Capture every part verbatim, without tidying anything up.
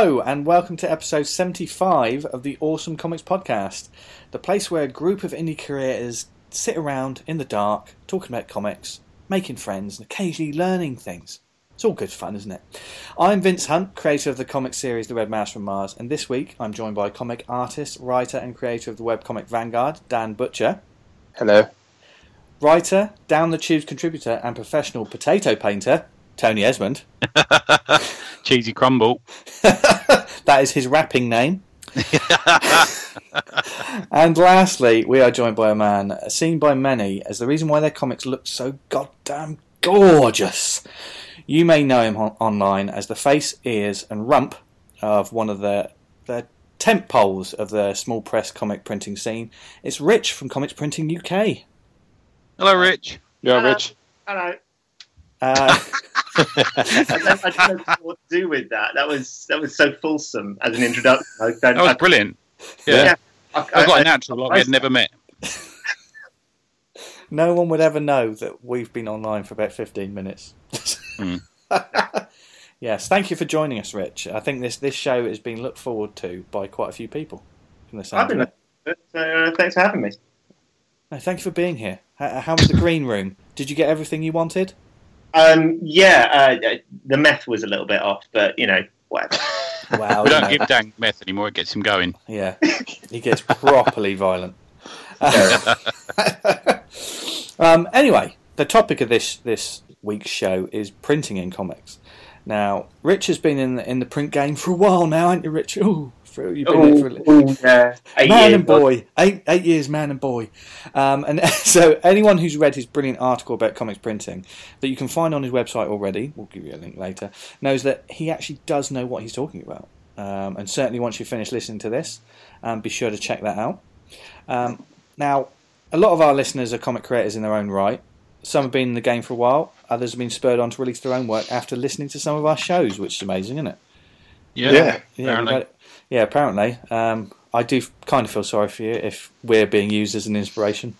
Hello, and welcome to episode seventy-five of the Awesome Comics Podcast, the place where a group of indie creators sit around in the dark, talking about comics, making friends, and occasionally learning things. It's all good fun, isn't it? I'm Vince Hunt, creator of the comic series The Red Mouse from Mars, and this week I'm joined by comic artist, writer, and creator of the webcomic Vanguard, Dan Butcher. Hello. Writer, Down the Tubes contributor, and professional potato painter, Tony Esmond. Cheesy Crumble. That is his rapping name. And lastly, we are joined by a man seen by many as the reason why their comics look so goddamn gorgeous. You may know him on- online as the face, ears, and rump of one of the, the tent poles of the small press comic printing scene. It's Rich from Comics Printing U K. Hello, Rich. You're Hello. Rich. Hello. Uh, I don't, I don't know what to do with that. That was that was so fulsome as an introduction. I don't, That was I, brilliant. Yeah. yeah. I, I was like I- natural, like we had never met. no one would ever know that we've been online for about fifteen minutes. Mm. Yes, thank you for joining us, Rich. I think this, this show is being looked forward to by quite a few people. From the sound I've been of it. so, uh, thanks for having me. No, thank you for being here. How, how was the green room? Did you get everything you wanted? Um, yeah, uh, the meth was a little bit off, but you know, whatever. Wow. We you don't know. give Dan meth anymore, it gets him going. Yeah, he gets properly violent. um, anyway, the topic of this this week's show is printing in comics. Now, Rich has been in the, in the print game for a while now, haven't you, Rich? Ooh, for, you've been in it for a Ooh, little. ooh, yeah. Eight Man years, and boy, eight eight years, man and boy, um, and so anyone who's read his brilliant article about comics printing that you can find on his website already, we'll give you a link later, knows that he actually does know what he's talking about. Um, and certainly, once you finish listening to this, um, be sure to check that out. Um, now, a lot of our listeners are comic creators in their own right. Some have been in the game for a while. Others have been spurred on to release their own work after listening to some of our shows, which is amazing, isn't it? Yeah, Yeah. Yeah, we've apparently. had it- yeah, apparently. Um, I do f- kind of feel sorry for you if we're being used as an inspiration.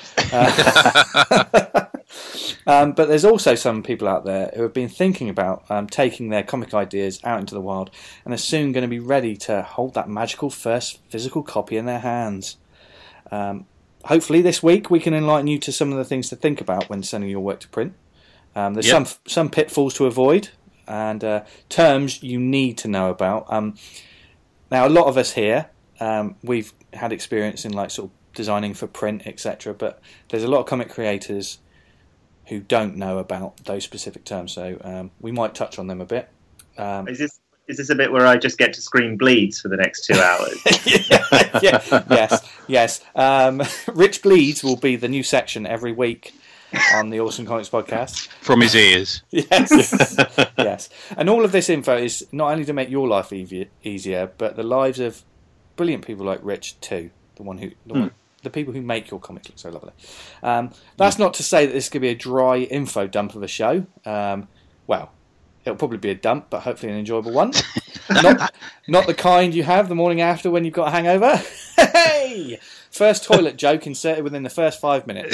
Uh, um, but there's also some people out there who have been thinking about um, taking their comic ideas out into the wild and are soon going to be ready to hold that magical first physical copy in their hands. Um, hopefully this week we can enlighten you to some of the things to think about when sending your work to print. Um, there's Yep. some some pitfalls to avoid and uh, terms you need to know about. Um, now, a lot of us here, um, we've had experience in like sort of designing for print, et cetera. But there's a lot of comic creators who don't know about those specific terms, so um, we might touch on them a bit. Um, Is this is this a bit where I just get to scream bleeds for the next two hours? yeah, yeah, yes, yes. Um, Rich Bleeds will be the new section every week on the Awesome Comics Podcast. From his ears. Yes, yes. And all of this info is not only to make your life easier, easier, but the lives of brilliant people like Rich too. The one who, the, one, the people who make your comics look so lovely. Um, that's not to say that this could be a dry info dump of a show. Um, well, it'll probably be a dump, but hopefully an enjoyable one. not, not the kind you have the morning after when you've got a hangover. Hey, first toilet joke inserted within the first five minutes.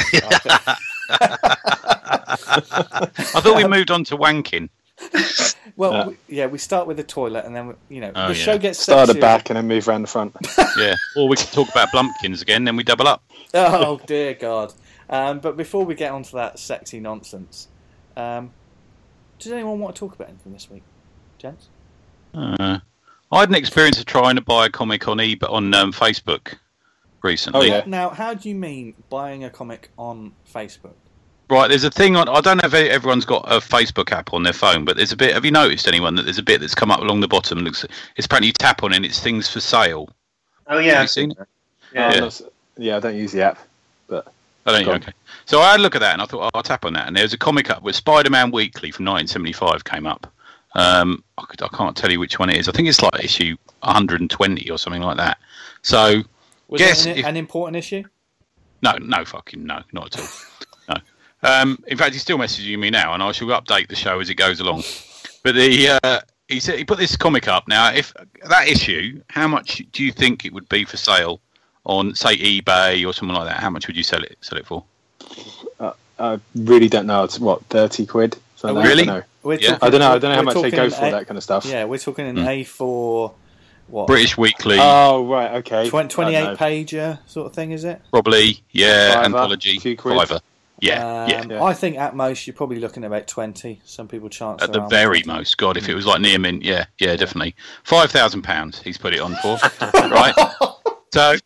I thought we moved on to wanking. Well, Yeah. we, yeah, we start with the toilet, and then we, you know Oh, the yeah. show gets Start at sexier. the back and then move around the front. Yeah. Or we could talk about Blumpkins again, then we double up. Oh dear God! Um, but before we get onto that sexy nonsense, um, does anyone want to talk about anything this week, gents? Uh, I had an experience of trying to buy a comic on eBay on um, Facebook recently. Oh, yeah. Now, how do you mean buying a comic on Facebook? Right, there's a thing on. I don't know if everyone's got a Facebook app on their phone, but there's a bit. Have you noticed anyone that there's a bit that's come up along the bottom? Looks. It's apparently you tap on it and it's things for sale. Oh yeah, Have you seen it? Yeah. I'm not- yeah, I don't use the app, but I don't know. Gone. Okay. So I had a look at that and I thought, oh, I'll tap on that. And there was a comic up where Spider-Man Weekly from nineteen seventy-five came up. Um, I, could, I can't tell you which one it is. I think it's like issue one hundred twenty or something like that. So, Was guess it an, if- an important issue? no, no, fucking no, not at all. No. Um, in fact, he's still messaging me now, and I shall update the show as it goes along. But the uh, he said he put this comic up. Now, if that issue, how much do you think it would be for sale on, say, eBay or something like that? How much would you sell it sell it for? uh, I really don't know. It's what, thirty quid? don't know, Really? I don't know. We're Yeah. talking, I don't know. I don't know how we're much they talking go in for A- that kind of stuff. Yeah, we're talking in Mm. A four, what? British Weekly, Oh right, okay. Twen- I don't twenty-eight know. pager sort of thing, is it? probably. Yeah, Fiver, anthology, few quid. fiver. Yeah, yeah. Um, Yeah. I think at most you're probably looking at about twenty. Some people chance At the around very twenty. most, God, if it was like near mint, yeah, yeah, definitely. Five thousand pounds. He's put it on for, right? So,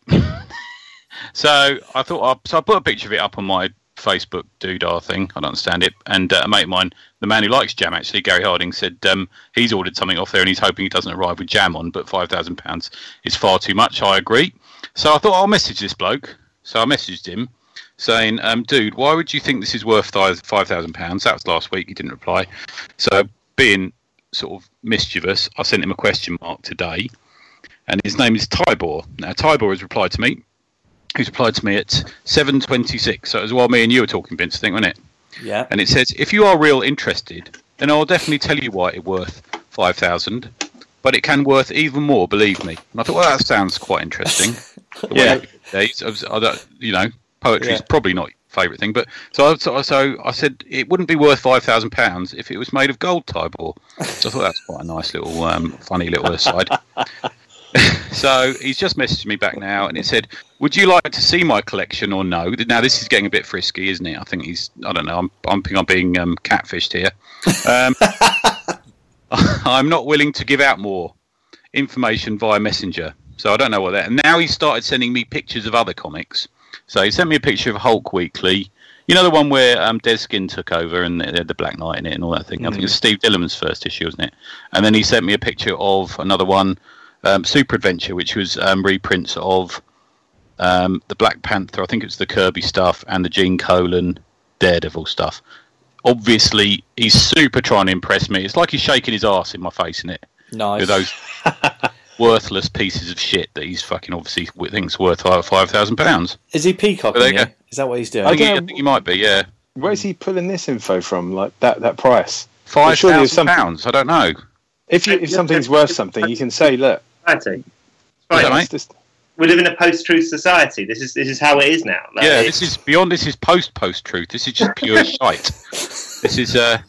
so I thought, I, so I put a picture of it up on my Facebook doodah thing. I don't understand it. And uh, a mate of mine, the man who likes jam, actually, Gary Harding, said um, he's ordered something off there and he's hoping it doesn't arrive with jam on. But five thousand pounds is far too much. I agree. So I thought I'll message this bloke. So I messaged him, saying, um, dude, why would you think this is worth five thousand pounds? That was last week. He didn't reply. So, being sort of mischievous, I sent him a question mark today. And his name is Tybor. Now, Tybor has replied to me. He's replied to me at seven twenty-six. So, it was while me and you were talking, Vince, I think, wasn't it? Yeah. And it says, if you are real interested, then I'll definitely tell you why it's worth five thousand. But it can worth even more, believe me. And I thought, well, that sounds quite interesting. Yeah. Days, I don't- you know, poetry is Yeah. probably not your favourite thing, but so so, so I said it wouldn't be worth five thousand pounds if it was made of gold, Tybor. So I thought that's quite a nice little, um, funny little aside. So he's just messaged me back now, and it said, "Would you like to see my collection or no?" Now this is getting a bit frisky, isn't it? I think he's, I don't know, I'm I'm, I'm being um, catfished here. Um, I'm not willing to give out more information via Messenger. So I don't know what that. And now he started sending me pictures of other comics. So he sent me a picture of Hulk Weekly. You know the one where um, Deskin took over and they had the Black Knight in it and all that thing. Mm. I think it's Steve Dillman's first issue, wasn't it? And then he sent me a picture of another one, um, Super Adventure, which was um, reprints of um, the Black Panther. I think it was the Kirby stuff and the Gene Colan Daredevil stuff. Obviously, he's super trying to impress me. It's like he's shaking his arse in my face, isn't it? Nice. With those worthless pieces of shit that he's fucking obviously thinks worth five thousand pounds. Is he peacocking There you you? go. Is that what he's doing? I think, he, don't I know- think he might be, yeah. Where's he pulling this info from? Like that that price? Five surely there's thousand something- pounds. I don't know. If you if something's worth something, you can say, look, Society. Is that Right. right? it's just, We live in a post-truth society. This is this is how it is now. Like, Yeah, it's- this is beyond. This is post post truth. This is just pure shite. This is. uh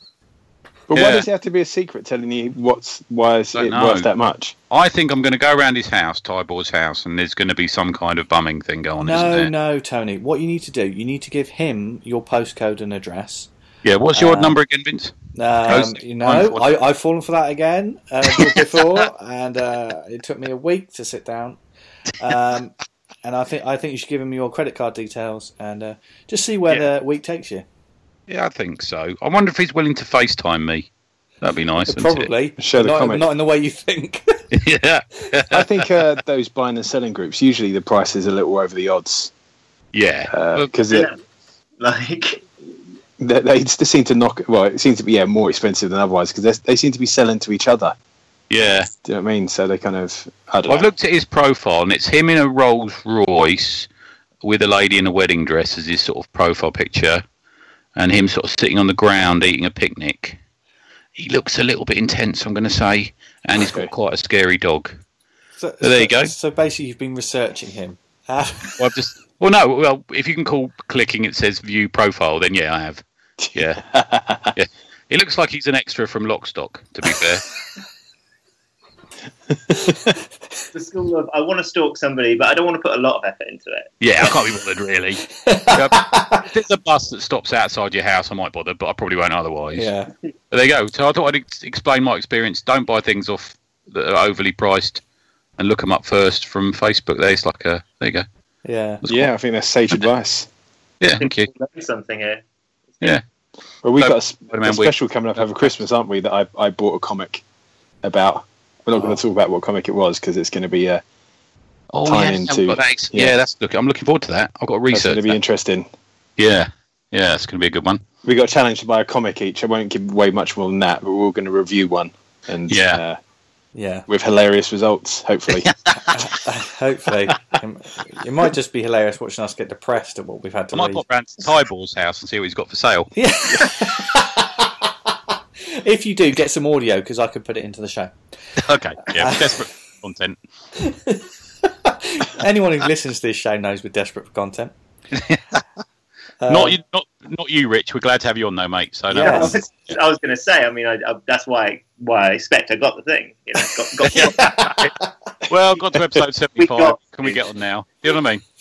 but Yeah. why does it have to be a secret telling you what's why is Don't it know. worth that much? I think I'm going to go around his house, Tybor's house, and there's going to be some kind of bumming thing going on. No, isn't there? no, Tony. What you need to do, you need to give him your postcode and address. Yeah, what's your Um, number again, Vince? Um, Post- you know, Fine, I, I've fallen for that again uh, before, and uh, it took me a week to sit down. Um, and I think I think you should give him your credit card details and uh, just see where Yeah. the week takes you. Yeah, I think so. I wonder if he's willing to FaceTime me. That'd be nice. wouldn't it? Probably, Show the not, comic. not in the way you think. Yeah. I think uh, those buying and selling groups, usually the price is a little over the odds Yeah. because yeah. like they, they just seem to knock. Well, it seems to be yeah more expensive than otherwise because they seem to be selling to each other. yeah. Do you know what I mean? So they kind of I don't Well, I've know. looked at his profile, and it's him in a Rolls Royce with a lady in a wedding dress as his sort of profile picture, and him sort of sitting on the ground eating a picnic. He looks a little bit intense, I'm going to say, and he's got Okay. quite a scary dog. So, There you so- go. So basically, you've been researching him. Uh, Well, I've just well, no, well, if you can call clicking it says view profile, then yeah, I have. Yeah, yeah. He looks like he's an extra from Lockstock, to be fair. the school of I want to stalk somebody, but I don't want to put a lot of effort into it. Yeah, I can't be bothered really. If there's a bus that stops outside your house, I might bother, but I probably won't otherwise. yeah. But there you go. So I thought I'd ex- explain my experience. Don't buy things off that are overly priced, and look them up first from Facebook. There, it's like a there you go. Yeah. That's Yeah, I think that's sage advice. Yeah, thank you. Learn something here. Yeah. Well, we've So, got a, s- Spider-Man a special coming up over Christmas, aren't we? That I, I bought a comic about. We're not going Oh. to talk about what comic it was because it's going to be uh, Oh Tying yeah, into- I've got that ex- yeah. yeah, that's look. I'm looking forward to that. I've got to that's research. going to be that. interesting. Yeah, yeah, it's going to be a good one. We got challenged to buy a comic each. I won't give away much more than that, but we're all going to review one, and Yeah. uh, Yeah. with hilarious results, hopefully. Hopefully, it, it might just be hilarious watching us get depressed at what we've had I to might read. pop round to Tybor's house and see what he's got for sale. Yeah. If you do, get some audio because I could put it into the show. Okay, yeah, desperate content. Anyone who listens to this show knows we're desperate for content. Uh, not you, not not you, Rich. We're glad to have you on, though, mate. So no Yeah. I problem. was, I was going to say. I mean, I, I, that's why why I expect I got the thing. You know, got, got Well, got to episode seventy-five. We got- Can we get on now? You know what I mean?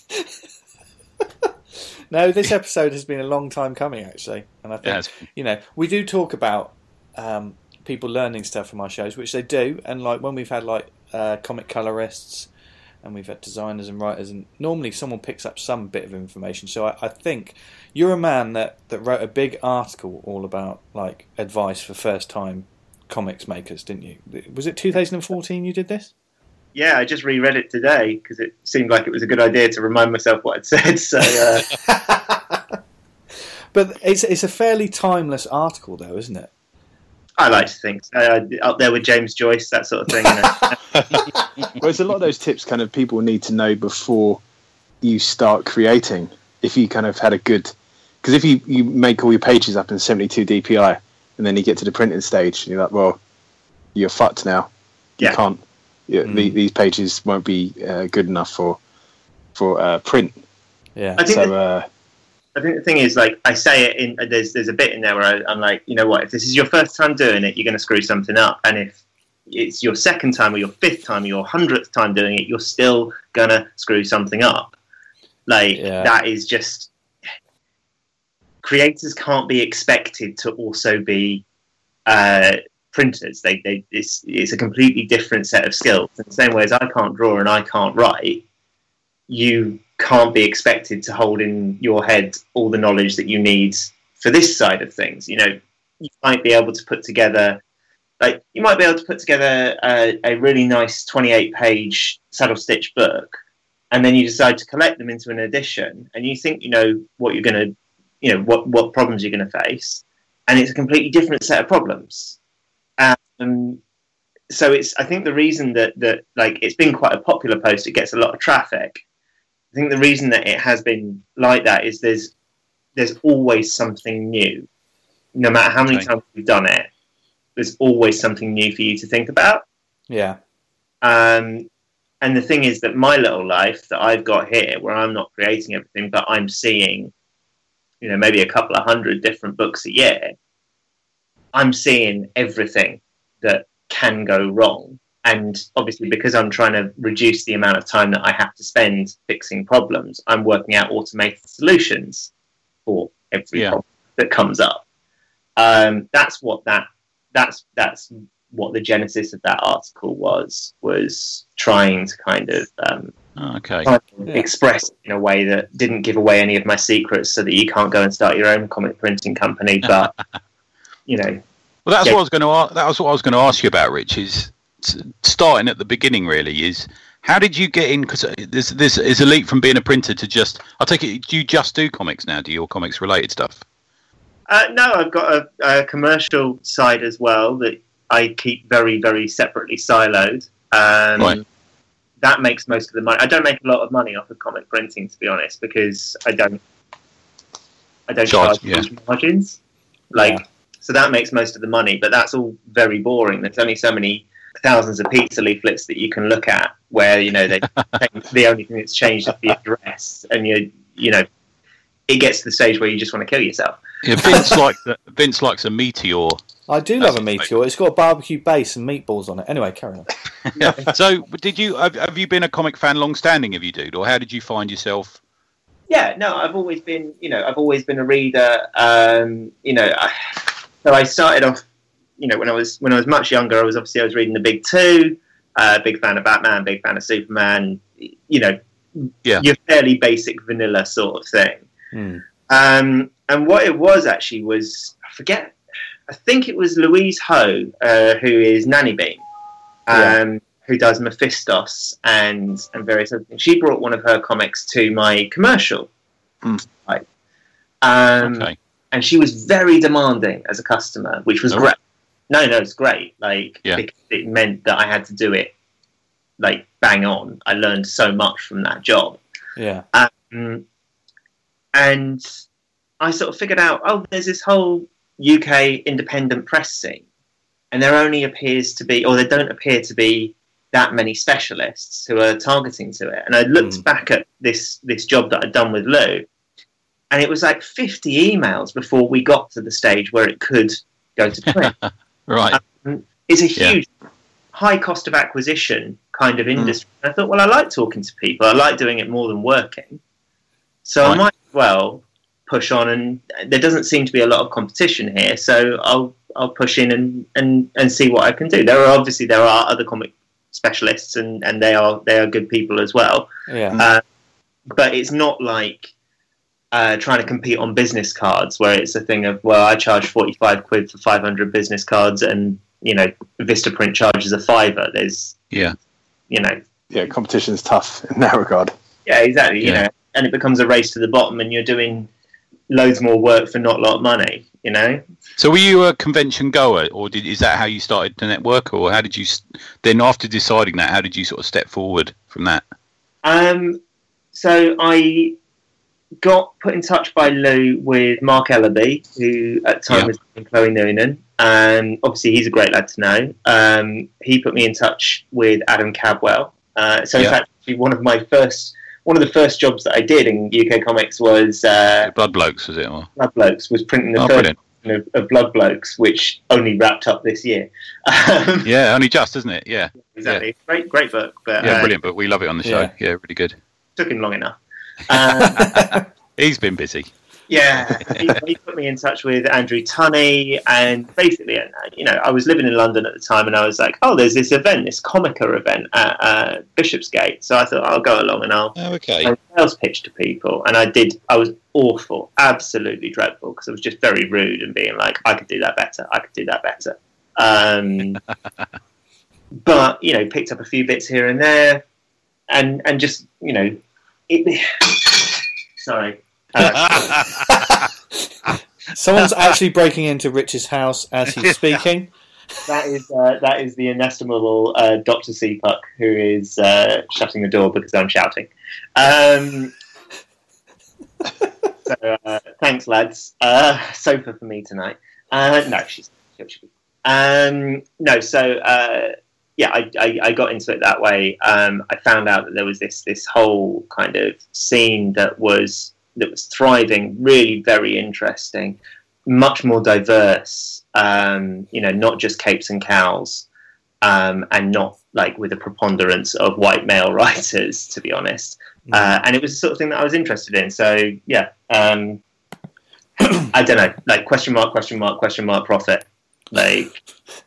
No, this episode has been a long time coming, actually, and I think Yes. you know we do talk about um, people learning stuff from our shows, which they do, and like when we've had like uh, comic colorists, and we've had designers and writers, and normally someone picks up some bit of information. So I, I think you're a man that, that wrote a big article all about like advice for first time comics makers, didn't you? Was it two thousand fourteen you did this? Yeah, I just reread it today because it seemed like it was a good idea to remind myself what I'd said. So, uh, But it's it's a fairly timeless article, though, isn't it? I like to think so. Uh, up there with James Joyce, that sort of thing. You know? Whereas a lot of those tips kind of people need to know before you start creating. If you kind of had a good, because if you, you make all your pages up in seventy-two D P I and then you get to the printing stage and you're like, well, you're fucked now. You Yeah. can't. You, Mm. the, these pages won't be uh, good enough for for uh, print. Yeah. I think So the, uh, I think the thing is, like, I say it in there's there's a bit in there where I, I'm like, you know what? If this is your first time doing it, you're going to screw something up, and if it's your second time or your fifth time or your hundredth time doing it, you're still gonna screw something up. Like Yeah. that is just creators can't be expected to also be uh, printers. They they it's it's a completely different set of skills. In the same way as I can't draw and I can't write, you can't be expected to hold in your head all the knowledge that you need for this side of things. You know, you might be able to put together, like, you might be able to put together a, a really nice twenty-eight page saddle stitch book, and then you decide to collect them into an edition, and you think you know what you're going to, you know, what, what problems you're going to face, and it's a completely different set of problems. Um, so it's, I think the reason that, that, like, it's been quite a popular post, it gets a lot of traffic. I think the reason that it has been like that is there's there's always something new. No matter how many Okay. times you've done it, there's always something new for you to think about. Yeah. Um, and the thing is that my little life that I've got here, where I'm not creating everything, but I'm seeing, you know, maybe a couple of hundred different books a year, I'm seeing everything that can go wrong. And obviously, because I'm trying to reduce the amount of time that I have to spend fixing problems, I'm working out automated solutions for every Yeah. problem that comes up. Um, that's what that that's that's what the genesis of that article was was trying to kind of um, Oh, okay. kind of Yeah. express it in a way that didn't give away any of my secrets, so that you can't go and start your own comic printing company. But you know, Well, that's Yeah. what I was going to. That was what I was going to ask you about, Rich. Is s- starting at the beginning. Really, is how did you get in? Because there's this is a leap from being a printer to just. I take it. Do you just do comics now? Do your comics related stuff? Uh, no, I've got a, a commercial side as well that I keep very, very separately siloed. Um, Right. That makes most of the money. I don't make a lot of money off of comic printing, to be honest, because I don't. I don't Charge, charge yeah. huge margins. Like, Yeah. so that makes most of the money, but that's all very boring. There's only so many thousands of pizza leaflets that you can look at where you know they the only thing that's changed is the address, and you you know it gets to the stage where you just want to kill yourself. Yeah, Vince like Vince likes a meteor. I do That's love a his meteor. It's got a barbecue base and meatballs on it. Anyway, carry on. So, did you have, have you been a comic fan long standing? Have you, dude, or how did you find yourself? Yeah, no, I've always been, you know, I've always been a reader. Um, you know, I, so I started off, you know, when I was when I was much younger. I was obviously I was reading the big two. Uh, big fan of Batman, big fan of Superman. You know, Yeah. your fairly basic vanilla sort of thing. Hmm. Um, and what it was actually was I forget. I think it was Louise Ho, uh, who is Nanny Bean, um, Yeah. who does Mephistos and and various other things. She brought one of her comics to my commercial, Mm. right? Um, Okay. and she was very demanding as a customer, which was Oh. great. No, no, it's great. Like, Yeah. because it meant that I had to do it like bang on. I learned so much from that job. Yeah. Um, and I sort of figured out, oh, there's this whole U K independent press scene, and there only appears to be, or there don't appear to be that many specialists who are targeting to it. And I looked Mm. back at this this job that I'd done with Lou, and it was like fifty emails before we got to the stage where it could go to print. Right. Um, it's a huge, Yeah. high cost of acquisition kind of industry. Mm. And I thought, well, I like talking to people. I like doing it more than working. So right. I might as well push on, and there doesn't seem to be a lot of competition here. So I'll I'll push in and, and, and see what I can do. There are obviously there are other comic specialists, and, and they are they are good people as well. Yeah. Uh, but it's not like uh, trying to compete on business cards, where it's a thing of, well, I charge forty-five quid for five hundred business cards, and you know Vistaprint charges a fiver. There's yeah, you know, yeah, competition's tough in that regard. Yeah, exactly. You Yeah. know, and it becomes a race to the bottom, and you're doing loads more work for not a lot of money. You know. So were you a convention goer, or did, is that how you started the network, or how did you then, after deciding that, how did you sort of step forward from that? Um, so I got put in touch by Lou with Mark Ellaby, who at the time Yeah. was in Chloe Noonan, and obviously he's a great lad to know. Um, he put me in touch with Adam Cabwell. Uh, so in Yeah. fact, actually one of my first, one of the first jobs that I did in U K Comics was uh, Blood Blokes, was it? Or? Blood Blokes, was printing the Oh, first brilliant. edition of, of Blood Blokes, which only wrapped up this year. Um, Yeah, only just, isn't it? Yeah. exactly, great, great book, but Yeah, uh, brilliant, but we love it on the show. Yeah. Yeah, really good. took him long enough. Um, He's been busy. Yeah, he, he put me in touch with Andrew Tunney, and basically, uh, you know, I was living in London at the time, and I was like, oh, there's this event, this Comica event at uh, Bishopsgate. So I thought, I'll go along and I'll Oh, okay. I'll sales pitch to people. And I did. I was awful, absolutely dreadful, because I was just very rude and being like, I could do that better. I could do that better. Um, but you know, picked up a few bits here and there, and and just you know, it. Sorry. Uh, Someone's actually breaking into Rich's house as he's speaking. that is uh, that is the inestimable uh, Doctor Seapuck, who is uh, shutting the door because I'm shouting. Um, so uh, thanks, lads. Uh, sofa for me tonight. Uh, no, she's she'll be. Um, no, so uh, yeah, I, I, I got into it that way. Um, I found out that there was this this whole kind of scene that was. that was thriving, really very interesting, much more diverse, um, you know, not just capes and cows, um, and not like with a preponderance of white male writers, to be honest. Mm. Uh, and it was the sort of thing that I was interested in. So, yeah, um, I don't know, like question mark, question mark, question mark, profit. Like,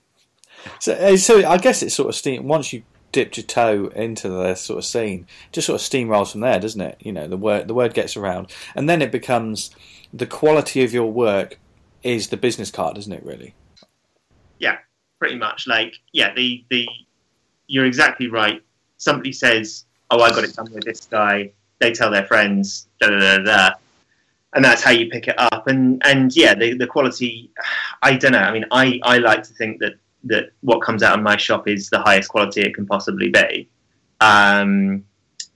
So, so I guess it's sort of steam. Once you dipped your toe into the sort of scene, just sort of steamrolls from there, doesn't it? You know, the word the word gets around, and then it becomes the quality of your work is the business card, isn't it? Really? yeah, pretty much. Like, yeah, the the you're exactly right. Somebody says, "Oh, I got it done with this guy." They tell their friends, da da da da, and that's how you pick it up. And and yeah, the the quality. I don't know. I mean, I I like to think that. that what comes out of my shop is the highest quality it can possibly be. Um,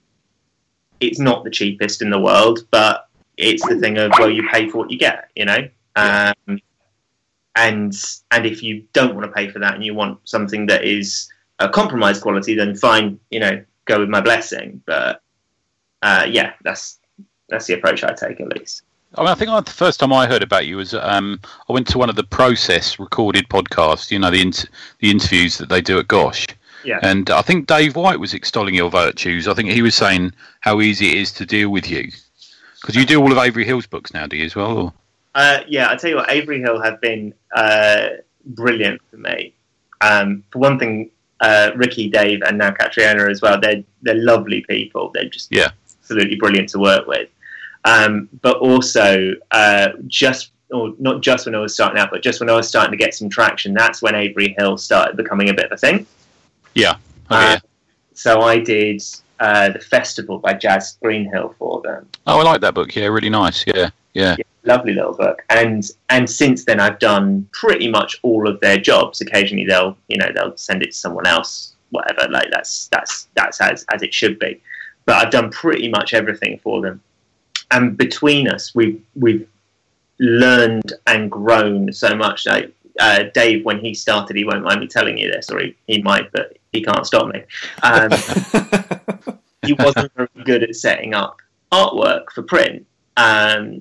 it's not the cheapest in the world, but it's the thing of, well, you pay for what you get, you know? Yeah. Um, and and if you don't want to pay for that and you want something that is a compromised quality, then fine, you know, go with my blessing. But uh, yeah, that's that's the approach I take, at least. I mean, I think I, the first time I heard about you was um, I went to one of the Process recorded podcasts, you know, the inter- the interviews that they do at Gosh. Yeah. And I think Dave White was extolling your virtues. I think he was saying how easy it is to deal with you. Because you do all of Avery Hill's books now, do you, as well? Or? Uh, yeah, I tell you what, Avery Hill have been uh, brilliant for me. Um, for one thing, uh, Ricky, Dave, and now Catriona as well, they're, they're lovely people. They're just Yeah. absolutely brilliant to work with. Um, but also, uh, just or not just when I was starting out, but just when I was starting to get some traction, that's when Avery Hill started becoming a bit of a thing. Yeah. Oh, Uh, yeah. So I did uh, the Festival by Jazz Greenhill for them. Oh, I like that book. Yeah, really nice. Yeah, yeah. Yeah, lovely little book. And and since then, I've done pretty much all of their jobs. Occasionally, they'll you know they'll send it to someone else, whatever. Like that's that's that's as as it should be. But I've done pretty much everything for them. And between us, we've we've learned and grown so much. Like uh, Dave, when he started, he won't mind me telling you this, or he, he might, but he can't stop me. Um, he wasn't very good at setting up artwork for print, um,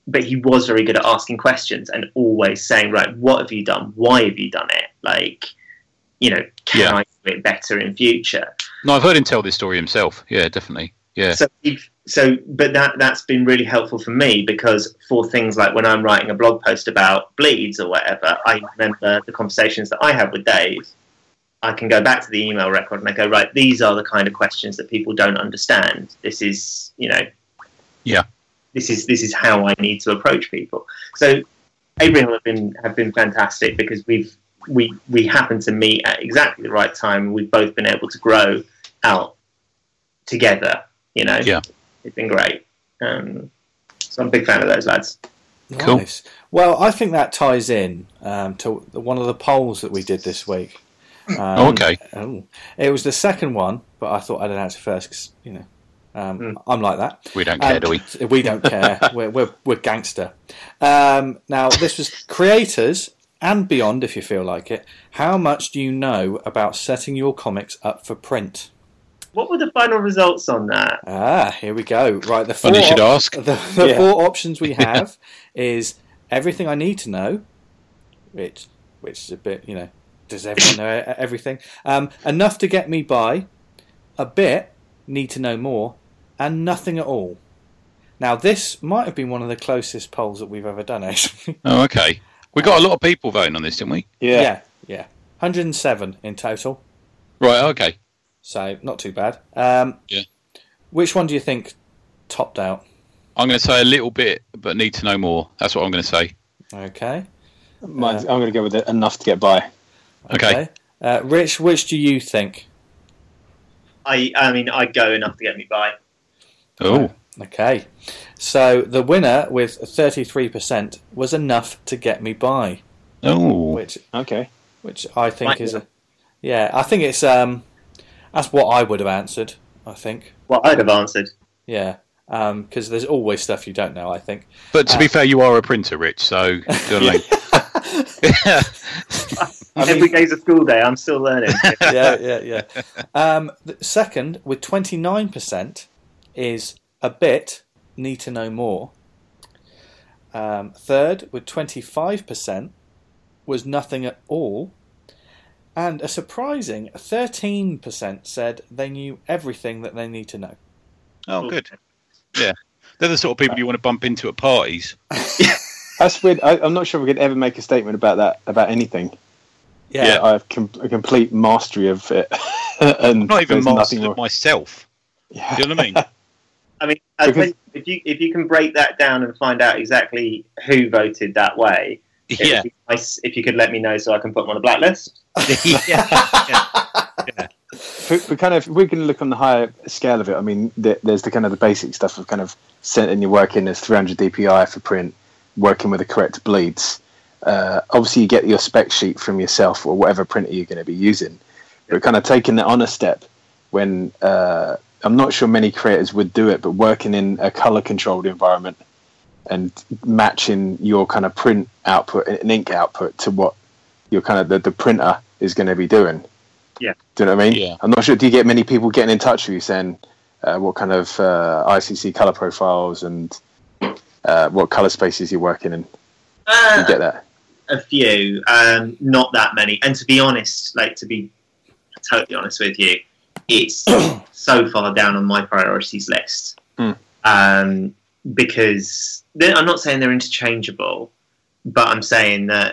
but he was very good at asking questions and always saying, right, what have you done? Why have you done it? Like, you know, can Yeah. I do it better in future? No, I've heard him tell this story himself. Yeah, definitely. Yeah. So, if, so, but that that's been really helpful for me, because for things like when I'm writing a blog post about bleeds or whatever, I remember the conversations that I had with Dave. I can go back to the email record and I go, right, these are the kind of questions that people don't understand. This is, you know, Yeah. this is this is how I need to approach people. So Abraham have been have been fantastic, because we've we we happen to meet at exactly the right time. We've both been able to grow out together. You know, Yeah. It's been great. Um, so I'm a big fan of those lads. Cool. Nice. Well, I think that ties in um, to one of the polls that we did this week. Um, Oh, okay. oh, it was the second one, but I thought I'd answer first because, you know, um, Mm. I'm like that. We don't care, Um, do we? We don't care. we're, we're, we're gangster. Um, now, this was creators and beyond, if you feel like it. How much do you know about setting your comics up for print? What were the final results on that? Ah, here we go. Right, the four, Funny you should op- ask. the, the Yeah. four options we have is everything I need to know, which which is a bit, you know, does everyone know e- everything? Um, enough to get me by, a bit, need to know more, and nothing at all. Now, this might have been one of the closest polls that we've ever done, actually. Oh, okay. We got a lot of people voting on this, didn't we? Yeah. yeah, yeah. one hundred seven in total, Right, okay. so not too bad. Um, Yeah. Which one do you think topped out? I'm going to say a little bit, but need to know more. That's what I'm going to say. Okay. Mine's, I'm going to go with it, enough to get by. Okay. Uh, Rich, which do you think? I I mean, I'd go enough to get me by. Oh, Okay. So the winner with thirty-three percent was enough to get me by, oh, which Okay. which I think Might is be. a yeah, I think it's um that's what I would have answered, I think. Well, I'd have answered. Yeah. Um, because there's always stuff you don't know, I think. but to Uh, be fair, you are a printer, Rich. So, do you know what I mean? Every day's a school day. I'm still learning. yeah, yeah, yeah. Um, the second, with twenty-nine percent, is a bit, need to know more. Um, third, with twenty-five percent, was nothing at all. And a surprising thirteen percent said they knew everything that they need to know. Oh, good. Yeah, they're the sort of people you want to bump into at parties. That's weird. I, I'm not sure we could ever make a statement about that, about anything. Yeah. I have com- a complete mastery of it. and I'm not even there's mastered nothing it more. myself. Yeah. Do you know what I mean? I mean, I Because- think if you if you can break that down and find out exactly who voted that way, it Yeah. would be nice if you could let me know so I can put them on a blacklist. yeah. We, we kind of we can look on the higher scale of it. I mean, there, there's the kind of the basic stuff of kind of sending your work in as three hundred D P I for print, working with the correct bleeds. Uh, obviously, you get your spec sheet from yourself or whatever printer you're going to be using. But kind of taking it on a step when uh, I'm not sure many creators would do it, but working in a color controlled environment and matching your kind of print output and ink output to what your kind of the, the printer is going to be doing. Yeah. Do you know what I mean? Yeah. I'm not sure. Do you get many people getting in touch with you saying uh, what kind of uh, I C C color profiles and uh, what color spaces you're working in? Do Uh, you get that? a few, um, not that many. And to be honest, like to be totally honest with you, it's so far down on my priorities list. Mm. Um, because they're- I'm not saying they're interchangeable, but I'm saying that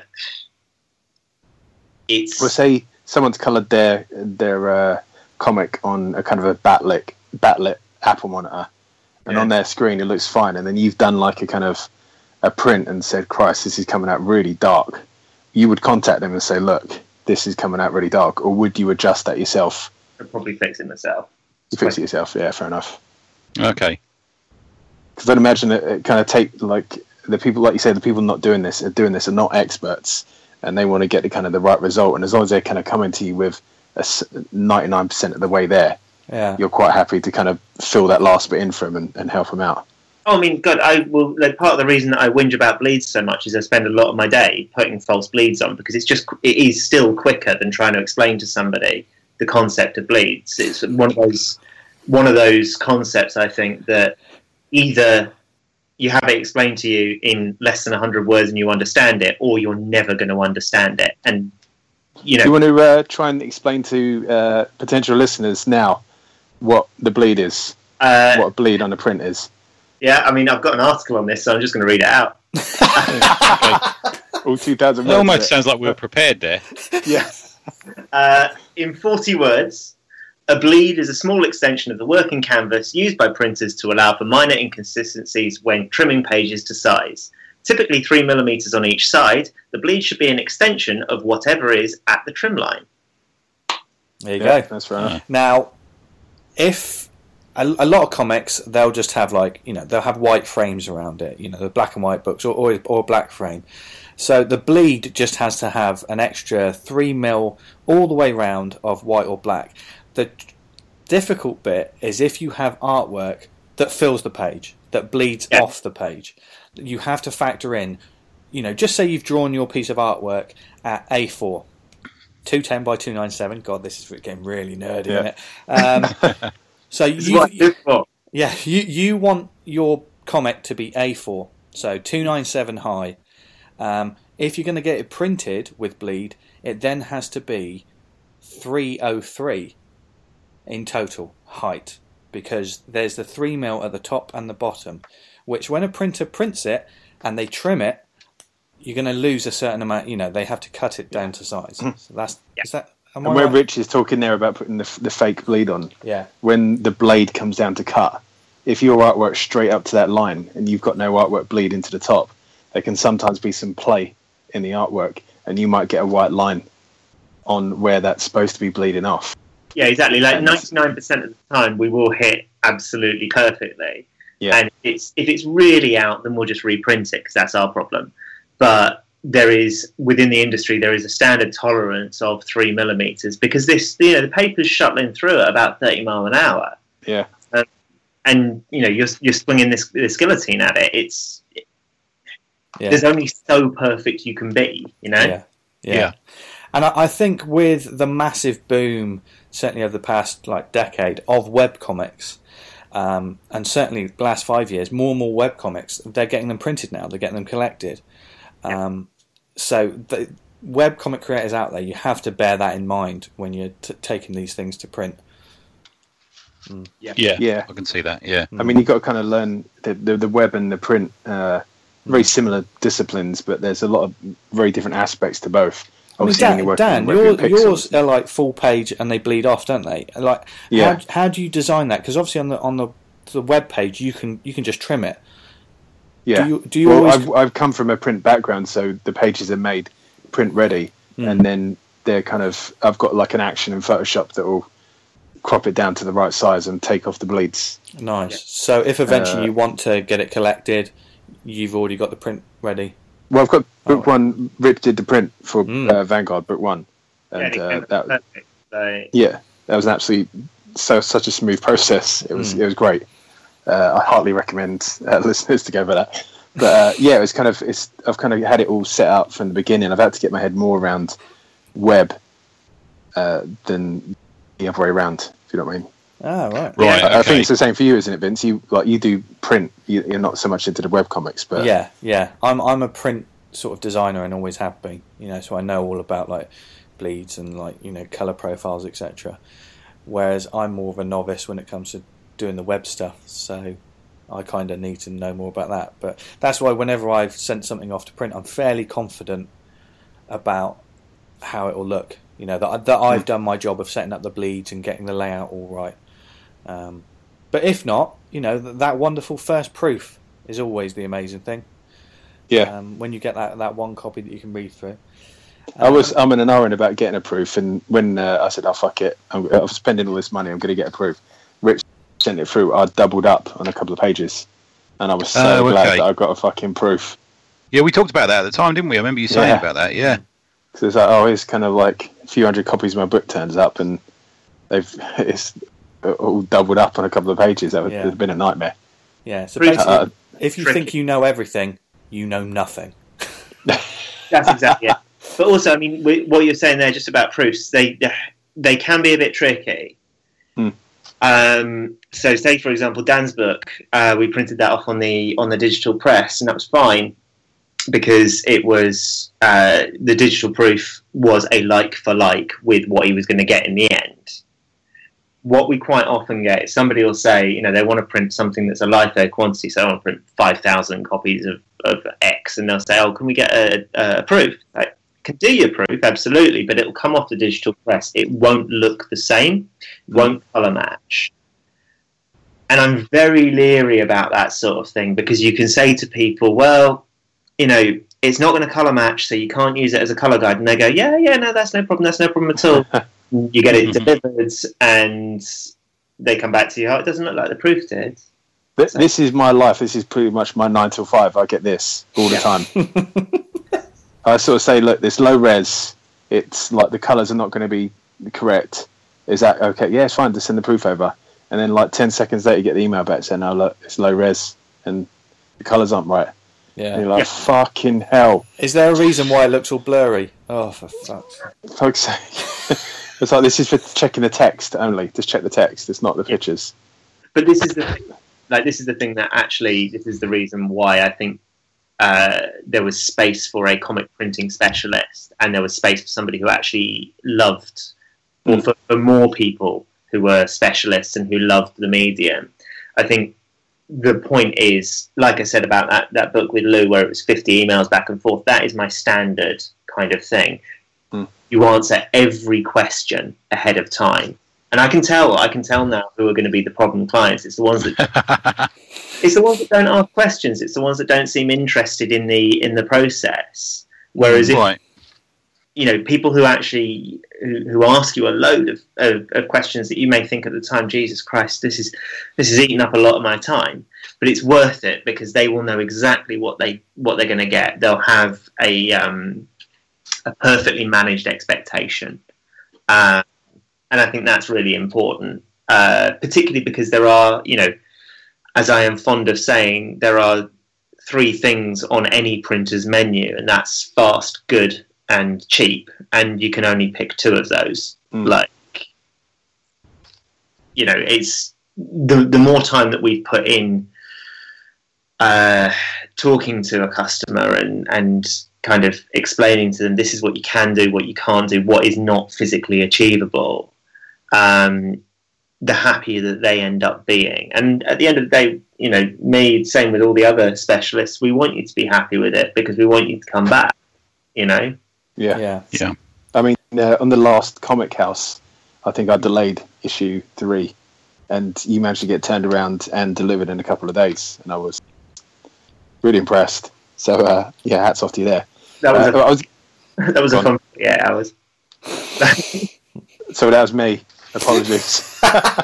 it's Well, say someone's coloured their their uh, comic on a kind of a backlit backlit Apple monitor, and Yeah. on their screen it looks fine, and then you've done like a kind of a print and said, "Christ, this is coming out really dark." You would contact them and say, "Look, this is coming out really dark," or would you adjust that yourself? I'll probably fix it myself. You fix it yourself, yeah, fair enough. Okay. Because I'd imagine it, it kind of take like the people, like you say, the people not doing this are doing this are not experts, and they want to get the kind of the right result. And as long as they're kind of coming to you with a ninety-nine percent of the way there, Yeah. you're quite happy to kind of fill that last bit in for them and, and help them out. Oh, I mean, God, I will. Like, part of the reason that I whinge about bleeds so much is I spend a lot of my day putting false bleeds on because it's just it is still quicker than trying to explain to somebody the concept of bleeds. It's one of those one of those concepts I think that either you have it explained to you in less than one hundred words and you understand it, or you're never going to understand it. And, you know... Do you want to uh, try and explain to uh, potential listeners now what the bleed is? Uh, what a bleed on a print is? Yeah, I mean, I've got an article on this, so I'm just going to read it out. All two thousand It words. almost sounds like we were prepared there. Yeah. Uh, in forty words, a bleed is a small extension of the working canvas used by printers to allow for minor inconsistencies when trimming pages to size. Typically three millimeters on each side, the bleed should be an extension of whatever is at the trim line. There you Yeah, go. that's right. Now, if a, a lot of comics, they'll just have like, you know, they'll have white frames around it, you know, the black and white books or, or, or a black frame. So the bleed just has to have an extra three mil all the way round of white or black. The difficult bit is if you have artwork that fills the page, that bleeds Yeah. off the page. You have to factor in, you know, just say you've drawn your piece of artwork at A four, two ten by two ninety-seven. God, this is getting really nerdy, Yeah. isn't it? Um, so This is you, what I do it for. yeah, you you want your comic to be A four, so two ninety-seven high. Um, if you're going to get it printed with bleed, it then has to be three oh three in total height, because there's the three mil at the top and the bottom, which when a printer prints it and they trim it, you're going to lose a certain amount. You know, they have to cut it down to size. So that's Yeah. is that. Am I And where right? Rich is talking there about putting the, the fake bleed on, Yeah. when the blade comes down to cut, if your artwork's straight up to that line and you've got no artwork bleed into the top, there can sometimes be some play in the artwork, and you might get a white line on where that's supposed to be bleeding off. Yeah, exactly. Like ninety-nine percent of the time, we will hit absolutely perfectly. Yeah. And it's if it's really out, then we'll just reprint it because that's our problem. But there is, within the industry, there is a standard tolerance of three millimeters because this, you know, the paper's shuttling through at about thirty mile an hour. Yeah. Um, and you know, you're you're swinging this this guillotine at it. It's Yeah. there's only so perfect you can be. You know. Yeah. Yeah. Yeah. And I, I think with the massive boom, certainly over the past like decade, of webcomics, um, and certainly the last five years, more and more webcomics, they're getting them printed now, they're getting them collected. Um, so the webcomic creators out there, you have to bear that in mind when you're t- taking these things to print. Yeah, Yeah. I can see that. Yeah, I mean, you've got to kind of learn the, the, the web and the print, uh, very similar disciplines, but there's a lot of very different aspects to both. I mean, Obviously, when Dan, you're working Dan on web your, and pixels. yours are like full page and they bleed off, don't they? Like, Yeah. how, how do you design that? Because obviously on the on the the web page, you can you can just trim it. Yeah. Do you, do you well, always? I've, I've come from a print background, so the pages are made print ready, Mm. and then they're kind of, I've got like an action in Photoshop that will crop it down to the right size and take off the bleeds. Nice. So if eventually Uh, you want to get it collected, you've already got the print ready. Well, I've got book Oh. one. Rip did the print for Mm. uh, Vanguard book one, Yeah, and it uh, came out that perfect. So, yeah, that was an absolutely so such a smooth process. It was Mm. it was great. Uh, I heartily recommend uh, listeners to go for that. But uh, yeah, it was kind of it's. I've kind of had it all set up from the beginning. I've had to get my head more around web uh, than the other way around. If you know what I mean. Ah, right. right. I, I okay. think it's the same for you, isn't it, Vince? You like you do print. You, you're not so much into the web comics, but Yeah, yeah. I'm I'm a print sort of designer and always have been. You know, so I know all about like bleeds and like you know color profiles, et cetera. Whereas I'm more of a novice when it comes to doing the web stuff. So I kind of need to know more about that. But that's why whenever I've sent something off to print, I'm fairly confident about how it will look. You know that that I've done my job of setting up the bleeds and getting the layout all right. Um, but if not, you know th- that wonderful first proof is always the amazing thing. yeah. Um, when you get that, that one copy that you can read through. I was I'm in an hour about getting a proof, and when uh, I said, "Oh fuck it, I'm, I'm spending all this money, I'm going to get a proof," Rich sent it through. I doubled up on a couple of pages, and I was so Oh, glad okay. that I got a fucking proof. Yeah, we talked about that at the time, didn't we? I remember you saying Yeah. about that. Yeah, So it's like, oh, it's kind of like a few hundred copies of my book turns up, and they've it's all doubled up on a couple of pages. That would Yeah. have been a nightmare. Yeah, so Really basically, Uh, if you tricky. think you know everything, you know nothing. That's exactly it. But also, I mean, wi- what you're saying there just about proofs, they they can be a bit tricky. Hmm. Um, so, say for example, Dan's book, uh, we printed that off on the on the digital press, and that was fine because it was uh, the digital proof was a like for like with what he was going to get in the end. What we quite often get is somebody will say, you know, they want to print something that's a LIFO quantity, so I want to print five thousand copies of, of X, and they'll say, oh, can we get a, a proof? Like, can do your proof, absolutely, but it will come off the digital press. It won't look the same, it won't colour match. And I'm very leery about that sort of thing because you can say to people, well, you know, it's not going to colour match, so you can't use it as a colour guide. And they go, yeah, yeah, no, that's no problem, that's no problem at all. You get it delivered, and they come back to you, oh, it doesn't look like the proof did. But this is my life. This is pretty much my nine till five. I get this all the Yeah. time. I sort of say, look, this low res, it's like the colours are not going to be correct. Is that okay? Yeah, it's fine. Just send the proof over. And then like ten seconds later, you get the email back saying, oh, look, it's low res and the colours aren't right. Yeah. And you're like, Yeah. fucking hell. Is there a reason why it looks all blurry? Oh, for fuck's sake. Fuck's sake. It's like, this is for checking the text only. Just check the text. It's not the pictures. But this is the thing, like this is the thing that actually this is the reason why I think uh, there was space for a comic printing specialist, and there was space for somebody who actually loved, or for, for more people who were specialists and who loved the medium. I think the point is, like I said about that that book with Lou, where it was fifty emails back and forth. That is my standard kind of thing. Mm. You answer every question ahead of time. And I can tell, I can tell now who are going to be the problem clients. It's the ones that, it's the ones that don't ask questions. It's the ones that don't seem interested in the in the process. Whereas, if, Right. you know, people who actually who, who ask you a load of, of, of questions that you may think at the time, Jesus Christ, this is this is eating up a lot of my time. But it's worth it because they will know exactly what they what they're going to get. They'll have a um, a perfectly managed expectation. Uh, And I think that's really important, uh, particularly because there are, you know, as I am fond of saying, there are three things on any printer's menu, and that's fast, good, and cheap. And you can only pick two of those. Mm. Like, you know, it's the the more time that we've put in uh, talking to a customer and and kind of explaining to them this is what you can do, what you can't do, what is not physically achievable. Um, the happier that they end up being. And at the end of the day, you know, me, same with all the other specialists, we want you to be happy with it because we want you to come back, you know? Yeah. Yeah. Yeah. I mean, uh, on the last Comic House, I think I delayed issue three, and you managed to get turned around and delivered in a couple of days, and I was really impressed. So, uh, yeah, hats off to you there. That was, Uh, a, I was that was a Go fun, yeah, I was. So that was me. Apologies.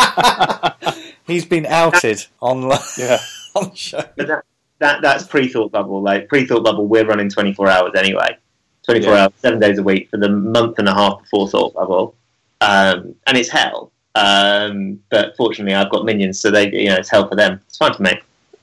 He's been outed on, Yeah. on the show. But that, that that's pre-thought bubble. Like pre-thought bubble, we're running twenty-four hours anyway. twenty-four Yeah. hours, seven days a week for the month and a half before thought bubble, um, and it's hell. Um, but fortunately, I've got minions, so they, you know, it's hell for them. It's fine for me.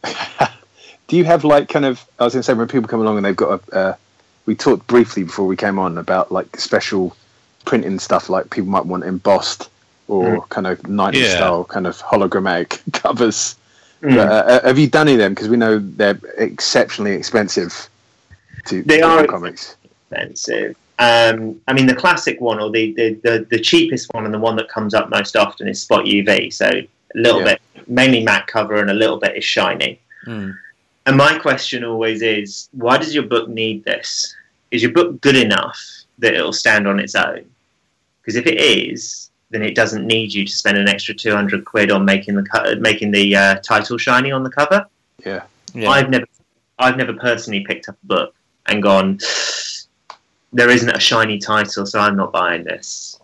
Do you have like kind of? I was going to say when people come along and they've got a. Uh, we talked briefly before we came on about like special printing stuff, like people might want embossed or Mm. kind of nineties Yeah. style kind of hologrammatic covers. Mm. But, uh, have you done any of them? Because we know they're exceptionally expensive. To They to are print comics. Expensive. Um, I mean, the classic one, or the, the, the, the cheapest one, and the one that comes up most often is Spot U V. So a little Yeah. bit, mainly matte cover, and a little bit is shiny. Mm. And my question always is, why does your book need this? Is your book good enough that it'll stand on its own? Because if it is, then it doesn't need you to spend an extra two hundred quid on making the co- making the uh, title shiny on the cover. Yeah. Yeah. I've never, I've never personally picked up a book and gone, there isn't a shiny title, so I'm not buying this.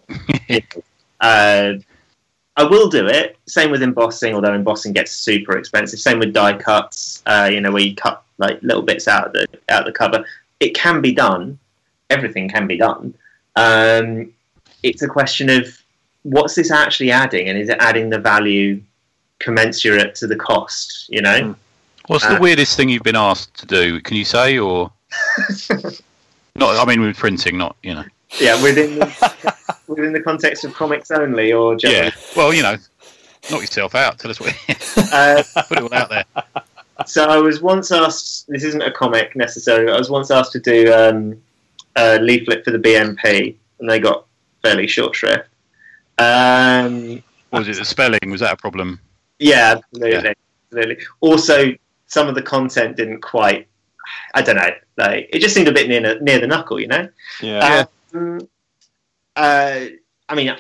uh, I will do it. Same with embossing, although embossing gets super expensive. Same with die cuts, uh, you know, where you cut like little bits out of the out of the cover. It can be done. Everything can be done. Um, it's a question of what's this actually adding, and is it adding the value commensurate to the cost? You know. Mm. What's Uh, the weirdest thing you've been asked to do? Can you say, or not? I mean, with printing, not you know. Yeah, within the, within the context of comics only, or generally. Yeah. Well, you know, Knock yourself out. Tell us what. Uh, Put it all out there. So I was once asked. This isn't a comic necessarily. I was once asked to do um, a leaflet for the B M P, and they got fairly short shrift. Um, What was it? The spelling, was that a problem? yeah, absolutely, Yeah. absolutely. Also, some of the content didn't quite. I don't know. Like it just seemed a bit near near the knuckle, you know. Yeah. Um, uh, I mean,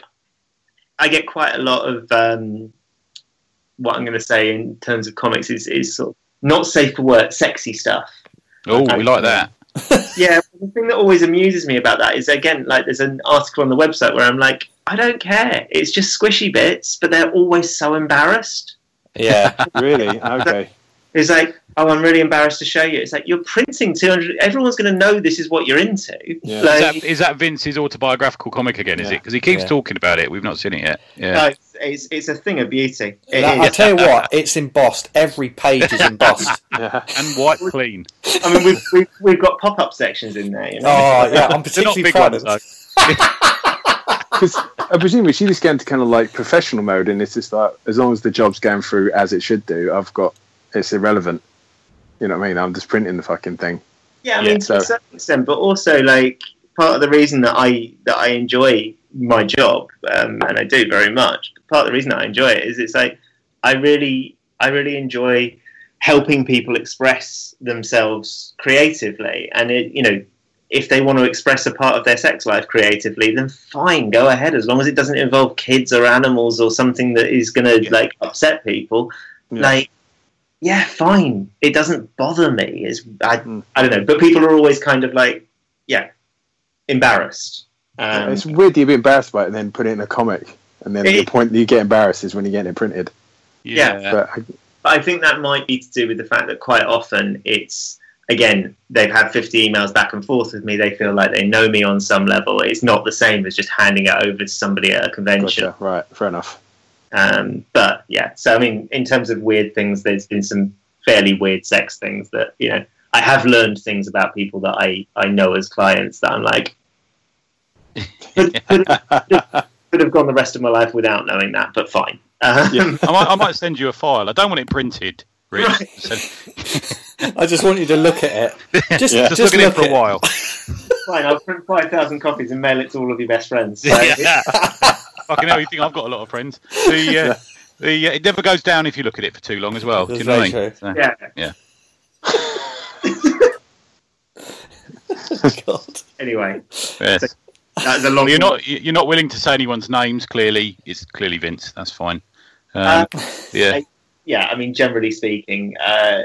I get quite a lot of um, what I'm going to say in terms of comics is, is sort of not safe for work, sexy stuff. Oh, we like that. Yeah, the thing that always amuses me about that is, again, like there's an article on the website where I'm like, I don't care. It's just squishy bits, but they're always so embarrassed. Yeah. Really? Okay. It's like, oh, I'm really embarrassed to show you. It's like, you're printing two hundred... Everyone's going to know this is what you're into. Yeah. Is Like, that, is that Vince's autobiographical comic again, is Yeah. it? Because he keeps Yeah. talking about it. We've not seen it yet. Yeah. no, it's, it's, it's a thing of beauty. It That- I is. tell you what, it's embossed. Every page is embossed. Yeah. And white clean. I mean, we've, we've, we've got pop-up sections in there, you know? Oh yeah, I'm They're not particularly big proud ones, of. though. Because I presume she just going to kind of like professional mode, and it's just like as long as the job's going through as it should do, I've got it's irrelevant. You know what I mean? I'm just printing the fucking thing. Yeah, I Yeah, mean, to so- a certain extent, but also, like, part of the reason that I that I enjoy my job, um, and I do very much, part of the reason that I enjoy it is it's like, I really, I really enjoy helping people express themselves creatively, and it, you know, if they want to express a part of their sex life creatively, then fine, go ahead, as long as it doesn't involve kids or animals or something that is going to Yeah. like upset people. Yeah. Like, yeah, fine, it doesn't bother me. It's, I, Mm. I don't know, but people are always kind of like, yeah, embarrassed. Um, It's weird you're a bit embarrassed about it and then put it in a comic, and then It- the point that you get embarrassed is when you're getting it printed. Yeah. But I, But I think that might be to do with the fact that quite often it's, again, they've had fifty emails back and forth with me. They feel like they know me on some level. It's not the same as just handing it over to somebody at a convention. gotcha. Right, fair enough. Um, but yeah, so I mean, in terms of weird things, there's been some fairly weird sex things that, you know, I have learned things about people that I, I know as clients that I'm like, could, could, have, could have gone the rest of my life without knowing that, but fine. Um, Yeah. I might, I might send you a file. I don't want it printed, Rich. Right. So- I just want you to look at it. Just, Yeah. just, just look at it look for a while. Fine, I'll print five thousand copies and mail it to all of your best friends. So, Yeah. Fucking hell, you think I've got a lot of friends? The, uh, the, uh, it never goes down if you look at it for too long as well. Do you That's know what I very mean? true. So- yeah. yeah. God. Anyway, Yes. that's a long. Well, you're not you're not willing to say anyone's names. Clearly, it's clearly Vince. That's fine. Um, Uh, yeah. Yeah, I mean, generally speaking, uh,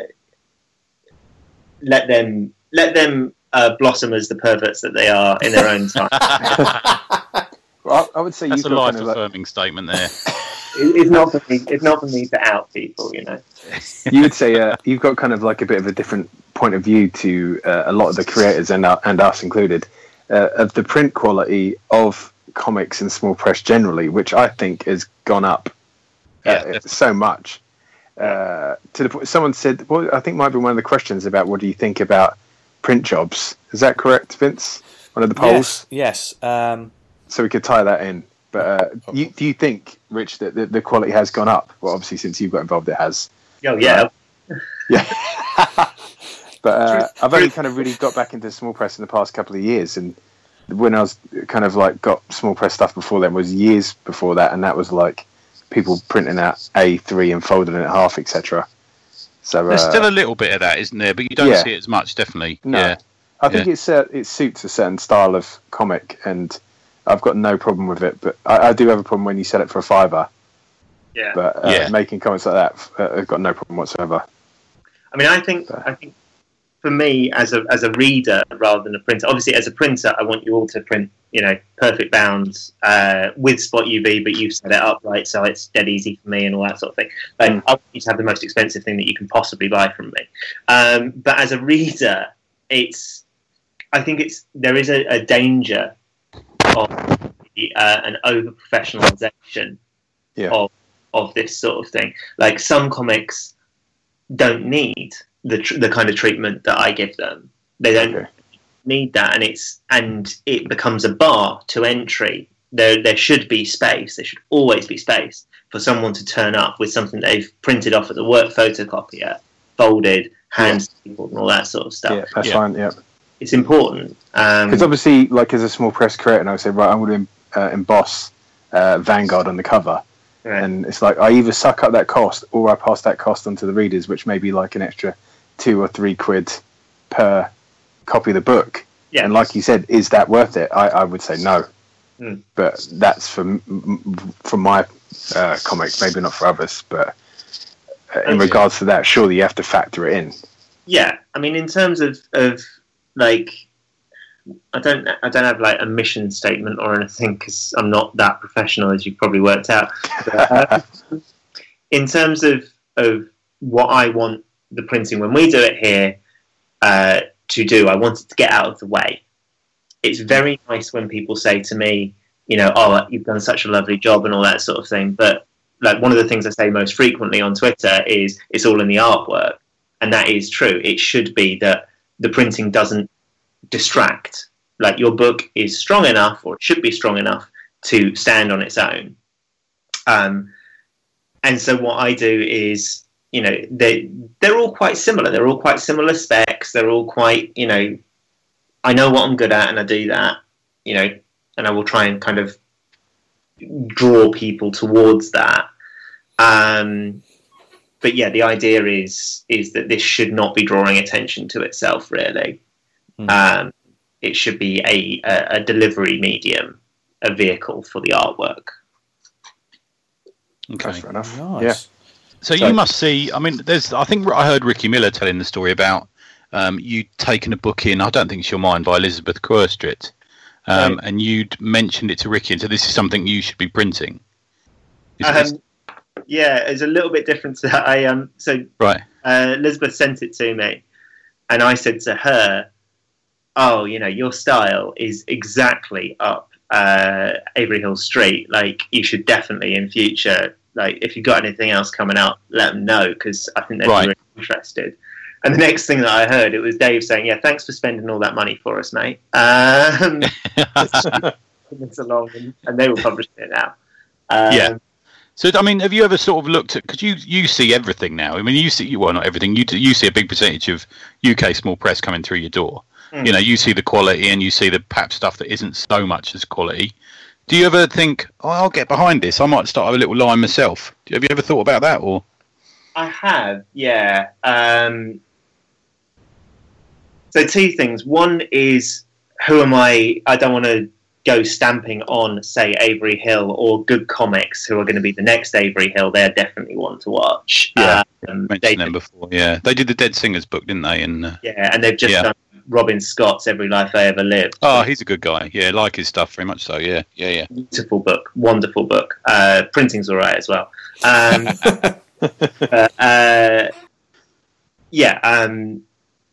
let them let them uh, blossom as the perverts that they are in their own time. Well, I, I would say That's you've a got life kind of like, affirming statement there. It- it's not for me. It's not for me to out people, you know. you would say uh, you've got kind of like a bit of a different point of view to uh, a lot of the creators and uh, and us included uh, of the print quality of comics and small press generally, which I think has gone up Yeah, uh, definitely. so much. Uh, to the point, someone said, well, I think might be one of the questions about what do you think about print jobs? Is that correct, Vince? One of the polls. Yes, yes. Um, So we could tie that in. But uh, you, do you think, Rich, that the, the quality has gone up? Well, obviously, since you've got involved, it has. Oh yeah, Yeah. But uh, I've only kind of really got back into small press in the past couple of years, and when I was kind of like got small press stuff before then was years before that, and that was like people printing out A three and folding it in half, et cetera. So There's uh, still a little bit of that, isn't there? But you don't yeah. see it as much, definitely. No. Yeah. I think it's uh, it suits a certain style of comic, and I've got no problem with it. But I, I do have a problem when you sell it for a fiver. yeah. But uh, Yeah. making comments like that, uh, I've got no problem whatsoever. I mean, I think I think for me as a as a reader rather than a printer. Obviously, as a printer, I want you all to print, you know, perfect bounds uh, with Spot U V, but you've set it up right, so it's dead easy for me and all that sort of thing. Like, Mm. I want you to have the most expensive thing that you can possibly buy from me. Um, but as a reader, it's I think it's there is a, a danger of uh, an over professionalization Yeah. of of this sort of thing. Like some comics don't need the tr- the kind of treatment that I give them. They don't Okay. need that, and it's and it becomes a bar to entry there there should be space. There should always be space for someone to turn up with something they've printed off at the work photocopier, folded, hand stapled, and all that sort of stuff. Yeah, that's Yeah. fine. Yeah, It's important. because Um, obviously, like as a small press creator, and I would say, right, I'm going to uh, emboss uh, Vanguard on the cover, right. and it's like I either suck up that cost or I pass that cost on to the readers, which may be like an extra two or three quid per copy of the book. Yeah. And like you said, is that worth it? I, I would say no. Mm. But that's from from my uh, comics, maybe not for others. But uh, in Okay. regards to that, surely you have to factor it in. Yeah, I mean, in terms of, of like, I don't I don't have like a mission statement or anything because I'm not that professional, as you've probably worked out. But, uh, in terms of of what I want the printing when we do it here uh, to do, I want it to get out of the way. It's very nice when people say to me, you know, oh, you've done such a lovely job and all that sort of thing. But like one of the things I say most frequently on Twitter is it's all in the artwork. And that is true. It should be that the printing doesn't distract. Like your book is strong enough, or it should be strong enough to stand on its own. Um, and so what I do is, you know, they they're all quite similar. They're all quite similar specs. They're all quite, you know, I know what I'm good at, and I do that, you know, and I will try and kind of draw people towards that. Um, but yeah, the idea is is that this should not be drawing attention to itself, really. Mm. Um, it should be a, a, a delivery medium, a vehicle for the artwork. That's Okay. fair enough. Nice. Yeah. So you must see. I mean, there's. I think I heard Ricky Miller telling the story about um, you taking a book in. I don't think it's your mind by Elizabeth Querstrit, um, Right. and you'd mentioned it to Ricky, and so this is something you should be printing. Is this- Um, yeah, it's a little bit different to that. I um, so right. uh, Elizabeth sent it to me, and I said to her, "Oh, you know, your style is exactly up uh, Avery Hill Street. Like, you should definitely in future, like, if you've got anything else coming out, let them know because I think they'd Right. be really interested." And the next thing that I heard, it was Dave saying, "Yeah, thanks for spending all that money for us, mate." Um, it's along, and, and they were publishing it now. Um, Yeah. So I mean, have you ever sort of looked at? Because you you see everything now. I mean, you see well not everything. You you see a big percentage of U K small press coming through your door. Mm. You know, you see the quality and you see the perhaps stuff that isn't so much as quality. Do you ever think, oh, I'll get behind this? I might start a little line myself. Have you ever thought about that? Or I have, yeah. Um, so two things. One is, who am I? I don't want to go stamping on, say, Avery Hill or Good Comics, who are going to be the next Avery Hill. They're definitely one to watch. Yeah, um, mentioned they, them before. Yeah, they did the Dead Singers book, didn't they? And uh, yeah, and they've just Yeah. done Robin Scott's Every Life I Ever Lived. oh, he's a good guy. Yeah, like his stuff very much so. Yeah, yeah, yeah. Beautiful book, wonderful book. Uh, printing's all right as well. Um, but, uh, yeah, um,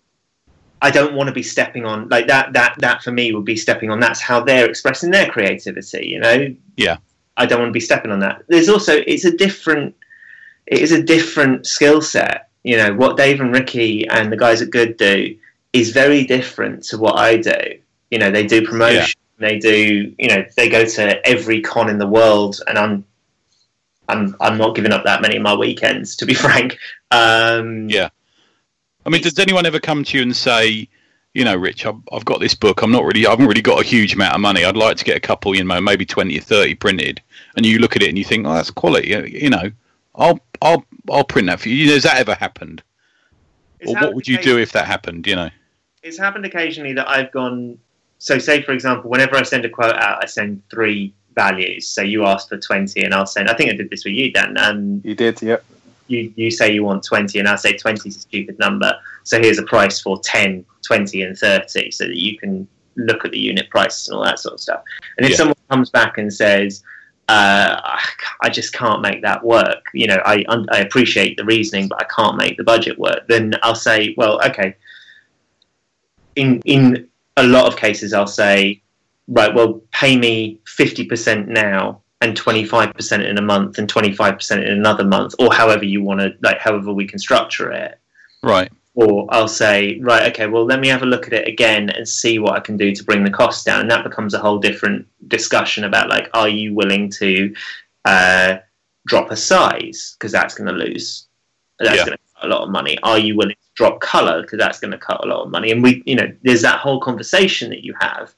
I don't want to be stepping on like that. That that for me would be stepping on. That's how they're expressing their creativity. You know. Yeah. I don't want to be stepping on that. There's also it's a different. It is a different skill set. You know what Dave and Ricky and the guys at Good do is very different to what I do. You know, they do promotion. They do. You know, they go to every con in the world, and I'm. I'm. I'm not giving up that many of my weekends, to be frank. Um, Yeah. I mean, does anyone ever come to you and say, you know, Rich, I've, I've got this book. I'm not really, I haven't really got a huge amount of money. I'd like to get a couple, you know, maybe twenty or thirty printed. And you look at it and you think, oh, that's quality. You know, I'll, I'll, I'll print that for you. Has that ever happened? It's Or what happened would you do if that happened? You know? It's happened occasionally that I've gone. So, say for example, whenever I send a quote out, I send three values. So you ask for twenty, and I'll send. I think I did this with you, Dan. Um, You did, yep. you you say you want twenty, and I say twenty is a stupid number. So here's a price for ten, twenty, and thirty, so that you can look at the unit prices and all that sort of stuff. And if Yeah. someone comes back and says, uh, I just can't make that work, you know, I I appreciate the reasoning, but I can't make the budget work, then I'll say, well, okay. In in a lot of cases, I'll say, right, well, pay me fifty percent now and twenty-five percent in a month and twenty-five percent in another month, or however you want to, like, however we can structure it. Right. Or I'll say, right, okay, well, let me have a look at it again and see what I can do to bring the cost down. And that becomes a whole different discussion about like, are you willing to uh, drop a size because that's going to lose, that's Yeah. going to cut a lot of money. Are you willing to drop color because that's going to cut a lot of money? And we, you know, there's that whole conversation that you have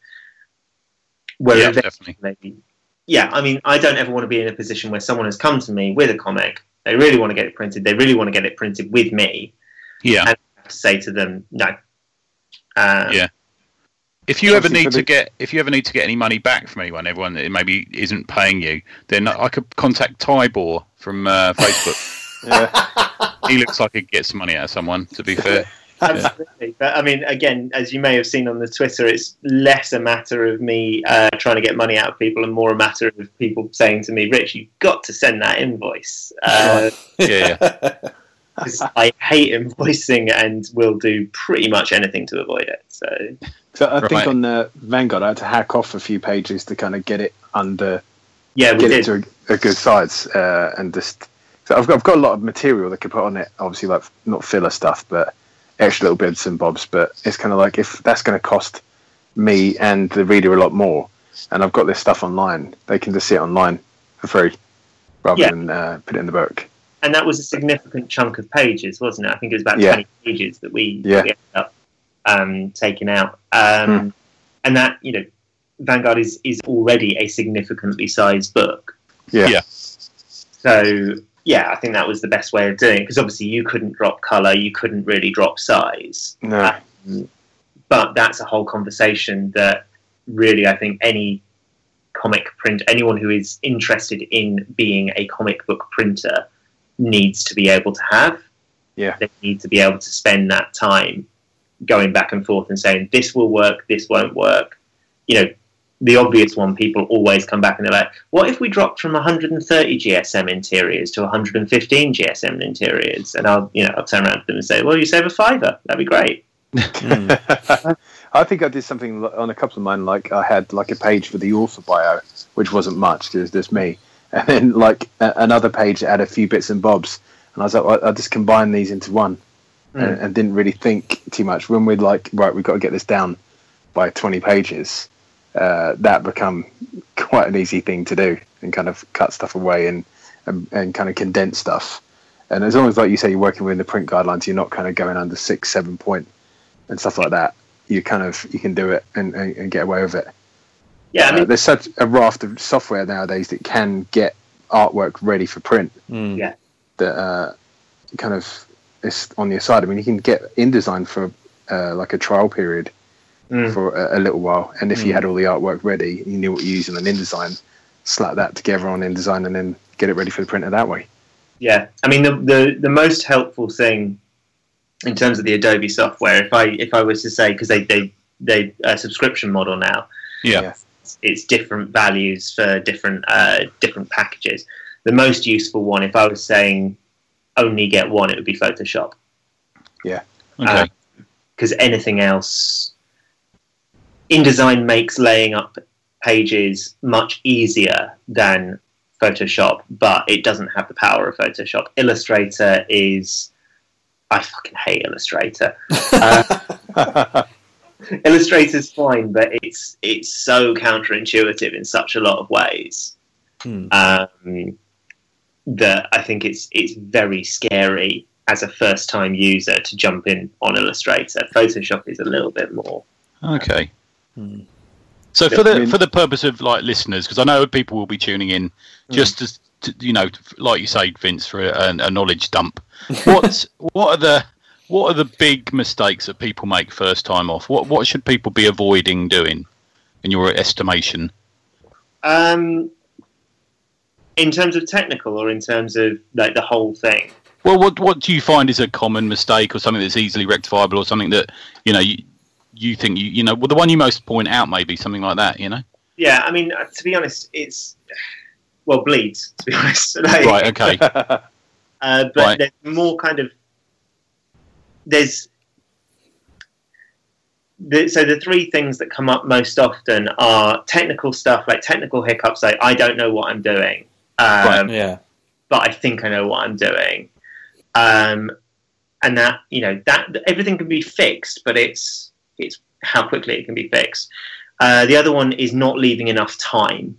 where Yeah, eventually definitely. maybe, yeah, I mean, I don't ever want to be in a position where someone has come to me with a comic, they really want to get it printed, they really want to get it printed with me, Yeah. and I have to say to them, no. Um, Yeah. If you ever Obviously need for to the- get, if you ever need to get any money back from anyone, everyone that maybe isn't paying you, then I could contact Tybor from uh, Facebook. Yeah. He looks like he'd get some money out of someone. To be fair, Absolutely. But I mean, again, as you may have seen on the Twitter, it's less a matter of me uh, trying to get money out of people and more a matter of people saying to me, Rich, you've got to send that invoice. Uh, yeah, yeah. 'cause I hate invoicing and will do pretty much anything to avoid it. So, So I think Right. on the Vanguard, I had to hack off a few pages to kind of get it under, yeah, we get did. it to a, a good size, uh, and just. So I've got, I've got a lot of material that could put on it. Obviously, like not filler stuff, but extra little bits and bobs. But it's kind of like if that's going to cost me and the reader a lot more, and I've got this stuff online, they can just see it online for free rather Yeah. than uh, put it in the book. And that was a significant chunk of pages, wasn't it? I think it was about Yeah. twenty pages that we, Yeah. we ended up um, taking out. Um, Hmm. And that, you know, Vanguard is, is already a significantly sized book. Yeah. Yeah. So, yeah, I think that was the best way of doing it, because obviously you couldn't drop colour, you couldn't really drop size. No. Um, but that's a whole conversation that really I think any comic print, anyone who is interested in being a comic book printer needs to be able to have. Yeah. They need to be able to spend that time going back and forth and saying, this will work, this won't work. You know, the obvious one, people always come back and they're like, what if we dropped from one hundred thirty G S M interiors to one hundred fifteen G S M interiors? And I'll, you know, I'll turn around to them and say, well, you save a fiver. That'd be great. I think I did something li- on a couple of mine. Like I had like a page for the author bio, which wasn't much. It was just me, and then like a- another page that had a few bits and bobs. And I was like, well, I just combined these into one, and, Mm. and didn't really think too much. When we're like, right, we've got to get this down by twenty pages. Uh, that become quite an easy thing to do, and kind of cut stuff away and and, and kind of condense stuff. And as long as, like you say, you're working within the print guidelines, you're not kind of going under six, seven point and stuff like that. You kind of you can do it and, and, and get away with it. Yeah, I Uh, mean, there's such a raft of software nowadays that can get artwork ready for print. Mm. Yeah. That uh, kind of is on your side. I mean, you can get InDesign for uh, like a trial period Mm. for a, a little while, and if you Mm. had all the artwork ready, you knew what you're using on InDesign, slap that together on InDesign, and then get it ready for the printer that way. yeah. I mean, the, the, the most helpful thing in terms of the Adobe software, if I if I was to say, because they they they a subscription model now, yeah, Yeah. it's, it's different values for different uh, different packages. The most useful one, if I was saying only get one, it would be Photoshop, okay, because anything else, InDesign makes laying up pages much easier than Photoshop, but it doesn't have the power of Photoshop. Illustrator is, I fucking hate Illustrator. Uh, Illustrator's fine, but it's it's so counterintuitive in such a lot of ways Hmm. um, that I think it's it's very scary as a first time user to jump in on Illustrator. Photoshop is a little bit more. okay. Hmm. So for the I mean- for the purpose of like listeners, because I know people will be tuning in just as to, you know, like you say, Vince, for a, a knowledge dump. What what are the what are the big mistakes that people make first time off? What what should people be avoiding doing, in your estimation? Um, in terms of technical, or in terms of like the whole thing. Well, what what do you find is a common mistake, or something that's easily rectifiable, or something that you know you you think you you know well the one you most point out, maybe something like that, you know? Yeah, I mean, uh, to be honest, it's well bleeds. To be honest, like, Right. Okay. Uh, but Right. there's more kind of there's the, so the three things that come up most often are technical stuff, like technical hiccups, like I don't know what I'm doing, um, Right. Yeah. but I think I know what I'm doing, um, and that you know that everything can be fixed, but it's it's how quickly it can be fixed. Uh, the other one is not leaving enough time.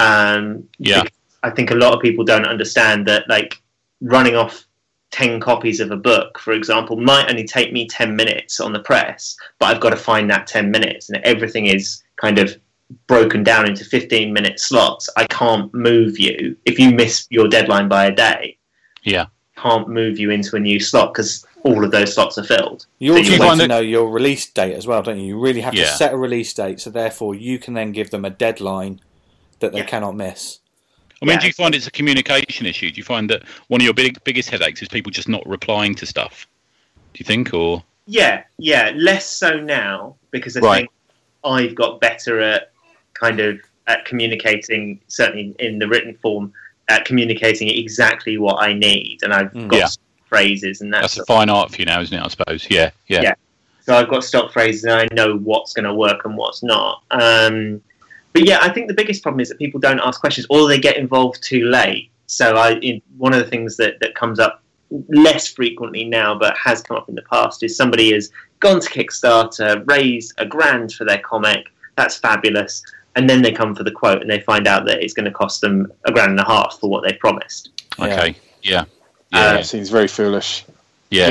Um, Yeah. I think a lot of people don't understand that, like, running off ten copies of a book, for example, might only take me ten minutes on the press, but I've got to find that ten minutes, and everything is kind of broken down into fifteen minute slots. I can't move you if you miss your deadline by a day. Yeah. Can't move you into a new slot because all of those slots are filled. You So also you want find to it- know your release date as well, don't you? You really have to Yeah. set a release date, so therefore you can then give them a deadline that they Yeah. cannot miss. I mean, Yeah. do you find it's a communication issue? Do you find that one of your big, biggest headaches is people just not replying to stuff? Do you think, or Yeah, yeah, less so now because I Right. think I've got better at kind of at communicating, certainly in the written form, at communicating exactly what I need, and I've Mm. got Yeah. phrases and that that's a sort fine art for you now, isn't it? I suppose. Yeah, yeah, Yeah. So I've got stock phrases and I know what's going to work and what's not. Um, but yeah, I think the biggest problem is that people don't ask questions or they get involved too late. So I, in, one of the things that, that comes up less frequently now, but has come up in the past, is somebody has gone to Kickstarter, raised a grand for their comic. That's fabulous. And then they come for the quote and they find out that it's going to cost them a grand and a half for what they promised. Okay. Yeah. Uh, Yeah. It seems very foolish. yeah. yeah.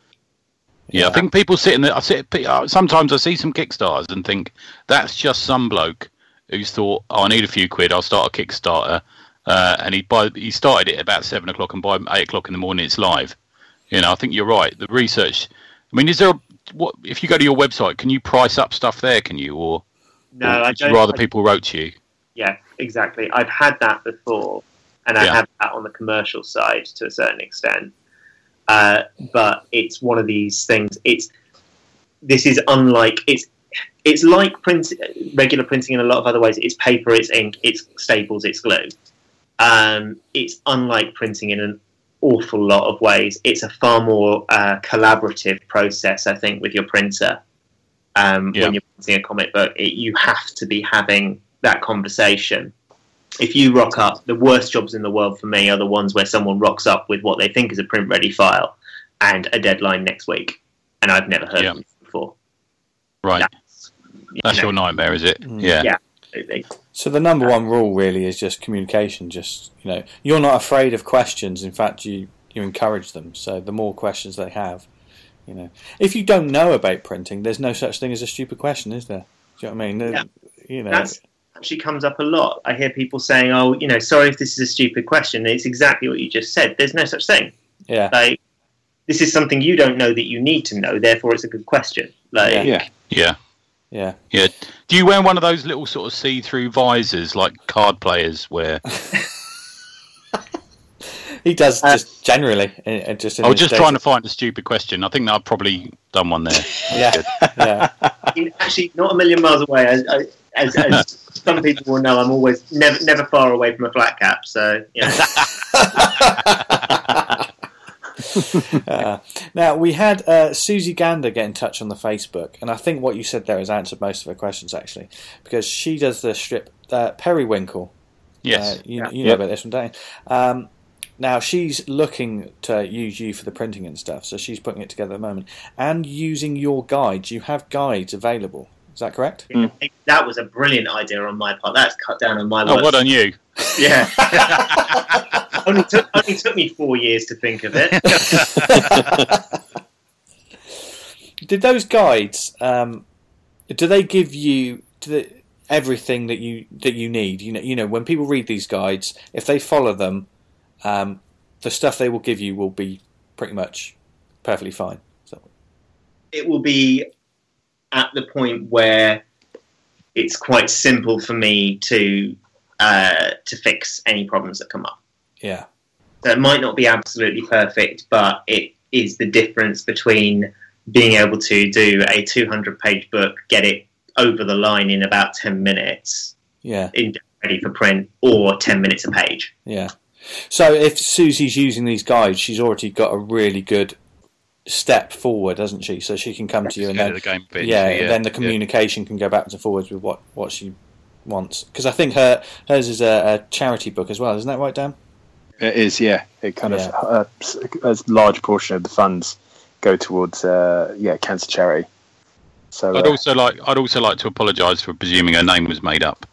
Yeah, I think people sit in the. I sit. Sometimes I see some Kickstarters and think that's just some bloke who's thought, "Oh, I need a few quid. I'll start a Kickstarter," uh, and he by he started it at about seven o'clock, and by eight o'clock in the morning it's live. You know, I think you're right. The research. I mean, is there a, what if you go to your website? Can you price up stuff there? Can you, or, No, or I would you don't. rather I- people wrote to you? Yeah, exactly. I've had that before, and I Yeah. have that on the commercial side to a certain extent. Uh, but it's one of these things. It's this is unlike it's it's like print regular printing in a lot of other ways. It's paper, it's ink, it's staples, it's glue. Um, it's unlike printing in an awful lot of ways. It's a far more uh, collaborative process, I think, with your printer. Um, Yeah. When you're printing a comic book, it, you have to be having that conversation. If you rock up, the worst jobs in the world for me are the ones where someone rocks up with what they think is a print ready file and a deadline next week, and I've never heard Yeah. of them before. Right. That's, you That's know, your nightmare, is it? Mm. Yeah. Yeah. absolutely. So the number one rule really is just communication. Just, you know, you're not afraid of questions. In fact, you you encourage them. So the more questions they have, you know, if you don't know about printing, there's no such thing as a stupid question, is there? Do you know what I mean? Yeah. You know, That's actually comes up a lot. I hear people saying, "Oh, you know, sorry if this is a stupid question." And it's exactly what you just said. There's no such thing. yeah, Like, this is something you don't know that you need to know. Therefore, it's a good question. Like, Yeah. Yeah. Yeah. yeah. Yeah. Do you wear one of those little sort of see-through visors like card players wear? He does Uh, just generally. uh, uh, just in I was his just trying to days. find a stupid question. I think that I've probably done one there. Yeah, yeah. in- actually, not a million miles away. As, as, as some people will know, I'm always never never far away from a flat cap. So, you know. Uh, now, we had uh, Susie Gander get in touch on the Facebook, and I think what you said there has answered most of her questions, actually, because she does the strip uh, Periwinkle. Yes. Uh, you, Yeah. you know Yep. about this one, don't you? Um, now, she's looking to use you for the printing and stuff, so she's putting it together at the moment. And using your guides. You have guides available. Is that correct? Mm. That was a brilliant idea on my part. That's cut down on my Oh, work. well done you. Yeah. only took only took me four years to think of it. Did those guides, um, do they give you do they, everything that you that you need? You know, you know, when people read these guides, if they follow them, um, the stuff they will give you will be pretty much perfectly fine. So, It will be at the point where it's quite simple for me to uh, to fix any problems that come up. yeah, So it might not be absolutely perfect, but it is the difference between being able to do a two hundred page book, get it over the line in about ten minutes, yeah, in, ready for print, or ten minutes a page. yeah. So if Susie's using these guides, she's already got a really good step forward, hasn't she? So she can come to you and Ahead then of the game a bit, yeah, yeah, then the yeah. communication can go backwards and forwards with what, what she wants. Because I think her hers is a, a charity book as well, isn't that right, Dan? It is, yeah. It kind Yeah. of uh, a large portion of the funds go towards uh, yeah cancer charity. So I'd uh, also like I'd also like to apologise for presuming her name was made up.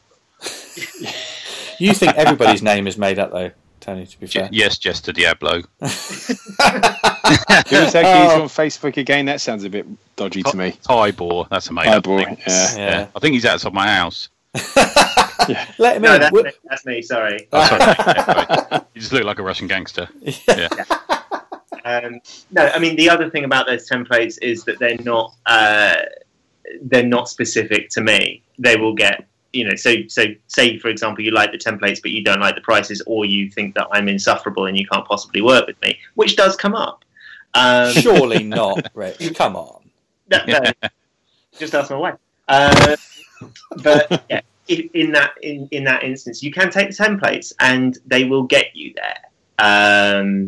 You think everybody's name is made up, though, Tony, to be Je- fair. yes, Jester Diablo. who was that geezer on Facebook again? That sounds a bit dodgy to me. Tybor, that's a made up Tybor, thing. yeah. Yeah. I think he's outside my house. Let him No, in. that's We'll- me, that's me. Sorry. Oh, sorry. Yeah, sorry. You just look like a Russian gangster. Yeah. Um, no, I mean the other thing about those templates is that they're not uh, they're not specific to me. They will get, you know, so so say for example you like the templates but you don't like the prices, or you think that I'm insufferable and you can't possibly work with me, which does come up. Um, Surely not, Rich. Come on. no, no, just ask my wife. Uh, but yeah, in, in that in, in that instance, you can take the templates and they will get you there. Um,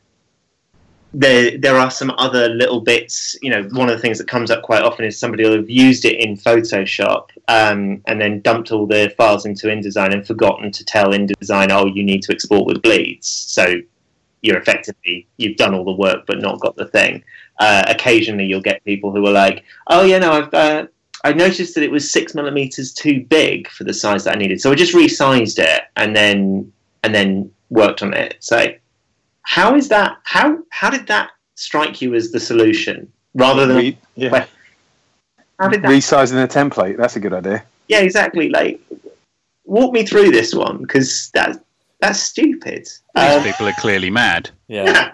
There, there are some other little bits. You know, one of the things that comes up quite often is somebody will have used it in Photoshop um, and then dumped all the files into InDesign and forgotten to tell InDesign, oh, you need to export with bleeds. So you're effectively, you've done all the work but not got the thing. Uh, occasionally you'll get people who are like, oh, yeah, no, I've uh, I noticed that it was six millimeters too big for the size that I needed. So I just resized it and then and then worked on it. So how is that? How how did that strike you as the solution rather than? Re- yeah. How did that? Resizing the template. That's a good idea. Yeah, exactly. Like, walk me through this one because that that's stupid. These Um, people are clearly mad. Yeah.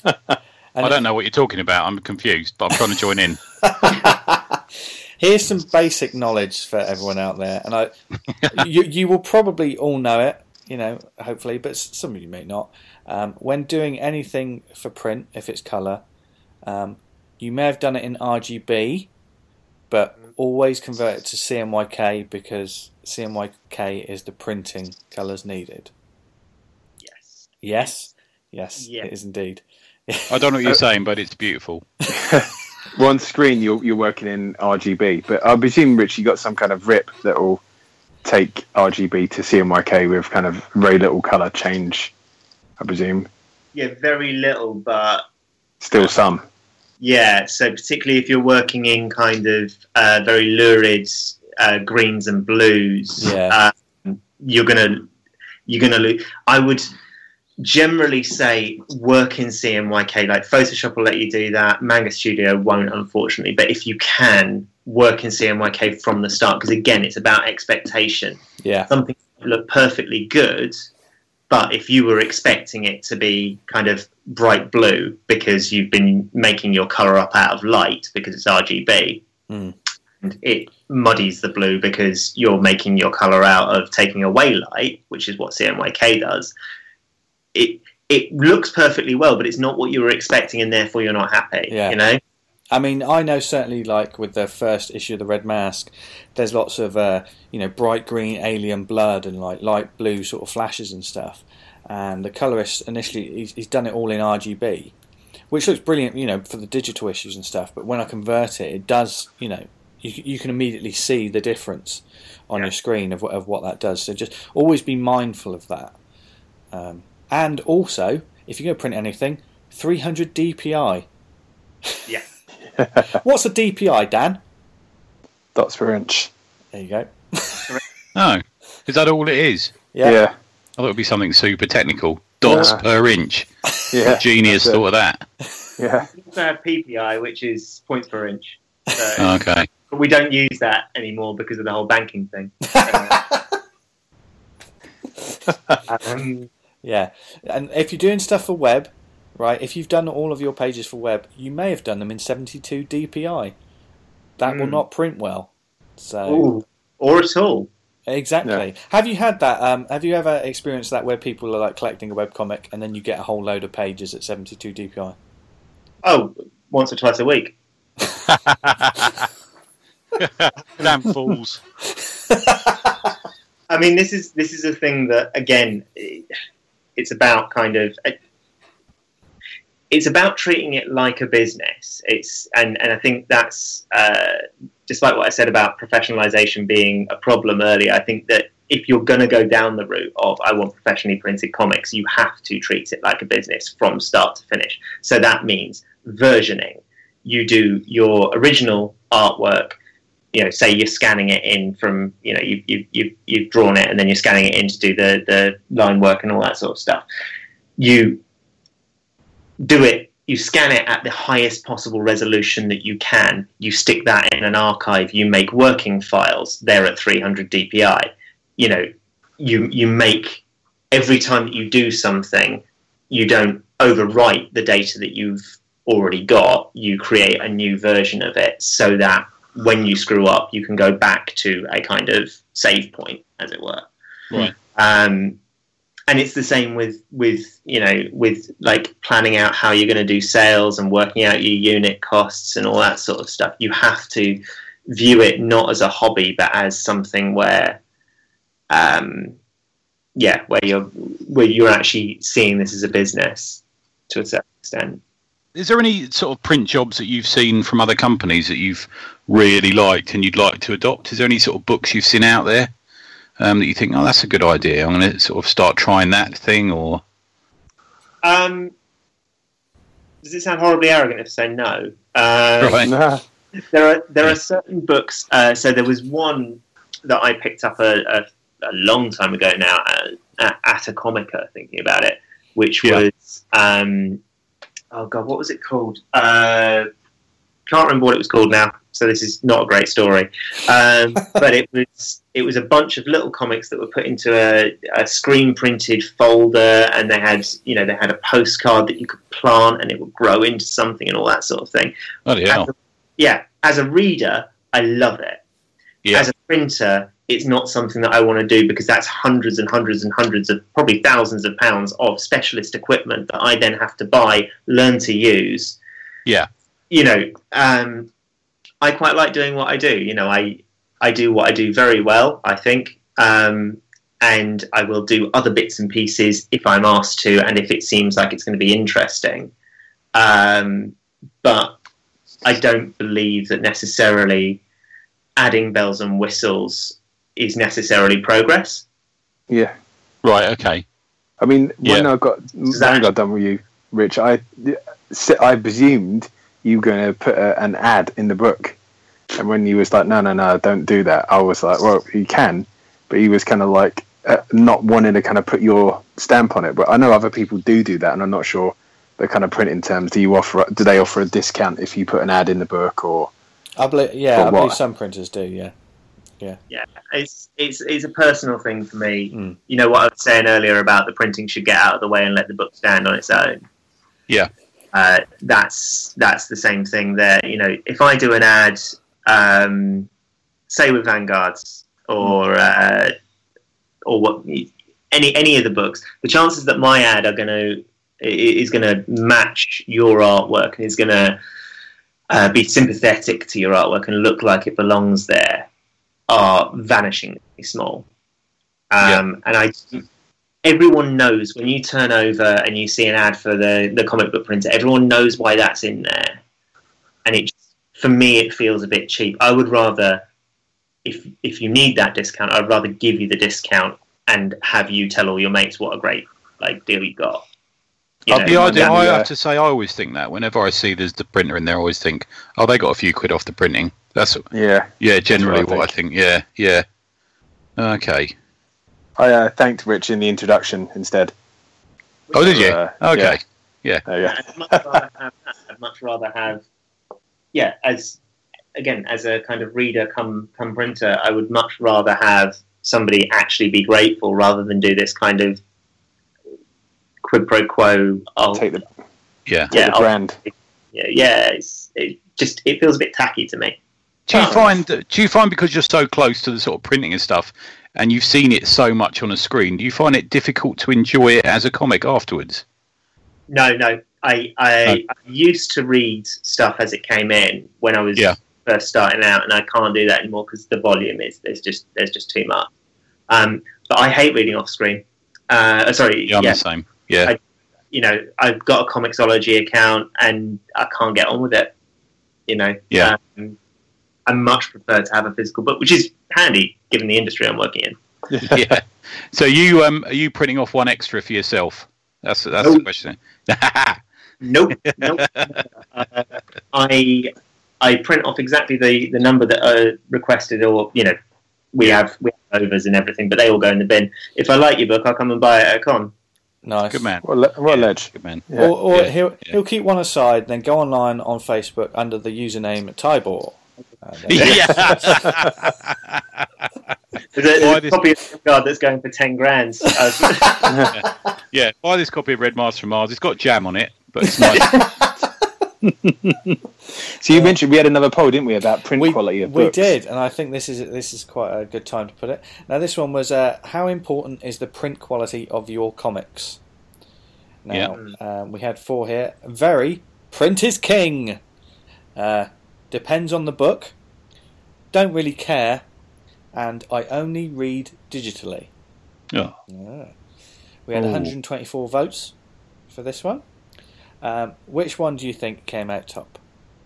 I don't know what you're talking about. I'm confused, but I'm trying to join in. Here's some basic knowledge for everyone out there, and I, you, you will probably all know it, you know, hopefully, but s- some of you may not. Um, when doing anything for print, if it's colour, um, you may have done it in R G B, but always convert it to C M Y K because C M Y K is the printing colours needed. yes. Yes? Yes, Yeah. it is indeed. I don't know what you're saying, but it's beautiful. Well, on screen, you're, you're working in R G B, but I presume, Rich, you got some kind of rip that will take R G B to C M Y K with kind of very little colour change, I presume. Yeah, very little, but Still some. yeah. So particularly if you're working in kind of uh, very lurid uh, greens and blues, Yeah. um, you're gonna you're gonna lose. I would generally say work in C M Y K. Like Photoshop will let you do that. Manga Studio won't, unfortunately. But if you can, work in C M Y K from the start, because again, it's about expectation. Yeah. Something look perfectly good, but if you were expecting it to be kind of bright blue because you've been making your colour up out of light because it's R G B, Mm. and it muddies the blue because you're making your colour out of taking away light, which is what C M Y K does. It it looks perfectly well, but it's not what you were expecting, and therefore you're not happy. Yeah. You know. I mean, I know certainly, like with the first issue of the Red Mask, there's lots of uh, you know bright green alien blood and like light blue sort of flashes and stuff. And the colorist initially he's, he's done it all in R G B, which looks brilliant, you know, for the digital issues and stuff. But when I convert it, it does, you know, you you can immediately see the difference on Yeah. your screen of what of what that does. So just always be mindful of that. Um, and also, if you're going to print anything, three hundred D P I. Yeah. What's a D P I, Dan? Dots per inch. There you go. No, is that all it is? Yeah. Yeah. I thought it would be something super technical. Dots Yeah. per inch. Yeah. Genius That's it. thought of that. Yeah. We also have P P I, which is points per inch. So, Okay. but we don't use that anymore because of the whole banking thing. Uh, um, Yeah, and if you're doing stuff for web, right, if you've done all of your pages for web, you may have done them in seventy-two D P I. That will Mm. not print well. So ooh, or at all. exactly. Have you had that? Um, have you ever experienced that where people are like collecting a web comic and then you get a whole load of pages at seventy-two D P I? Oh, once or twice a week. Damn fools. I mean, this is this is a thing that again, it's about kind of it's about treating it like a business. It's and and I think that's uh, despite what I said about professionalization being a problem earlier. I think that if you're going to go down the route of I want professionally printed comics, you have to treat it like a business from start to finish. So that means versioning. You do your original artwork. you know, say you're scanning it in from, you know, you you you you've drawn it and then you're scanning it in to do the the line work and all that sort of stuff. You do it. You scan it at the highest possible resolution that you can. You stick that in an archive. You make working files. They're at three hundred D P I. You know, you you make every time that you do something, you don't overwrite the data that you've already got. You create a new version of it so that when you screw up, you can go back to a kind of save point, as it were. Right. Um, And it's the same with, with, you know, with like planning out how you're going to do sales and working out your unit costs and all that sort of stuff. You have to view it not as a hobby, but as something where, um, yeah, where you're where you're actually seeing this as a business to a certain extent. Is there any sort of print jobs that you've seen from other companies that you've really liked and you'd like to adopt? Is there any sort of books you've seen out there? Um, that you think, oh, that's a good idea. I'm going to sort of start trying that thing, or um, does it sound horribly arrogant if I say no? Uh, right. Nah. There are there are certain books. Uh, so there was one that I picked up a, a, a long time ago now at, at, at a Comica, thinking about it, which Yeah. was um, oh god, what was it called? Uh, can't remember what it was called now. So this is not a great story, um, but it was it was a bunch of little comics that were put into a, a screen printed folder, and they had you know they had a postcard that you could plant, and it would grow into something and all that sort of thing. Oh, yeah. As a, yeah, as a reader, I love it. Yeah. As a printer, it's not something that I want to do because that's hundreds and hundreds and hundreds of probably thousands of pounds of specialist equipment that I then have to buy, learn to use. Yeah. You know. Um, I quite like doing what I do. You know, I I do what I do very well, I think, um, and I will do other bits and pieces if I'm asked to, and if it seems like it's going to be interesting. Um, but I don't believe that necessarily adding bells and whistles is necessarily progress. Yeah. Right. Okay. I mean, when Yeah. I got when that- I got done with you, Rich, I I presumed you were going to put a, an ad in the book, and when you was like, no, no, no, don't do that, I was like, well, you can, but he was kind of like uh, not wanting to kind of put your stamp on it. But I know other people do do that, and I'm not sure the kind of printing terms. Do you offer? Do they offer a discount if you put an ad in the book, or? I believe, yeah, Or I believe what? some printers do. Yeah, yeah. Yeah, it's it's it's a personal thing for me. Mm. You know what I was saying earlier about the printing should get out of the way and let the book stand on its own. Yeah. Uh, that's that's the same thing there. You know, if I do an ad, um, say with Vanguards or uh, or what any any of the books, the chances that my ad are going to is going to match your artwork and is going to uh, be sympathetic to your artwork and look like it belongs there are vanishingly small. Um, And I. Everyone knows when you turn over and you see an ad for the, the comic book printer, everyone knows why that's in there. And it, for me, it feels a bit cheap. I would rather, if if you need that discount, I'd rather give you the discount and have you tell all your mates what a great like deal you got. You Uh, know, yeah, I, do, that- I yeah. have to say, I always think that whenever I see there's the printer in there, I always think, oh, they got a few quid off the printing. That's Yeah. yeah, generally what I what I think. Yeah, yeah. Okay. I uh, thanked Rich in the introduction instead. Oh, did you? Uh, Okay. yeah. Oh, yeah. I'd much rather have that. I'd much rather have, yeah, as again as a kind of reader come come printer, I would much rather have somebody actually be grateful rather than do this kind of quid pro quo. I'll, Take the, Yeah. take yeah, the I'll- brand. yeah, yeah. It's, it just it feels a bit tacky to me. Do you Oh. find do you find because you're so close to the sort of printing and stuff, and you've seen it so much on a screen, do you find it difficult to enjoy it as a comic afterwards? No, no. I I, No. I used to read stuff as it came in when I was Yeah. first starting out, and I can't do that anymore because the volume is there's just there's just too much. Um, but I hate reading off screen. Uh, sorry, Yeah, I'm yeah. the same. Yeah. I- You know, I've got a Comixology account and I can't get on with it. You know, Yeah. Um, I much prefer to have a physical book, which is handy given the industry I'm working in. yeah. So you um are you printing off one extra for yourself? That's that's No. the question. Nope, nope. uh, I I print off exactly the, the number that are requested, or you know, we have we have overs and everything, but they all go in the bin. If I like your book, I'll come and buy it at a con. Nice. Good man. What, a le- what a Yeah, ledge. Good man. Yeah. Or, or Yeah, he'll yeah. he'll keep one aside, then go online on Facebook under the username Tybor. Uh, then- Yeah. There's a, Buy there's a this- copy of the guard that's going for ten grand. Uh, Yeah, buy this copy of Red Mars from Mars. It's got jam on it, but it's nice. So you mentioned we had another poll, didn't we, about print we, quality of we books? did, and I think this is this is quite a good time to put it. Now, this one was uh, how important is the print quality of your comics? Now, um, we had four here. Very print is king. Uh, depends on the book. Don't really care, and I only read digitally. Oh. Yeah. We had Ooh. one hundred twenty-four votes for this one. Um, which one do you think came out top?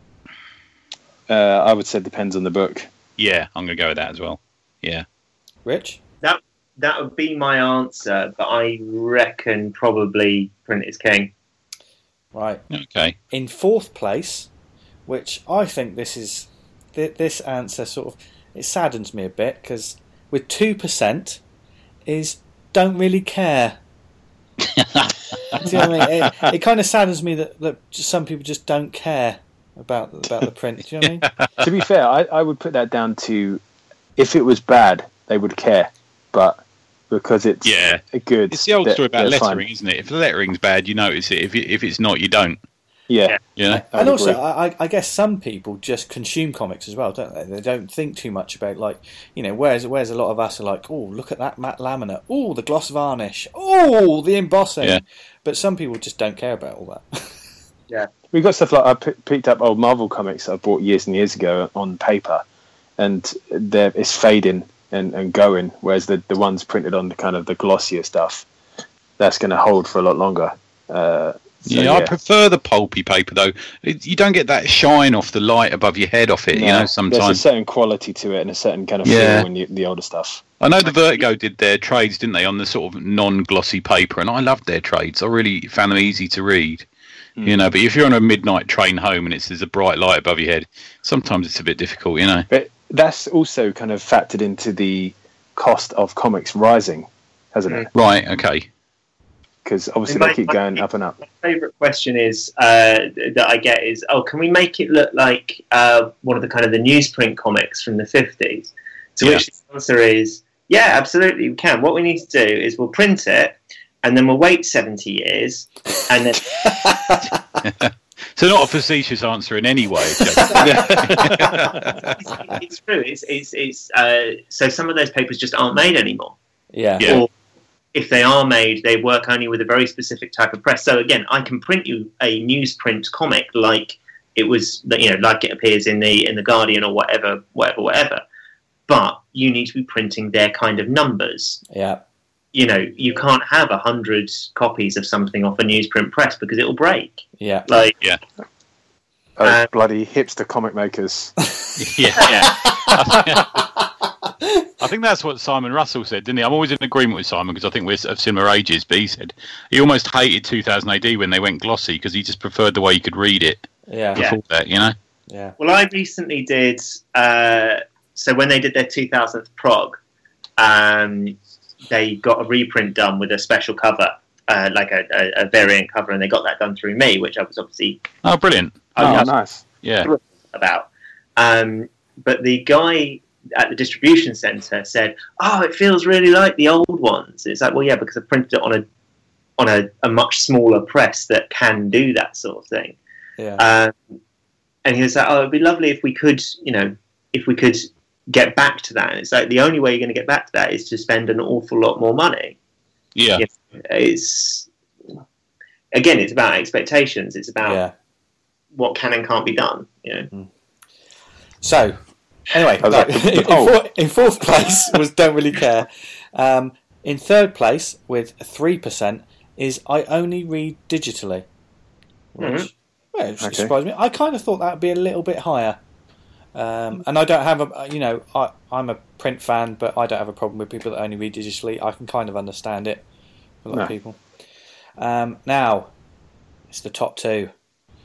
Uh, I would say depends on the book. Yeah, I'm going to go with that as well. Yeah. Rich? that that would be my answer, but I reckon probably print is king. Right. Okay. In fourth place, which I think this is th- this answer sort of it saddens me a bit because with two percent is don't really care. Do you know what I mean? It, it kind of saddens me that, that just some people just don't care about about the print. Do you know what I mean? To be fair, I, I would put that down to if it was bad, they would care, but because it's Yeah. good, It's the old they're- story about they're lettering, fine. isn't it? If the lettering's bad, you notice it. If it, if it's not, you don't. Yeah, You know? I And would also, agree. I, I guess some people just consume comics as well, don't they? They don't think too much about, like, you know, whereas, whereas a lot of us are like, oh, look at that matte laminate, oh, the gloss varnish, oh, the embossing. Yeah. But some people just don't care about all that. We've got stuff like I p- picked up old Marvel comics I bought years and years ago on paper, and they're, it's fading and, and going, whereas the, the ones printed on the kind of the glossier stuff, that's going to hold for a lot longer. Uh, so, yeah, I prefer the pulpy paper though. It, you don't get that shine off the light above your head off it. No, you know, there's a sometimes. certain quality to it and a certain kind of Yeah. feel when you, the older stuff. I know the Vertigo did their trades, didn't they, on the sort of non-glossy paper, and I loved their trades. I really found them easy to read. Mm. You know, but if you're on a midnight train home and it's there's a bright light above your head, sometimes it's a bit difficult. You know. But that's also kind of factored into the cost of comics rising, hasn't it? Right. Okay. Because obviously It might- they keep going up and up. My favourite question is uh, that I get is, oh, can we make it look like uh, one of the kind of the newsprint comics from the fifties? To Yeah. which the answer is, yeah, absolutely, we can. What we need to do is we'll print it, and then we'll wait seventy years, and then So not a facetious answer in any way. Jake. it's true. It's it's it's uh, so some of those papers just aren't made anymore. Yeah. Yeah. Or if they are made, they work only with a very specific type of press. So again, I can print you a newsprint comic like it was, you know, like it appears in the in the Guardian or whatever, whatever, whatever. But you need to be printing their kind of numbers. Yeah. You know, you can't have a hundred copies of something off a newsprint press because it'll break. Yeah. Like, Oh, Uh, bloody hipster comic makers. Yeah. I think that's what Simon Russell said, didn't he? I'm always in agreement with Simon because I think we're of similar ages. But he said he almost hated two thousand A D when they went glossy because he just preferred the way you could read it Yeah. Yeah. before that. You know. Yeah. well, I recently did. Uh, so when they did their two thousandth prog, um, they got a reprint done with a special cover, uh, like a, a, a variant cover, and they got that done through me, which I was obviously Oh, brilliant! Oh, yeah. nice. Yeah. about. Um, but the guy at the distribution centre said, "Oh, it feels really like the old ones." It's like, well, yeah, because I printed it on a on a, a much smaller press that can do that sort of thing. Yeah. Um, and he was like, "Oh, it'd be lovely if we could, you know, if we could get back to that." And it's like the only way you're going to get back to that is to spend an awful lot more money. Yeah. Yeah. It's again, it's about expectations. It's about Yeah. what can and can't be done. You know. So, anyway, Oh, like, that- in, oh. four, in fourth place was Don't Really Care. Um, in third place, with three percent, is I Only Read Digitally. Which, Mhm. well, it Okay. surprised me. I kind of thought that would be a little bit higher. Um, and I don't have a, you know, I, I'm a print fan, but I don't have a problem with people that only read digitally. I can kind of understand it for a lot of No. people. Um, now, it's the top two.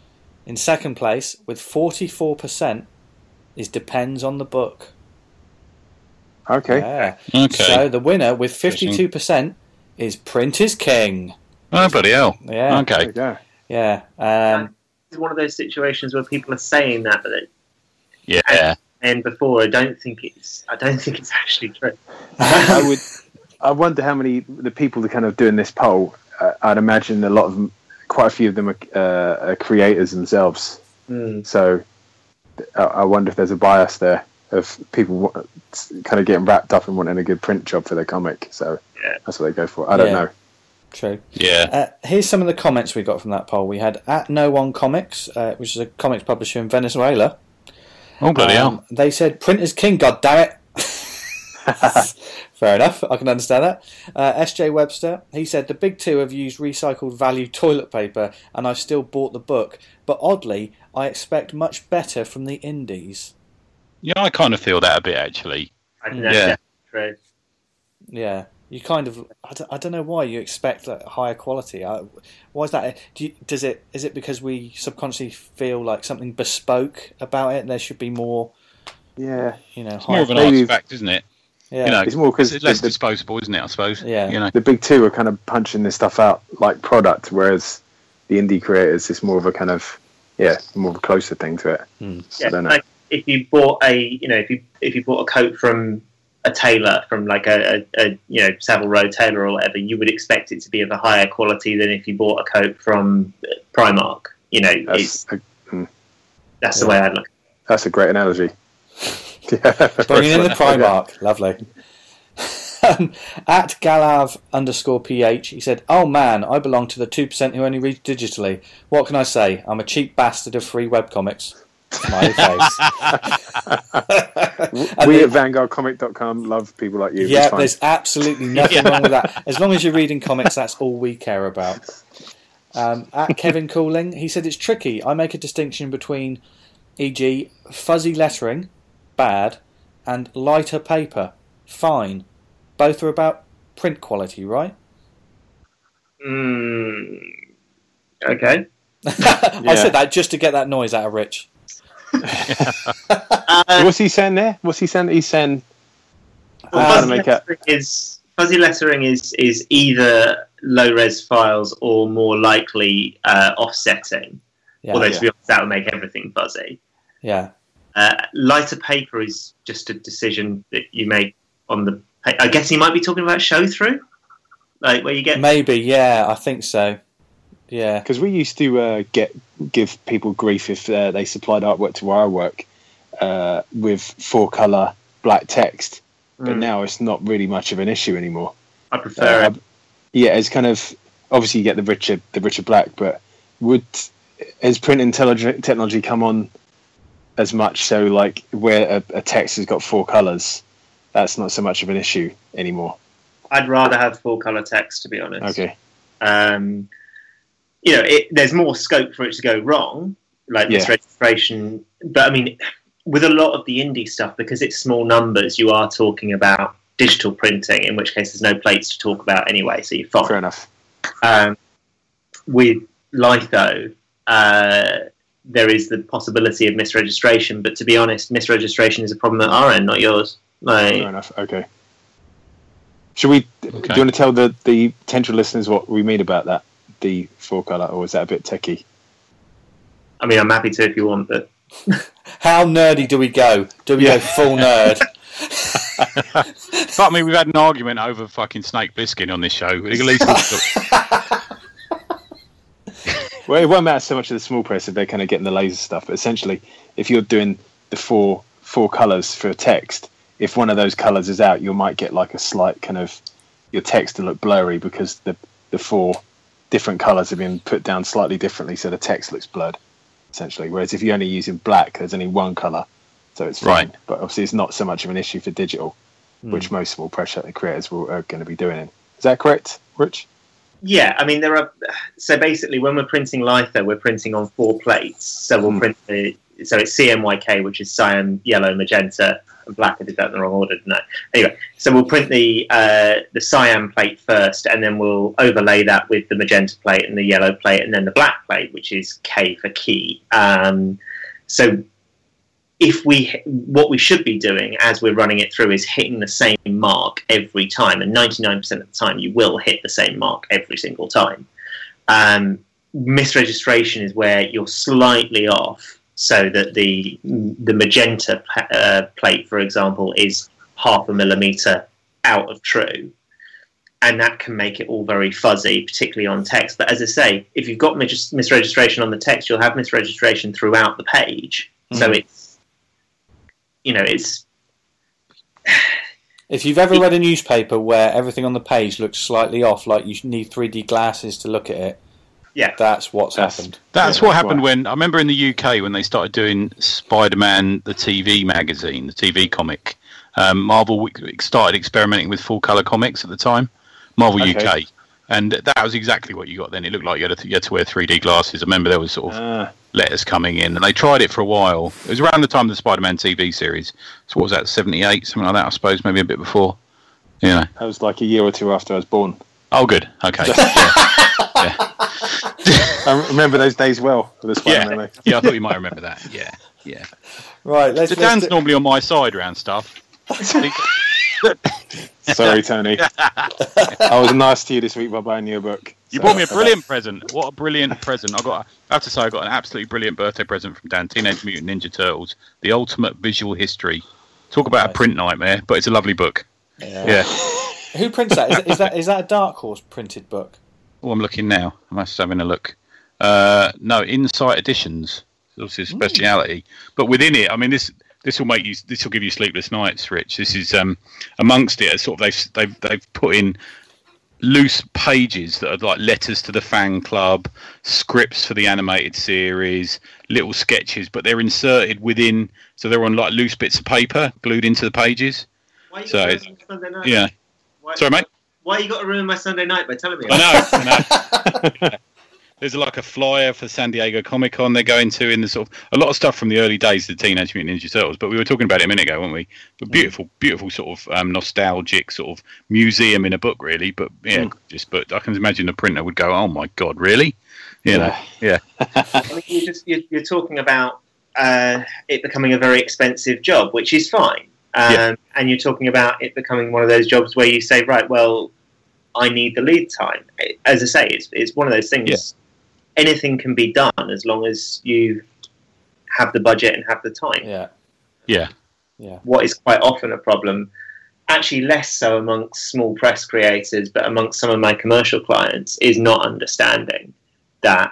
In second place, with forty-four percent, is Depends on the Book. Okay. Yeah. Okay. So the winner with fifty-two percent is Print is King. Oh, bloody hell. Yeah. There Okay. you go. Yeah. Um, It's one of those situations where people are saying that, but they- Yeah. and before, I don't think it's. I don't think it's actually true. I would. I wonder how many the people that kind of doing this poll. Uh, I'd imagine a lot of them, quite a few of them are, uh, are creators themselves. Mm. So I, I wonder if there's a bias there of people wa- kind of getting wrapped up in wanting a good print job for their comic. So Yeah. that's what they go for. I don't Yeah. know. True. Yeah. Uh, here's some of the comments we got from that poll. We had at No One Comics, uh, which is a comics publisher in Venezuela. Oh, bloody Um, hell. They said, "Print is king, goddammit." Fair enough, I can understand that. Uh, S J Webster, he said, "The big two have used recycled value toilet paper, and I've still bought the book. But oddly, I expect much better from the indies." Yeah, I kind of feel that a bit, actually. I think that's Yeah. definitely true. Yeah, you kind of. I don't, I don't know why you expect like, higher quality. I, why is that? Do you, does it? Is it because we subconsciously feel like something bespoke about it? And there should be more. Yeah. You know, It's more of an Maybe- artifact, isn't it? Yeah. You know, It's more because it's less the, the, disposable, isn't it, I suppose? Yeah. You know. the big two are kind of punching this stuff out like product, whereas the indie creators is more of a kind of yeah, more of a closer thing to it. Hmm. So Yeah, I don't know. like if you bought a, you know, if you if you bought a coat from a tailor, from like a, a, a you know Savile Row tailor or whatever, you would expect it to be of a higher quality than if you bought a coat from Primark. You know, it's, That's a, that's the Yeah. way I'd look. that's a great analogy. Yeah. Bringing in the Primark, lovely. Um, at Galav underscore ph, he said, "Oh man, I belong to the two percent who only read digitally. What can I say? I'm a cheap bastard of free webcomics." Smiley face. And We the- at vanguard comic dot com love people like you. Yeah, It's fine. there's absolutely nothing Yeah. wrong with that. As long as you're reading comics, that's all we care about. Um, at Kevin Cooling, he said it's tricky. I make a distinction between, for example, fuzzy lettering, bad, and lighter paper, fine. Both are about print quality, right? Mm, okay. I said that just to get that noise out of Rich. Uh, What's he saying there? What's he saying? He's saying well, I'm trying fuzzy, to make out. lettering is, fuzzy lettering is is either low res files or more likely uh, offsetting. Yeah, Although yeah. to be honest, that would make everything fuzzy. yeah, Uh, lighter paper is just a decision that you make on the. pa- I guess he might be talking about show through, like where you get. maybe. Yeah, I think so. Yeah, because we used to uh, get give people grief if uh, they supplied artwork to our work uh, with four color black text, but Mm. now it's not really much of an issue anymore. I prefer Uh, it. yeah, it's kind of obviously you get the richer the richer black, but would has print intelligent technology come on as much so like where a, a text has got four colors, that's not so much of an issue anymore. I'd rather have full color text, to be honest. Okay, Um, you know, it, there's more scope for it to go wrong, like Yeah. misregistration. But I mean, with a lot of the indie stuff, because it's small numbers, you are talking about digital printing, in which case there's no plates to talk about anyway, so you're fine. fair enough. Um, with Litho, uh, there is the possibility of misregistration, but to be honest, misregistration is a problem at our end, not yours. Like, Fair enough. Okay. Should we? Do you want to tell the, the potential listeners what we mean about that, the four color, or is that a bit techie? I mean, I'm happy to if you want, but how nerdy do we go? Do we Yeah. go full nerd? Fuck me, we've had an argument over fucking Snake Plissken on this show. At least we've got- Well, it won't matter so much of the small press if they're kind of getting the laser stuff. But essentially, if you're doing the four four colors for a text, if one of those colors is out, you might get like a slight kind of your text to look blurry because the the four different colors have been put down slightly differently, so the text looks blurred. Essentially, whereas if you're only using black, there's only one color, so it's fine. Right. But obviously, it's not so much of an issue for digital, Hmm. which most small press creators will, are going to be doing. Is that correct, Rich? yeah, I mean, there are. So basically, when we're printing Litho, we're printing on four plates. So we'll Hmm. print the. So it's C M Y K, which is cyan, yellow, magenta, and black. I did that in the wrong order, didn't I? Anyway, so we'll print the uh, the cyan plate first, and then we'll overlay that with the magenta plate and the yellow plate, and then the black plate, which is K for key. Um, so if we, what we should be doing as we're running it through is hitting the same mark every time, and ninety-nine percent of the time you will hit the same mark every single time. Um, misregistration is where you're slightly off, so that the the magenta uh, plate, for example, is half a millimetre out of true, and that can make it all very fuzzy, particularly on text. But as I say, if you've got mis- misregistration on the text, you'll have misregistration throughout the page. Mm. So it's, you know, it's... If you've ever read a newspaper where everything on the page looks slightly off, like you need three D glasses to look at it, yeah, that's what's that's, happened. That's yeah, what that's happened right. when I remember in the U K when they started doing Spider-Man, the T V magazine, the T V comic. Um, Marvel started experimenting with full colour comics at the time, Marvel Okay. U K, and that was exactly what you got then. It looked like you had to, you had to wear three D glasses. I remember there was sort of Ah. letters coming in, and they tried it for a while. It was around the time of the Spider-Man T V series. So what was that, seventy-eight, something like that, I suppose, maybe a bit before. Yeah. That was like a year or two after I was born. Oh, good. Okay. yeah. Yeah. I remember those days well for the Spider-Man. Yeah. yeah, I thought you might remember that. Yeah, yeah. Right, let's... So let's Dan's do- normally on my side around stuff. Sorry, Tony. I was nice to you this week by buying you a book. You So- bought me a brilliant present. What a brilliant present. I got. I have to say, I got an absolutely brilliant birthday present from Dan. Teenage Mutant Ninja Turtles, the ultimate visual history. Talk about a Nice. print nightmare, but it's a lovely book. Yeah. Yeah. Who prints that? Is, is that is that a Dark Horse printed book? Oh, I'm looking now. I'm just having a look. Uh, no, Insight Editions. It's obviously a speciality, but within it, I mean, this this will make you. This will give you sleepless nights, Rich. This is um, amongst it. Sort of they've they've they've put in loose pages that are like letters to the fan club, scripts for the animated series, little sketches, but they're inserted within. So they're on like loose bits of paper glued into the pages. Why you So got to it's- ruin my Sunday night? Yeah. Why, Sorry, mate. Why you got to ruin my Sunday night by telling me? I know. I know. There's like a flyer for San Diego Comic Con they're going to in the sort of a lot of stuff from the early days of the Teenage Mutant Ninja Turtles. But we were talking about it a minute ago, weren't we? But beautiful, beautiful sort of um, nostalgic sort of museum in a book, really. But yeah, Mm. just but I can imagine the printer would go, "Oh my god, really?" You know, yeah, I mean, you're, just, you're, you're talking about uh, it becoming a very expensive job, which is fine. Um, Yeah. And you're talking about it becoming one of those jobs where you say, right, well, I need the lead time. As I say, it's, it's one of those things. Yeah. Anything can be done as long as you have the budget and have the time. Yeah, yeah, yeah. What is quite often a problem, actually less so amongst small press creators, but amongst some of my commercial clients, is not understanding that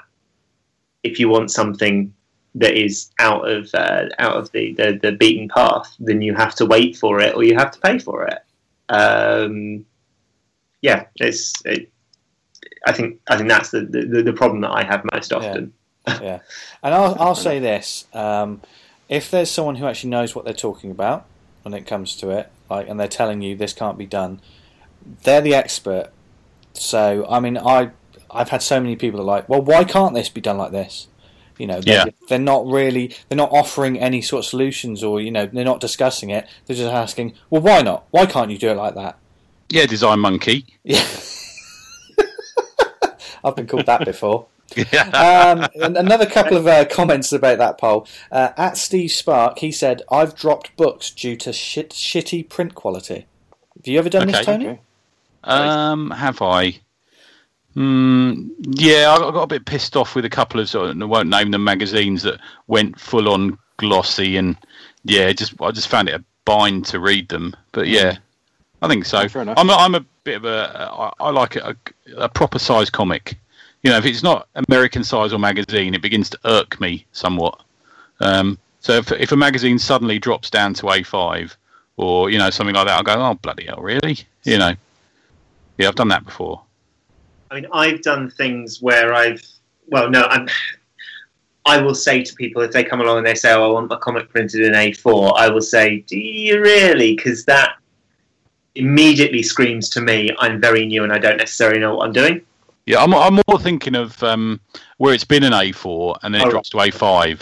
if you want something that is out of uh, out of the, the, the beaten path, then you have to wait for it or you have to pay for it. Um, yeah, it's. It, I think I think that's the, the, the problem that I have most often. Yeah, and I'll I'll say this: um, if there's someone who actually knows what they're talking about when it comes to it, like, and they're telling you this can't be done, they're the expert. So I mean, I I've had so many people that are like, well, why can't this be done like this? You know, they're, Yeah. they're not really they're not offering any sort of solutions, or you know, they're not discussing it. They're just asking, well, why not? Why can't you do it like that? yeah. Design monkey. Yeah, I've been called that before. Yeah. um, and another couple of uh, comments about that poll. Uh, at Steve Spark, he said, "I've dropped books due to shit, shitty print quality." Have you ever done Okay. this, Tony? Okay. Um, have I? Mm, yeah, I got a bit pissed off with a couple of sort of, I won't name them, magazines that went full on glossy, and yeah, just I just found it a bind to read them. But yeah, I think so. Yeah, fair enough. I'm a, I'm a bit of a I, I like a, a proper size comic. You know, if it's not American size or magazine, it begins to irk me somewhat. Um, so if if a magazine suddenly drops down to A five or you know something like that, I'll go, oh bloody hell, really? You know, yeah, I've done that before. I mean, I've done things where I've, well, no, I'm, I will say to people if they come along and they say, oh, I want my comic printed in A four, I will say, do you really? Because that immediately screams to me, I'm very new and I don't necessarily know what I'm doing. Yeah, I'm I'm more thinking of um, where it's been an A four and then it Oh, drops to A five,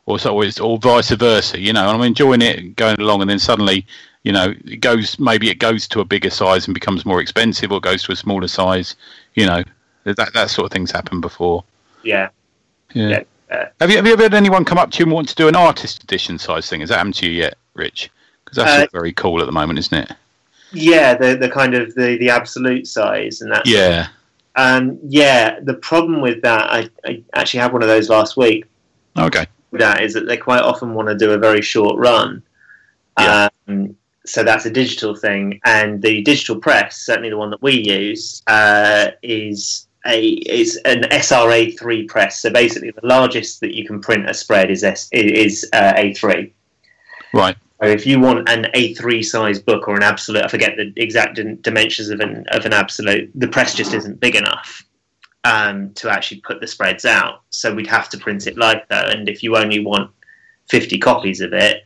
or so it's or vice versa. You know, and I'm enjoying it going along, and then suddenly, you know, it goes maybe it goes to a bigger size and becomes more expensive, or goes to a smaller size. You know, that that sort of things happen before. Yeah. Yeah. yeah. Uh, have you have you ever had anyone come up to you and want to do an artist edition size thing? Has that happened to you yet, Rich? Because that's Uh, very cool at the moment, isn't it? Yeah, the the kind of the, the absolute size and that. Yeah. Um, yeah, the problem with that, I, I actually had one of those last week. Okay. That is that they quite often want to do a very short run. Yeah. Um, so that's a digital thing, and the digital press, certainly the one that we use, uh, is a is an S R A three press. So basically, the largest that you can print a spread is S, is uh, A three. Right. So if you want an A three size book or an absolute, I forget the exact dimensions of an of an absolute, the press just isn't big enough um, to actually put the spreads out. So we'd have to print it litho, and if you only want fifty copies of it,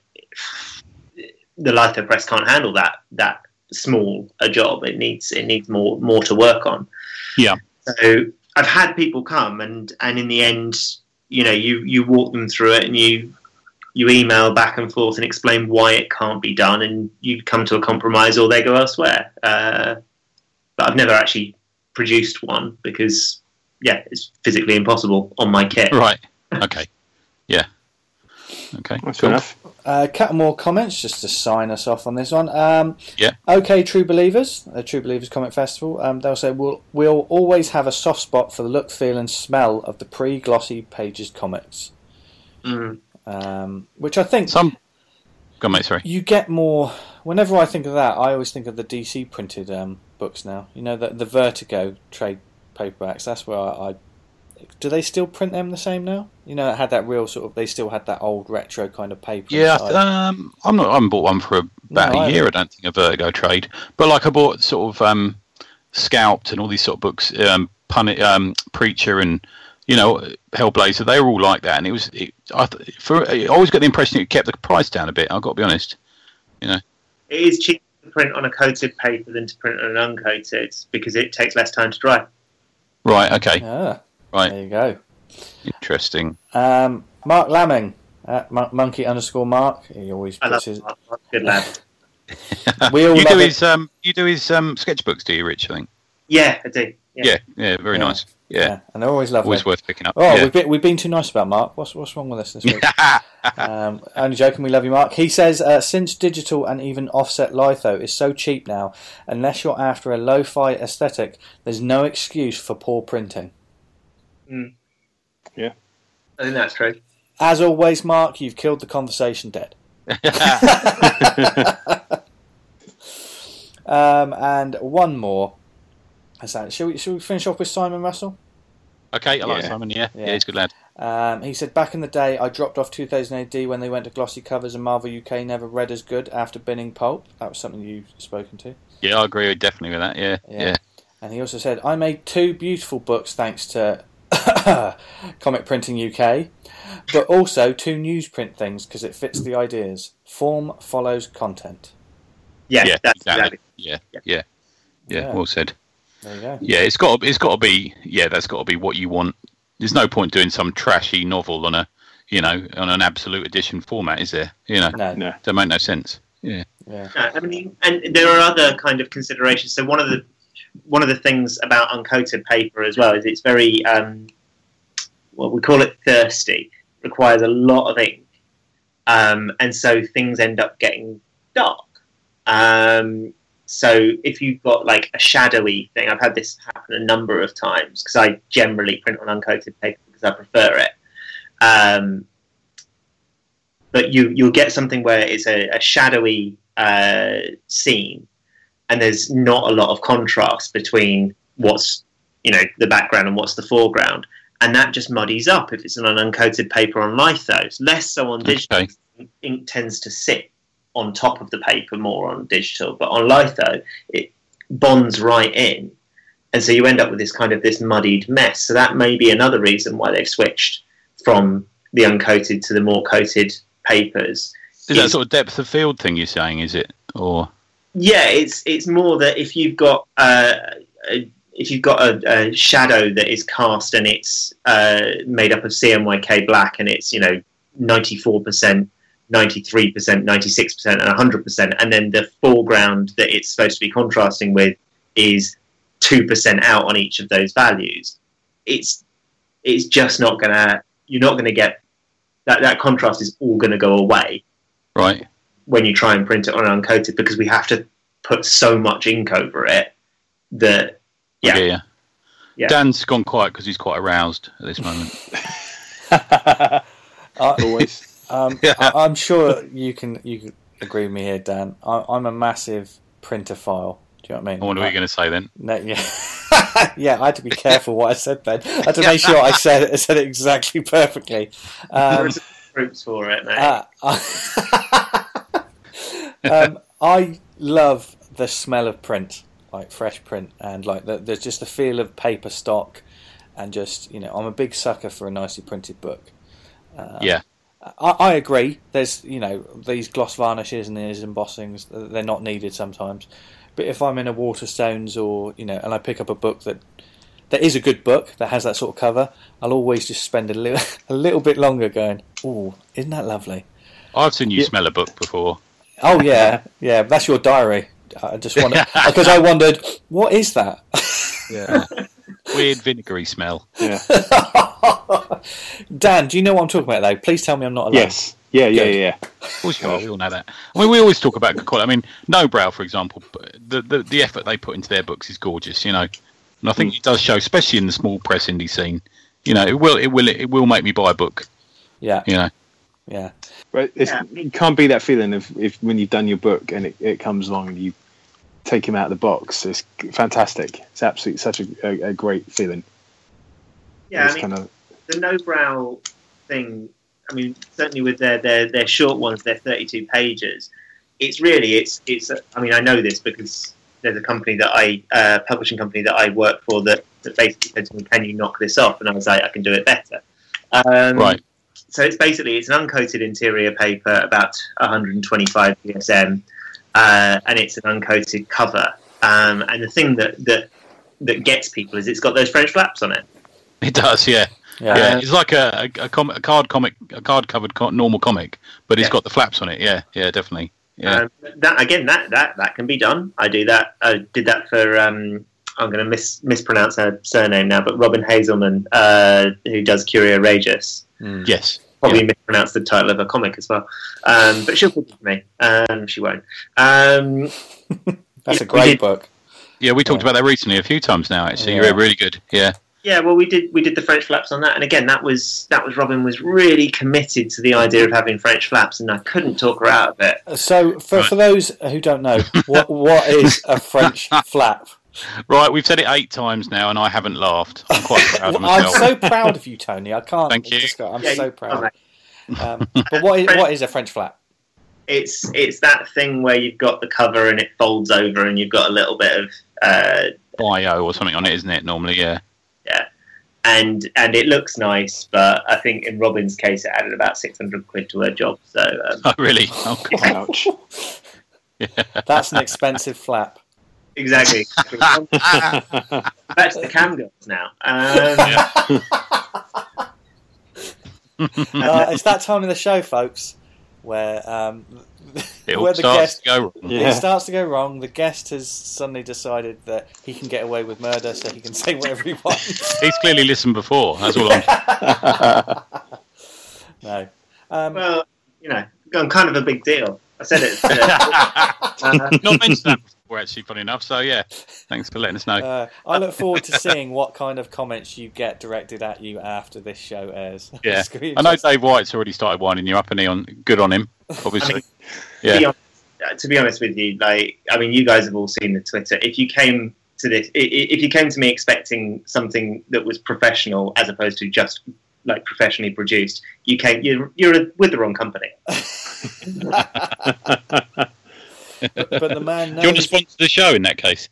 the litho press can't handle that that small a job. It needs it needs more more to work on. Yeah. So I've had people come, and and in the end, you know, you you walk them through it, and you. You email back and forth and explain why it can't be done, and you come to a compromise, or they go elsewhere. Uh, but I've never actually produced one because, yeah, it's physically impossible on my kit. Right. Okay. Yeah. Okay. That's Cool. fair enough. A couple more comments just to sign us off on this one. Um, Yeah. Okay, True Believers, a True Believers Comic Festival. Um, they'll say we'll we'll always have a soft spot for the look, feel, and smell of the pre-glossy pages comics. Mm. Um, which I think Some. Go on, mate. Sorry. you get more. Whenever I think of that, I always think of the D C printed um, books now. You know, the the Vertigo trade paperbacks. That's where I, I. Do they still print them the same now? You know, it had that real sort of. They still had that old retro kind of paper. Yeah. inside. Um. I'm not. I haven't bought one for about No, a I year. I haven't. don't think a Vertigo trade. But like I bought sort of um, Scalped and all these sort of books. Um, Pun- um Preacher and. You know, Hellblazer, they were all like that, and it was. It, I, th- for, I always got the impression it kept the price down a bit. I've got to be honest. You know, It is cheaper to print on a coated paper than to print on an uncoated because it takes less time to dry. right? Okay, Ah, right. there you go. Interesting. Um, Mark Lamming, at Mon- monkey underscore Mark. He always I love puts his. that. Good lad. We all you love do it. his um, you do his um sketchbooks, do you, Rich? I think. Yeah, I do. Yeah. Yeah, yeah, very Yeah. nice. Yeah, Yeah, and they're always lovely. always worth picking up. Oh, yeah. we've been we've been too nice about Mark. What's what's wrong with us this week? um, only joking. We love you, Mark. He says uh, since digital and even offset litho is so cheap now, unless you're after a lo-fi aesthetic, there's no excuse for poor printing. Mm. Yeah. I think that's true. As always, Mark, you've killed the conversation dead. um, and one more. Shall we, shall we finish off with Simon Russell? Okay, I like Yeah. Simon. Yeah. Yeah. yeah, he's a good lad. Um, he said, back in the day, I dropped off two thousand A D when they went to glossy covers and Marvel U K never read as good after binning pulp. That was something you've spoken to. Yeah, I agree definitely with that. Yeah, Yeah. yeah. And he also said, I made two beautiful books thanks to Comic Printing U K, but also two newsprint things because it fits the ideas. Form follows content. Yeah, Yeah, that's exactly. exactly. Yeah, Yeah. yeah, yeah, Yeah. Well said. There you go. Yeah, it's got to, it's got to be. Yeah, that's got to be what you want. There's no point doing some trashy novel on a, you know, on an absolute edition format, is there? You know, No. No. that make no sense. Yeah, Yeah. No, I mean, and there are other kind of considerations. So one of the one of the things about uncoated paper as well is it's very, um, well, we call it thirsty. Requires a lot of ink, um, and so things end up getting dark. Um, so if you've got like a shadowy thing, I've had this happen a number of times because I generally print on uncoated paper because I prefer it. Um, but you you'll get something where it's a, a shadowy uh, scene, and there's not a lot of contrast between what's you know the background and what's the foreground, and that just muddies up if it's on an uncoated paper on litho. It's less so on digital. Okay. Ink tends to sit on top of the paper more on digital, but on litho it bonds right in, and so you end up with this kind of this muddied mess. So that may be another reason why they've switched from the uncoated to the more coated papers. is that sort of depth of field thing you're saying? Is it or? Yeah, it's it's more that if you've got uh, a, if you've got a, a shadow that is cast and it's uh, made up of C M Y K black and it's you know ninety-four percent, ninety-three percent, ninety-six percent, and one hundred percent, and then the foreground that it's supposed to be contrasting with is two percent out on each of those values. It's it's just not gonna. You're not gonna get that. That contrast is all gonna go away, right? When you try and print it on uncoated, because we have to put so much ink over it that yeah, yeah. yeah. Dan's gone quiet because he's quite aroused at this moment. I, Always. Um, yeah. I, I'm sure you can you can agree with me here, Dan. I, I'm a massive printerphile. Do you know what I mean? What are we going to say then? No, yeah, yeah. I had to be careful what I said, Ben. I had to make sure I said it, I said it exactly perfectly. Um, Groups for it, mate. Uh, I, um, I love the smell of print, like fresh print, and like the, there's just the feel of paper stock, and just you know, I'm a big sucker for a nicely printed book. Um, yeah. I, I agree. There's, you know, these gloss varnishes and these embossings, they're not needed sometimes. But if I'm in a Waterstones or, you know, and I pick up a book that that is a good book, that has that sort of cover, I'll always just spend a little, a little bit longer going, ooh, isn't that lovely? I've seen you yeah. smell a book before. Oh, yeah. Yeah, that's your diary. I just wondered, because I wondered, what is that? Yeah. Weird vinegary smell. Yeah. Dan, do you know what I'm talking about, though? Please tell me I'm not alone. Yes. Yeah, yeah, Good. yeah. Of course you are. We all know that. I mean, we always talk about good quality. I mean, No Brow, for example, the, the the effort they put into their books is gorgeous, you know. And I think mm. it does show, especially in the small press indie scene. You know, it will it will it will make me buy a book. Yeah. You know. Yeah. Right. It's, yeah. It can't be that feeling of if when you've done your book and it, it comes along and you take him out of the box. It's fantastic. It's absolutely such a, a, a great feeling. Yeah, it's I mean, kind of... the No Brow thing. I mean, certainly with their, their, their short ones, they're thirty-two pages. It's really, it's, it's. I mean, I know this because there's a company that I, uh, publishing company that I work for that, that basically said to me, can you knock this off? And I was like, I can do it better. Um, right. So it's basically, it's an uncoated interior paper, about one hundred twenty-five P S M, uh, and it's an uncoated cover. Um, and the thing that, that, that gets people is it's got those French flaps on it. It does, yeah. Yeah, yeah, it's like a a, a, com- a card comic, a card covered co- normal comic, but it's yeah. got the flaps on it. Yeah, yeah, definitely. Yeah, um, that again, that, that that can be done. I do that. I did that for. Um, I'm going to mis- mispronounce her surname now, but Robin Hazelman, uh, who does Curia Regis. Mm. Yes, probably yeah. mispronounced the title of a comic as well. Um, but she'll forgive me. Um, she won't. Um, That's a great book. Yeah, we talked yeah. about that recently a few times now. Actually, yeah. You're really good. Yeah. Yeah, well, we did we did the French flaps on that, and again, that was that was Robin was really committed to the idea of having French flaps, and I couldn't talk her out of it. So, for right. for those who don't know, what what is a French flap? Right, we've said it eight times now, and I haven't laughed. I'm quite proud of myself. I'm so proud of you, Tony. I can't. Thank you. Just go, I'm yeah, so proud. Um, but what is what is a French flap? It's it's that thing where you've got the cover and it folds over, and you've got a little bit of uh, bio or something on it, isn't it? Normally, yeah. Yeah, and and it looks nice, but I think in Robin's case, it added about six hundred quid to her job. So, um, oh really? Oh, ouch! Yeah. That's an expensive flap. Exactly. That's the cam girls now. Um, yeah. uh, it's that time of the show, folks, where um, it where the starts guest to go wrong. Yeah. It starts to go wrong. The guest has suddenly decided that he can get away with murder, so he can say whatever he wants. He's clearly listened before. That's all I'm. No. Um, well, you know, I'm kind of a big deal. I said it. uh, Not mentioned that before, actually, funny enough. So yeah, thanks for letting us know. Uh, I look forward to seeing what kind of comments you get directed at you after this show airs. Yeah, I know Dave White's already started winding you up, and he on good on him, obviously. I mean, yeah. To be, honest, to be honest with you, like I mean, you guys have all seen the Twitter. If you came to this, if you came to me expecting something that was professional as opposed to just like professionally produced, you came. You're you're with the wrong company. but, but the man knows... Do you want to sponsor the show in that case?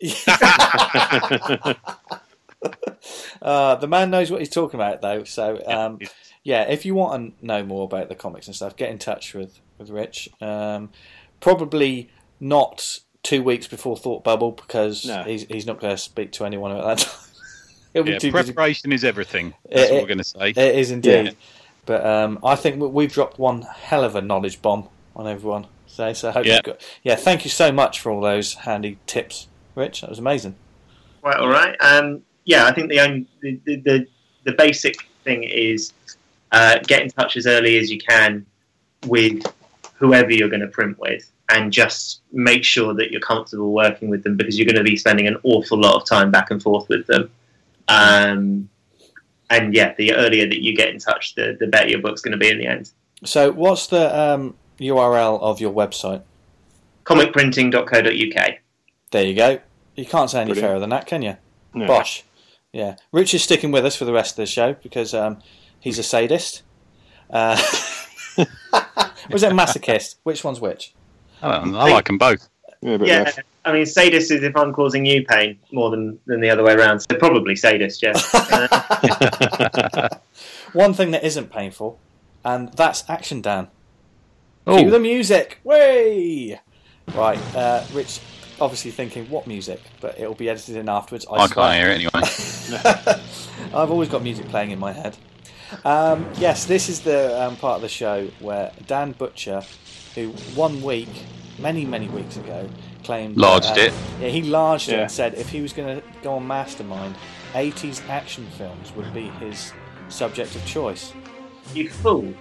uh, the man knows what he's talking about, though. So, um, yeah, if you want to know more about the comics and stuff, get in touch with, with Rich. Um, probably not two weeks before Thought Bubble, because no. he's he's not going to speak to anyone at that time. Yeah, preparation busy. Is everything. That's it, what we're going to say. It is indeed. But um, I think we- we've dropped one hell of a knowledge bomb on everyone today. So I hope Yeah. you've got, yeah, thank you so much for all those handy tips, Rich. That was amazing. Quite all right. Um, yeah, I think the only the, the, the, the basic thing is uh, get in touch as early as you can with whoever you're going to print with, and just make sure that you're comfortable working with them, because you're going to be spending an awful lot of time back and forth with them. Um, and yeah, the earlier that you get in touch, the, the better your book's going to be in the end. So what's the um, U R L of your website? comic printing dot co dot U K. There you go. You can't say any Brilliant. fairer than that, can you? No. Bosh. Yeah. Rich is sticking with us for the rest of the show because um, he's a sadist. Uh, was it a masochist? Which one's which? I, don't know, I like them both. Yeah, but Yeah, left. I mean, sadist is if I'm causing you pain more than, than the other way around. So probably sadist, yeah. Uh, One thing that isn't painful, and that's Action Dan. Oh. Cue the music. Way. Right. Uh, Rich, obviously thinking what music, but it'll be edited in afterwards. I swear. can't hear it anyway. I've always got music playing in my head. Um, yes, this is the um, part of the show where Dan Butcher, who one week, many, many weeks ago, claimed... Larged uh, it. Yeah, he larged it Yeah. and said if he was going to go on Mastermind, eighties action films would be his subject of choice. you fool.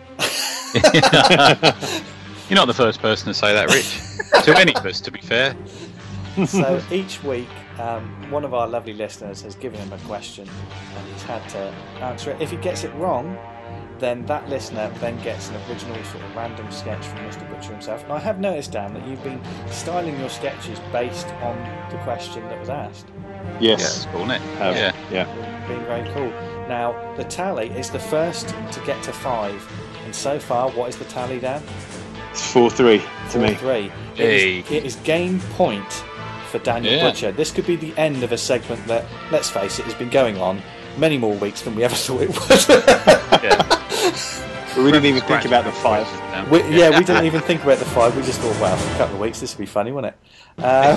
You're not the first person to say that, Rich. To any of us, to be fair. So each week, um, one of our lovely listeners has given him a question and he's had to answer it. If he gets it wrong, then that listener then gets an original sort of random sketch from Mister Butcher himself. And I have noticed, Dan, that you've been styling your sketches based on the question that was asked. Yeah, Yes. it's cool, isn't it? Um, Yeah. yeah. Being very cool. Now, the tally is the first to get to five. And so far, what is the tally, Dan? It's four three to me. Three. It, Hey. is, it is game point for Daniel Yeah. Butcher. This could be the end of a segment that, let's face it, has been going on many more weeks than we ever thought it would. Yeah. But we didn't even think about the five. we, yeah, we didn't even think about the five. We just thought, well, for a couple of weeks, this would be funny, wouldn't it? Um,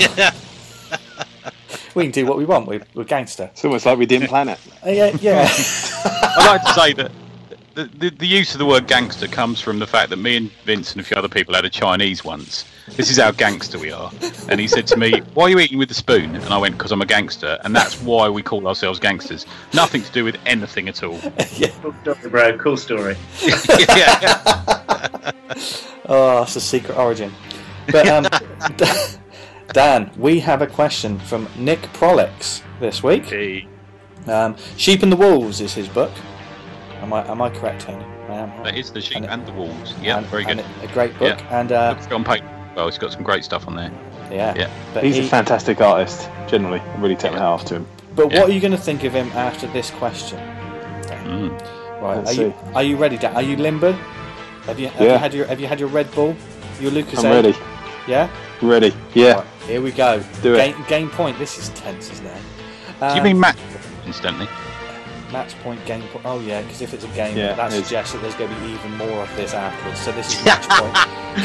we can do what we want. We're, we're gangster. It's almost like we didn't plan it. Uh, yeah, yeah. I'd like to say that the, the, the use of the word gangster comes from the fact that me and Vince and a few other people had a Chinese once. This is how gangster we are. And he said to me, why are you eating with the spoon? And I went, because I'm a gangster. And that's why we call ourselves gangsters. Nothing to do with anything at all. Cool story, bro. Cool story. Yeah. Oh, it's a secret origin. But um, Dan, we have a question from Nick Prolix this week. Hey, Um, Sheep and the Wolves is his book. Am I am I correct, Tony? I am. that is the sheep And it- and the wolves. Yeah, And- very good. and a great book, and uh, Looks good on paper. Well, it's got some great stuff on there. yeah. Yeah. But, He's he- a fantastic artist, generally. I really take my hat off to him. but yeah. what are you going to think of him after this question? Mm. Right, Let's are you see. are you ready, Dan? Are you limber? Have you have you Yeah. had your have you had your Red Bull? Your Lucas? I'm ready. Yeah. Ready. Yeah. Right, here we go. Do it. Game, game point. This is tense, isn't it? Do Uh, you mean match instantly? match point, game point? Oh yeah, because if it's a game, Yeah, that it is. suggests that there's going to be even more of this afterwards. So this is match point.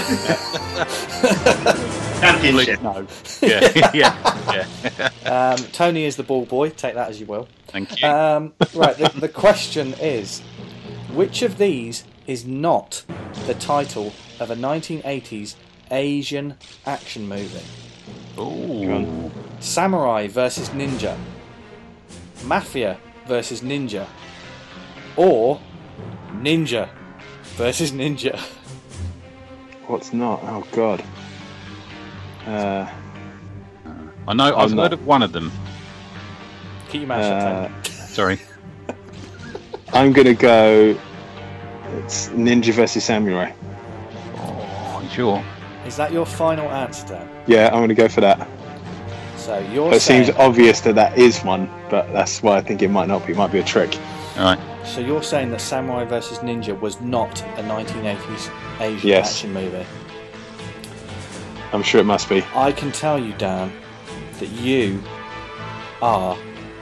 Championship. No. Yeah, yeah, yeah. Um, Tony is the ball boy. Take that as you will. Thank you. Um, right. The, the question is, which of these is not the title of a nineteen eighties Asian action movie? Ooh. Samurai versus Ninja, Mafia versus Ninja, or Ninja versus Ninja. What's not? Oh, God. Uh, I know. I've I'm heard not- of one of them. Keep your mouth shut, uh, Tony. Sorry. I'm going to go... It's Ninja versus Samurai. Oh, you sure? Is that your final answer, Dan? Yeah, I'm going to go for that. So you're It saying, seems obvious that that is one, but that's why I think it might not be. It might be a trick. All right. so you're saying that Samurai versus Ninja was not a nineteen eighties Asian Yes. action movie. I'm sure it must be. I can tell you, Dan, that you are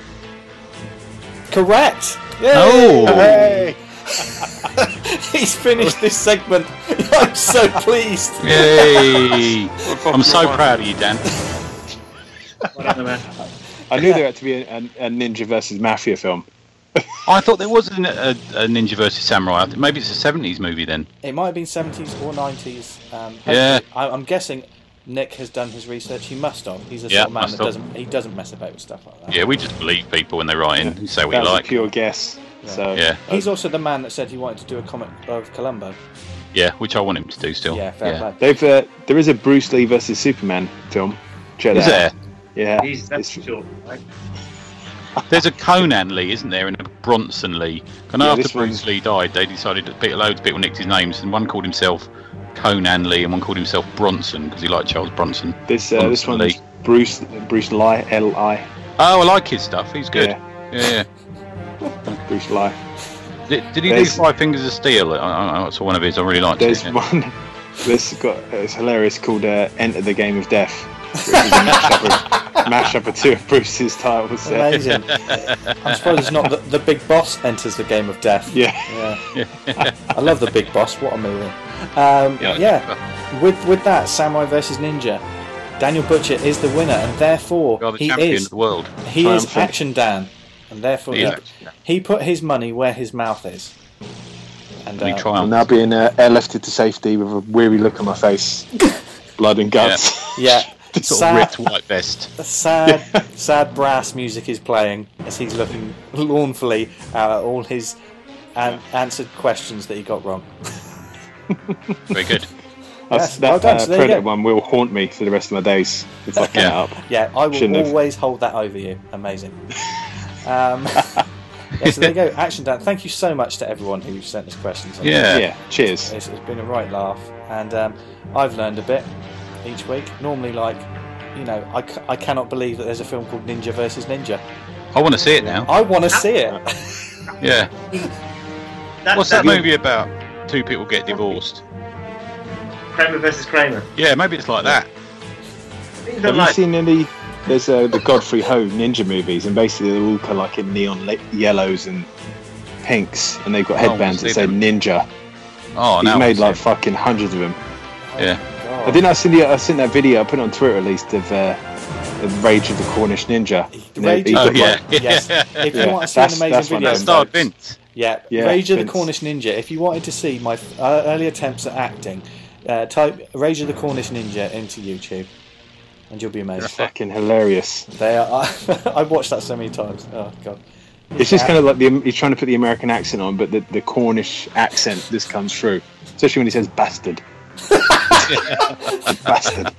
correct. Yay! Oh. Hooray! He's finished this segment. I'm so pleased. Yay! I'm so proud of you, Dan. Whatever, man. I knew there had to be a, a, a Ninja versus Mafia film. I thought there was a, a, a Ninja versus Samurai. I think maybe it's a seventies movie then. It might have been seventies or nineties. Um, Yeah. I, I'm guessing Nick has done his research. He must have. He's a Yeah, sort of man must that have. doesn't. He doesn't mess about with stuff like that. Yeah, we just believe people when they write in. You say what That you was like. a pure guess. Yeah. So Yeah, He's also the man that said he wanted to do a comic of Columbo. yeah, which I want him to do still. Yeah, fair play. they've uh, there is a Bruce Lee versus Superman film. Check Is that there? out. Yeah. He's that's It's- short, right? There's a Conan Lee, isn't there, and a Bronson Lee. And Yeah, after this Bruce one's- Lee died, they decided that people, loads of people nicked his names, and one called himself Conan Lee, and one called himself Bronson because he liked Charles Bronson. This uh, this Bronson one's Lee. Bruce Bruce Lee L I. Oh, I like his stuff. He's good. Yeah. Yeah, yeah. Bruce Lee. Did, did he There's- do Five Fingers of Steel? I, I, I saw one of his. I really liked There's it. one. This got it's hilarious called uh, Enter the Game of Death, which is a mashup of, mashup of two of Bruce's titles. There. Amazing. I'm surprised it's not the, the Big Boss enters the game of death. Yeah. Yeah. I love the Big Boss. What a movie. Um, Yeah. yeah. With with that, Samurai versus Ninja, Daniel Butcher is the winner, and therefore You're the he champion is of the world. he is Triumphant. Action Dan, and therefore He he, is Action Dan. he put his money where his mouth is. And And he uh, I'm triumphed. now being uh, airlifted to safety with a weary look on my face, blood and guts. yeah, Sort of sad, ripped white vest. sad, sad brass music is playing as he's looking mournfully at all his an- answered questions that he got wrong. Very good. Yes, That's, well that done. uh, So there you Predator go. one will haunt me for the rest of my days if I can Yeah. up. Yeah, I will Shouldn't have. always hold that over you. Amazing. Um, yeah, so there you go. Action Dan. Thank you so much to everyone who sent us questions. On Yeah. Yeah, cheers. It's, it's been a right laugh, and um, I've learned a bit each week. Normally, like, you know, I, c- I cannot believe that there's a film called Ninja versus Ninja. I want to see it now. I want to see it. Yeah. That, What's that that movie about? Two people get divorced. Kramer versus Kramer. Yeah, maybe it's like that. These are Have you like, seen any? There's uh, the Godfrey Ho ninja movies, and basically they're all kind of like in neon li- yellows and pinks, and they've got Oh, headbands see that say them. Ninja. Oh, He's now made I like see. fucking hundreds of them. Yeah. God. I didn't. I seen the. I seen that video. I put it on Twitter at least of uh, the Rage of the Cornish Ninja. You know, Rage he's of Oh got, the yeah. like- Yes. If you Yeah, want to see an that's- amazing that's one video, of That them. starred folks, Vince. Yeah, Yeah, Rage of the Vince. Cornish Ninja. If you wanted to see my uh, early attempts at acting, uh, type Rage of the Cornish Ninja into YouTube, and you'll be amazed. fucking hilarious. They are. I've watched that so many times. Oh god. It's just kind of like the, he's trying to put the American accent on, but the, the Cornish accent this comes through, especially when he says bastard. Bastard.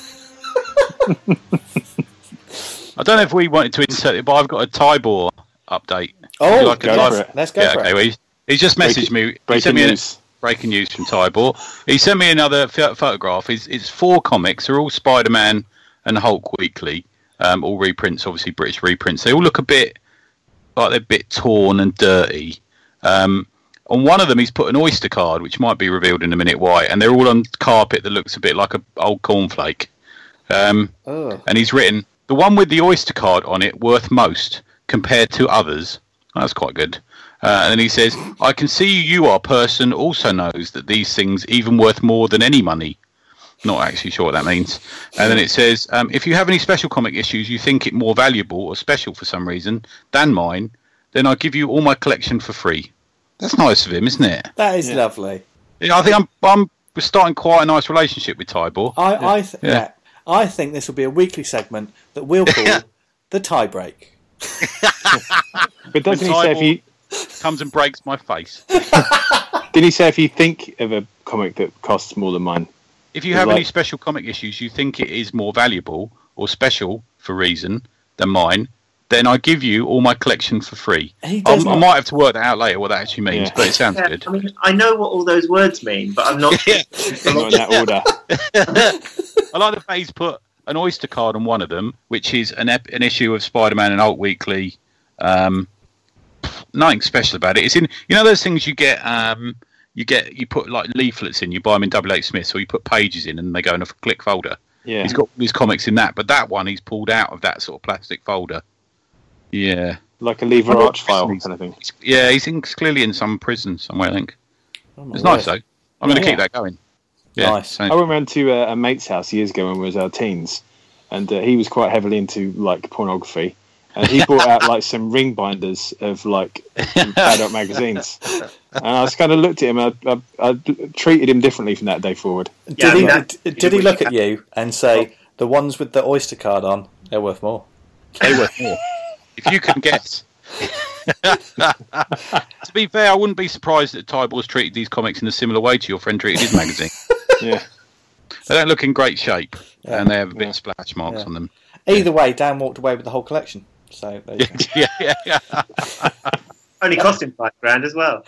I don't know if we wanted to insert it, but I've got a Tybor update. Oh, Would you like a go Ty- for it. Let's go Yeah, for okay. it. Well, he's, he's just messaged Breaking- me. He Breaking sent me a- news. breaking news from Tybor. He sent me another ph- photograph. It's, it's four comics. They're all Spider-Man and Hulk Weekly. Um, all reprints, obviously British reprints. They all look a bit like they're a bit torn and dirty. Um, on one of them, he's put an Oyster card, which might be revealed in a minute why, and they're all on carpet that looks a bit like an old cornflake. Um, Oh. and he's written, the one with the Oyster card on it worth most compared to others. That's quite good. Uh, and he says, I can see you are person also knows that these things even worth more than any money. Not actually sure what that means. And then it says, um, if you have any special comic issues you think it more valuable or special for some reason than mine, then I'll give you all my collection for free. That's nice of him, isn't it? That is Yeah. lovely. Yeah, I think I'm I'm starting quite a nice relationship with Tybor. I I th- Yeah. yeah. I think this will be a weekly segment that we'll call the tie break. But doesn't he When say if you Comes and breaks my face. did he say if you think of a comic that costs more than mine? If you have Like- any special comic issues you think it is more valuable or special for reason than mine, then I give you all my collection for free. He I, does I not- might have to work that out later what that actually means, Yeah. but it sounds yeah, good. I mean, I know what all those words mean, but I'm not. Yeah. Not in that order. I like the fact he's put an Oyster card on one of them, which is an ep- an issue of Spider-Man and Hulk Weekly. Um, nothing special about it. It's in you know those things you get. Um, you get you put like leaflets in. You buy them in Double H Smiths, or you put pages in, and they go in a click folder. Yeah. He's got his comics in that, but that one he's pulled out of that sort of plastic folder. Yeah, Like a lever arch file kind of thing. He's- yeah, he's in, clearly in some prison somewhere. I think Oh my it's nice word. though. I'm going to Yeah. keep that going. Yeah, Nice. so- I went round to uh, a mate's house years ago when we was our teens, and uh, he was quite heavily into like pornography. and he brought out like some ring binders of like adult magazines. And I just kind of looked at him. And I, I, I treated him differently from that day forward. Did Yeah, I he? mean, that- did, did he look at you and say the ones with the Oyster card on? They're worth more. They worth more. If you can guess. To be fair, I wouldn't be surprised that Tyballs treated these comics in a similar way to your friend treated his magazine. Yeah. They don't look in great shape, Yeah. and they have a bit Yeah. of splash marks Yeah. on them. Either way, Dan walked away with the whole collection. So there you go. yeah, yeah, yeah. Only cost him five grand as well.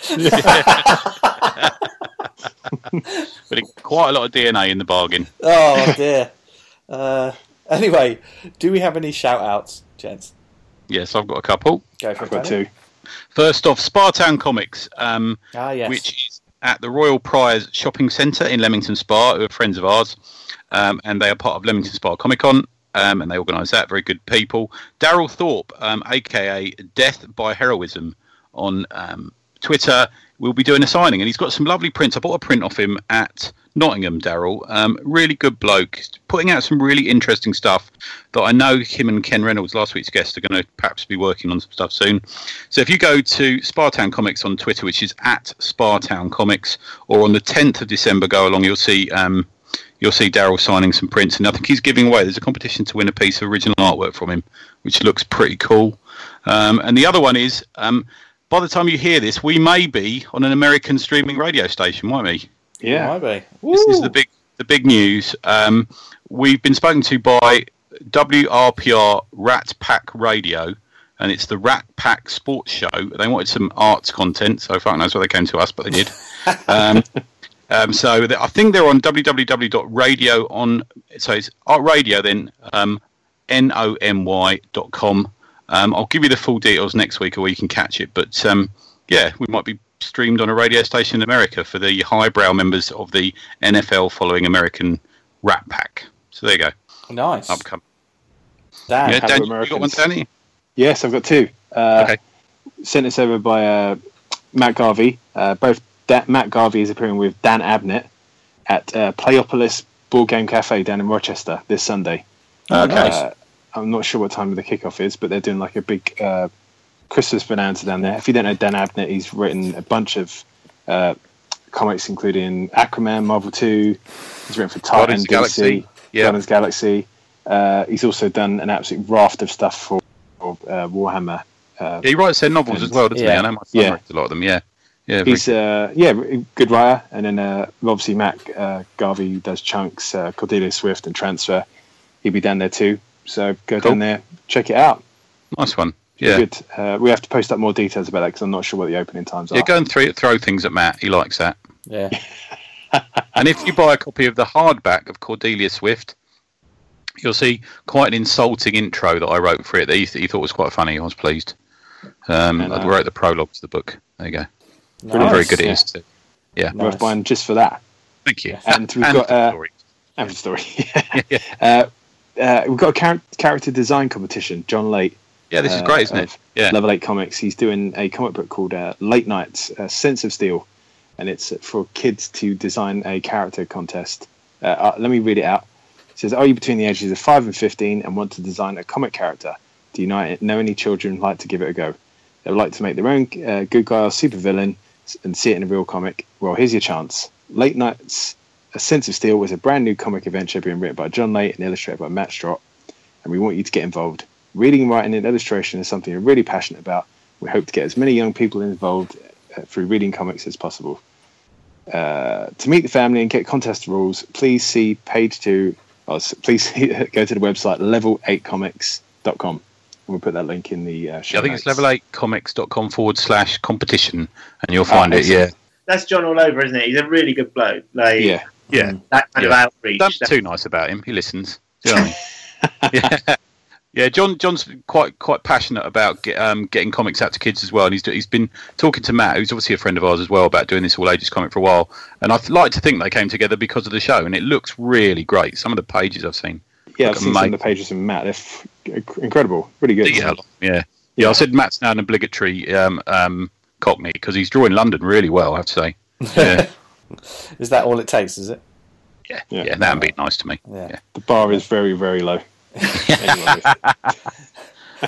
But it, quite a lot of D N A in the bargain. Oh dear. Uh, anyway, do we have any shout outs, gents? Yes, I've got a couple. Go for I've it. got Danny. two. First off, Spartown Comics, um, Ah, yes. which is at the Royal Priors Shopping Centre in Leamington Spa, who are friends of ours, um, and they are part of Leamington Spa Comic Con, um, and they organise that. Very good people. Daryl Thorpe, um, aka Death by Heroism, on um, Twitter, will be doing a signing, and he's got some lovely prints. I bought a print off him at Nottingham, Daryl. Um, really good bloke, putting out some really interesting stuff that I know him and Ken Reynolds, last week's guest, are going to perhaps be working on some stuff soon. So if you go to Spartown Comics on Twitter, which is at Spartown Comics, or on the tenth of December, go along, you'll see um, you'll see Daryl signing some prints, and I think he's giving away, there's a competition to win a piece of original artwork from him, which looks pretty cool. Um, and the other one is, um, by the time you hear this, we may be on an American streaming radio station, won't we? Yeah. Might be. This is Woo! the big the big news. Um, we've been spoken to by W R P R Rat Pack Radio, and it's the Rat Pack Sports Show. They wanted some arts content, so fuck knows why they came to us, but they did. um, um, so they, I think they're on w w w dot radio on. So it's art radio, then um, N O M Y dot com. Um, I'll give you the full details next week, or where you can catch it. But um, yeah, we might be streamed on a radio station in America for the highbrow members of the N F L following American Rat Pack. So there you go. Nice. Upcoming. Dan. Yeah, Hello, Dan, you got one, Americans. Danny? Yes, I've got two. Uh, Okay. Sent this over by uh, Matt Garvey. Uh, both da- Matt Garvey is appearing with Dan Abnett at uh, Playopolis Board Game Cafe down in Rochester this Sunday. Oh, nice. Uh, I'm not sure what time the kickoff is, but they're doing like a big uh, Christmas bonanza down there. If you don't know Dan Abnett, he's written a bunch of uh, comics, including Aquaman, Marvel two. He's written for Titan, Guardians of the D Galaxy. C, Yeah. Guardians of the Galaxy. Uh, he's also done an absolute raft of stuff for, for uh, Warhammer. Uh, Yeah, he writes their novels as well, doesn't he? Yeah. I know my son Yeah. writes a lot of them, yeah. Yeah, very He's uh, yeah, good writer, and then uh, obviously Matt uh, Garvey who does Chunks, uh, Cordelia Swift, and Transfer. He'll be down there too. So go Cool. down there, check it out. nice one. Be Yeah. good. Uh, we have to post up more details about that because I'm not sure what the opening times are. Yeah, go and throw, throw things at Matt. He likes that. Yeah. And if you buy a copy of the hardback of Cordelia Swift, you'll see quite an insulting intro that I wrote for it that he, he thought was quite funny. I was pleased. Um, And, uh, I wrote the prologue to the book. There you go. Nice. Very good it yeah. is too. Yeah. Nice. Worth buying just for that. Thank you. And we've And got, the uh, story. And the story. Yeah. uh, uh, we've got a char- character design competition. John Late. Yeah, this is uh, great, isn't it? of Yeah. Level eight Comics. He's doing a comic book called uh, Late Nights, uh, Sense of Steel, and it's for kids to design a character contest. Uh, uh, let me read it out. It says, "Are you between the ages of five and fifteen and want to design a comic character? Do you know know any children who'd like to give it a go? They would like to make their own uh, good guy or supervillain and see it in a real comic? Well, here's your chance. Late Nights, A Sense of Steel was a brand new comic adventure being written by John Late and illustrated by Matt Strott, and we want you to get involved. Reading, writing, and illustration is something you're really passionate about. We hope to get as many young people involved uh, through reading comics as possible. Uh, to meet the family and get contest rules, please see page two. Oh, s- please see, go to the website level eight comics dot com. And we'll put that link in the uh, show Yeah, I think it's notes. level eight comics dot com forward slash competition, and you'll find Oh, it. Yeah. That's John all over, isn't it? He's a really good bloke. Like Yeah. Yeah. that kind Yeah. of outreach. Don't be too nice about him. He listens. Do you know what I mean? Yeah. Yeah, John. John's quite quite passionate about get, um, getting comics out to kids as well, and he's he's been talking to Matt, who's obviously a friend of ours as well, about doing this all ages comic for a while. And I'd like to think they came together because of the show, and it looks really great. Some of the pages I've seen. Yeah, I've Look seen some of amazing. the pages from Matt. They're f- incredible. Really good. Yeah, yeah, yeah. I said Matt's now an obligatory um, um, Cockney because he's drawing London really well. I have to say. Yeah, Is that all it takes, is it? yeah, Yeah. yeah. That'd be nice to me. Yeah. Yeah. The bar is very, very low. Anyway.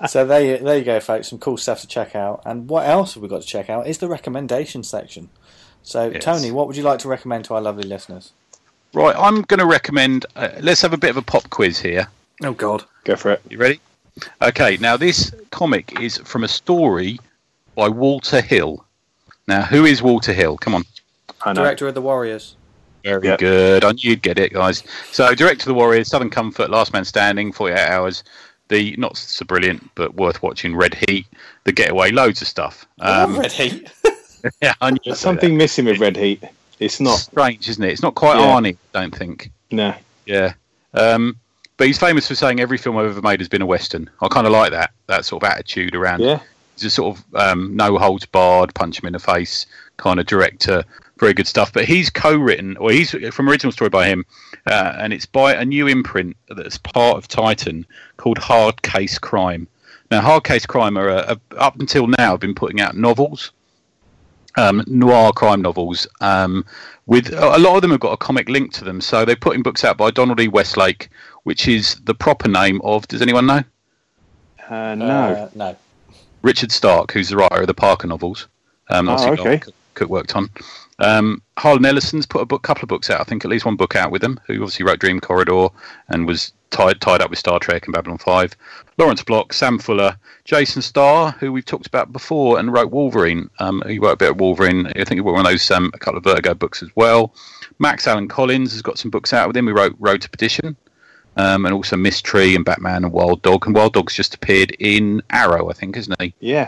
So there you, there you go, folks. Some cool stuff to check out. And what else have we got to check out is the recommendation section. So, Yes. Tony, what would you like to recommend to our lovely listeners? Right, I'm going to recommend. Uh, let's have a bit of a pop quiz here. Oh, God. Go for it. You ready? Okay. Now, this comic is from a story by Walter Hill. Now, who is Walter Hill? Come on. I know. Director of The Warriors. Very Yep. good. I knew you'd get it, guys. So, director of The Warriors, Southern Comfort, Last Man Standing, forty-eight hours. The not so brilliant but worth watching Red Heat, The Getaway, loads of stuff. Um, Um, Red Heat. yeah, I knew you'd There's say something missing with Red Heat. It's that. not. Strange, isn't it? It's not quite Yeah. Arnie, I don't think. Nah. Yeah. Um, but he's famous for saying every film I've ever made has been a Western. I kind of like that, that sort of attitude around. Yeah. He's a sort of um, no holds barred, punch him in the face kind of director. Very good stuff. But he's co-written, or he's from original story by him, uh, and it's by a new imprint that's part of Titan called Hard Case Crime. Now, Hard Case Crime are, uh, up until now, have been putting out novels, um, noir crime novels. Um, with a lot of them have got a comic link to them. So they're putting books out by Donald E. Westlake, which is the proper name of. Does anyone know? Uh, no. Uh, no. Richard Stark, who's the writer of the Parker novels. Um, Oh, obviously okay. Cook, Cook worked on. Um, Harlan Ellison's put a book, couple of books out. I think at least one book out with them. Who obviously wrote Dream Corridor and was tied tied up with Star Trek and Babylon five. Lawrence Block, Sam Fuller, Jason Starr, who we've talked about before, and wrote Wolverine. Um, he wrote a bit of Wolverine. I think he wrote one of those um, a couple of Vertigo books as well. Max Allen Collins has got some books out with him. He wrote Road to Perdition. Um, and also Mystery and Batman and Wild Dog. And Wild Dog's just appeared in Arrow, I think, isn't he? Yeah.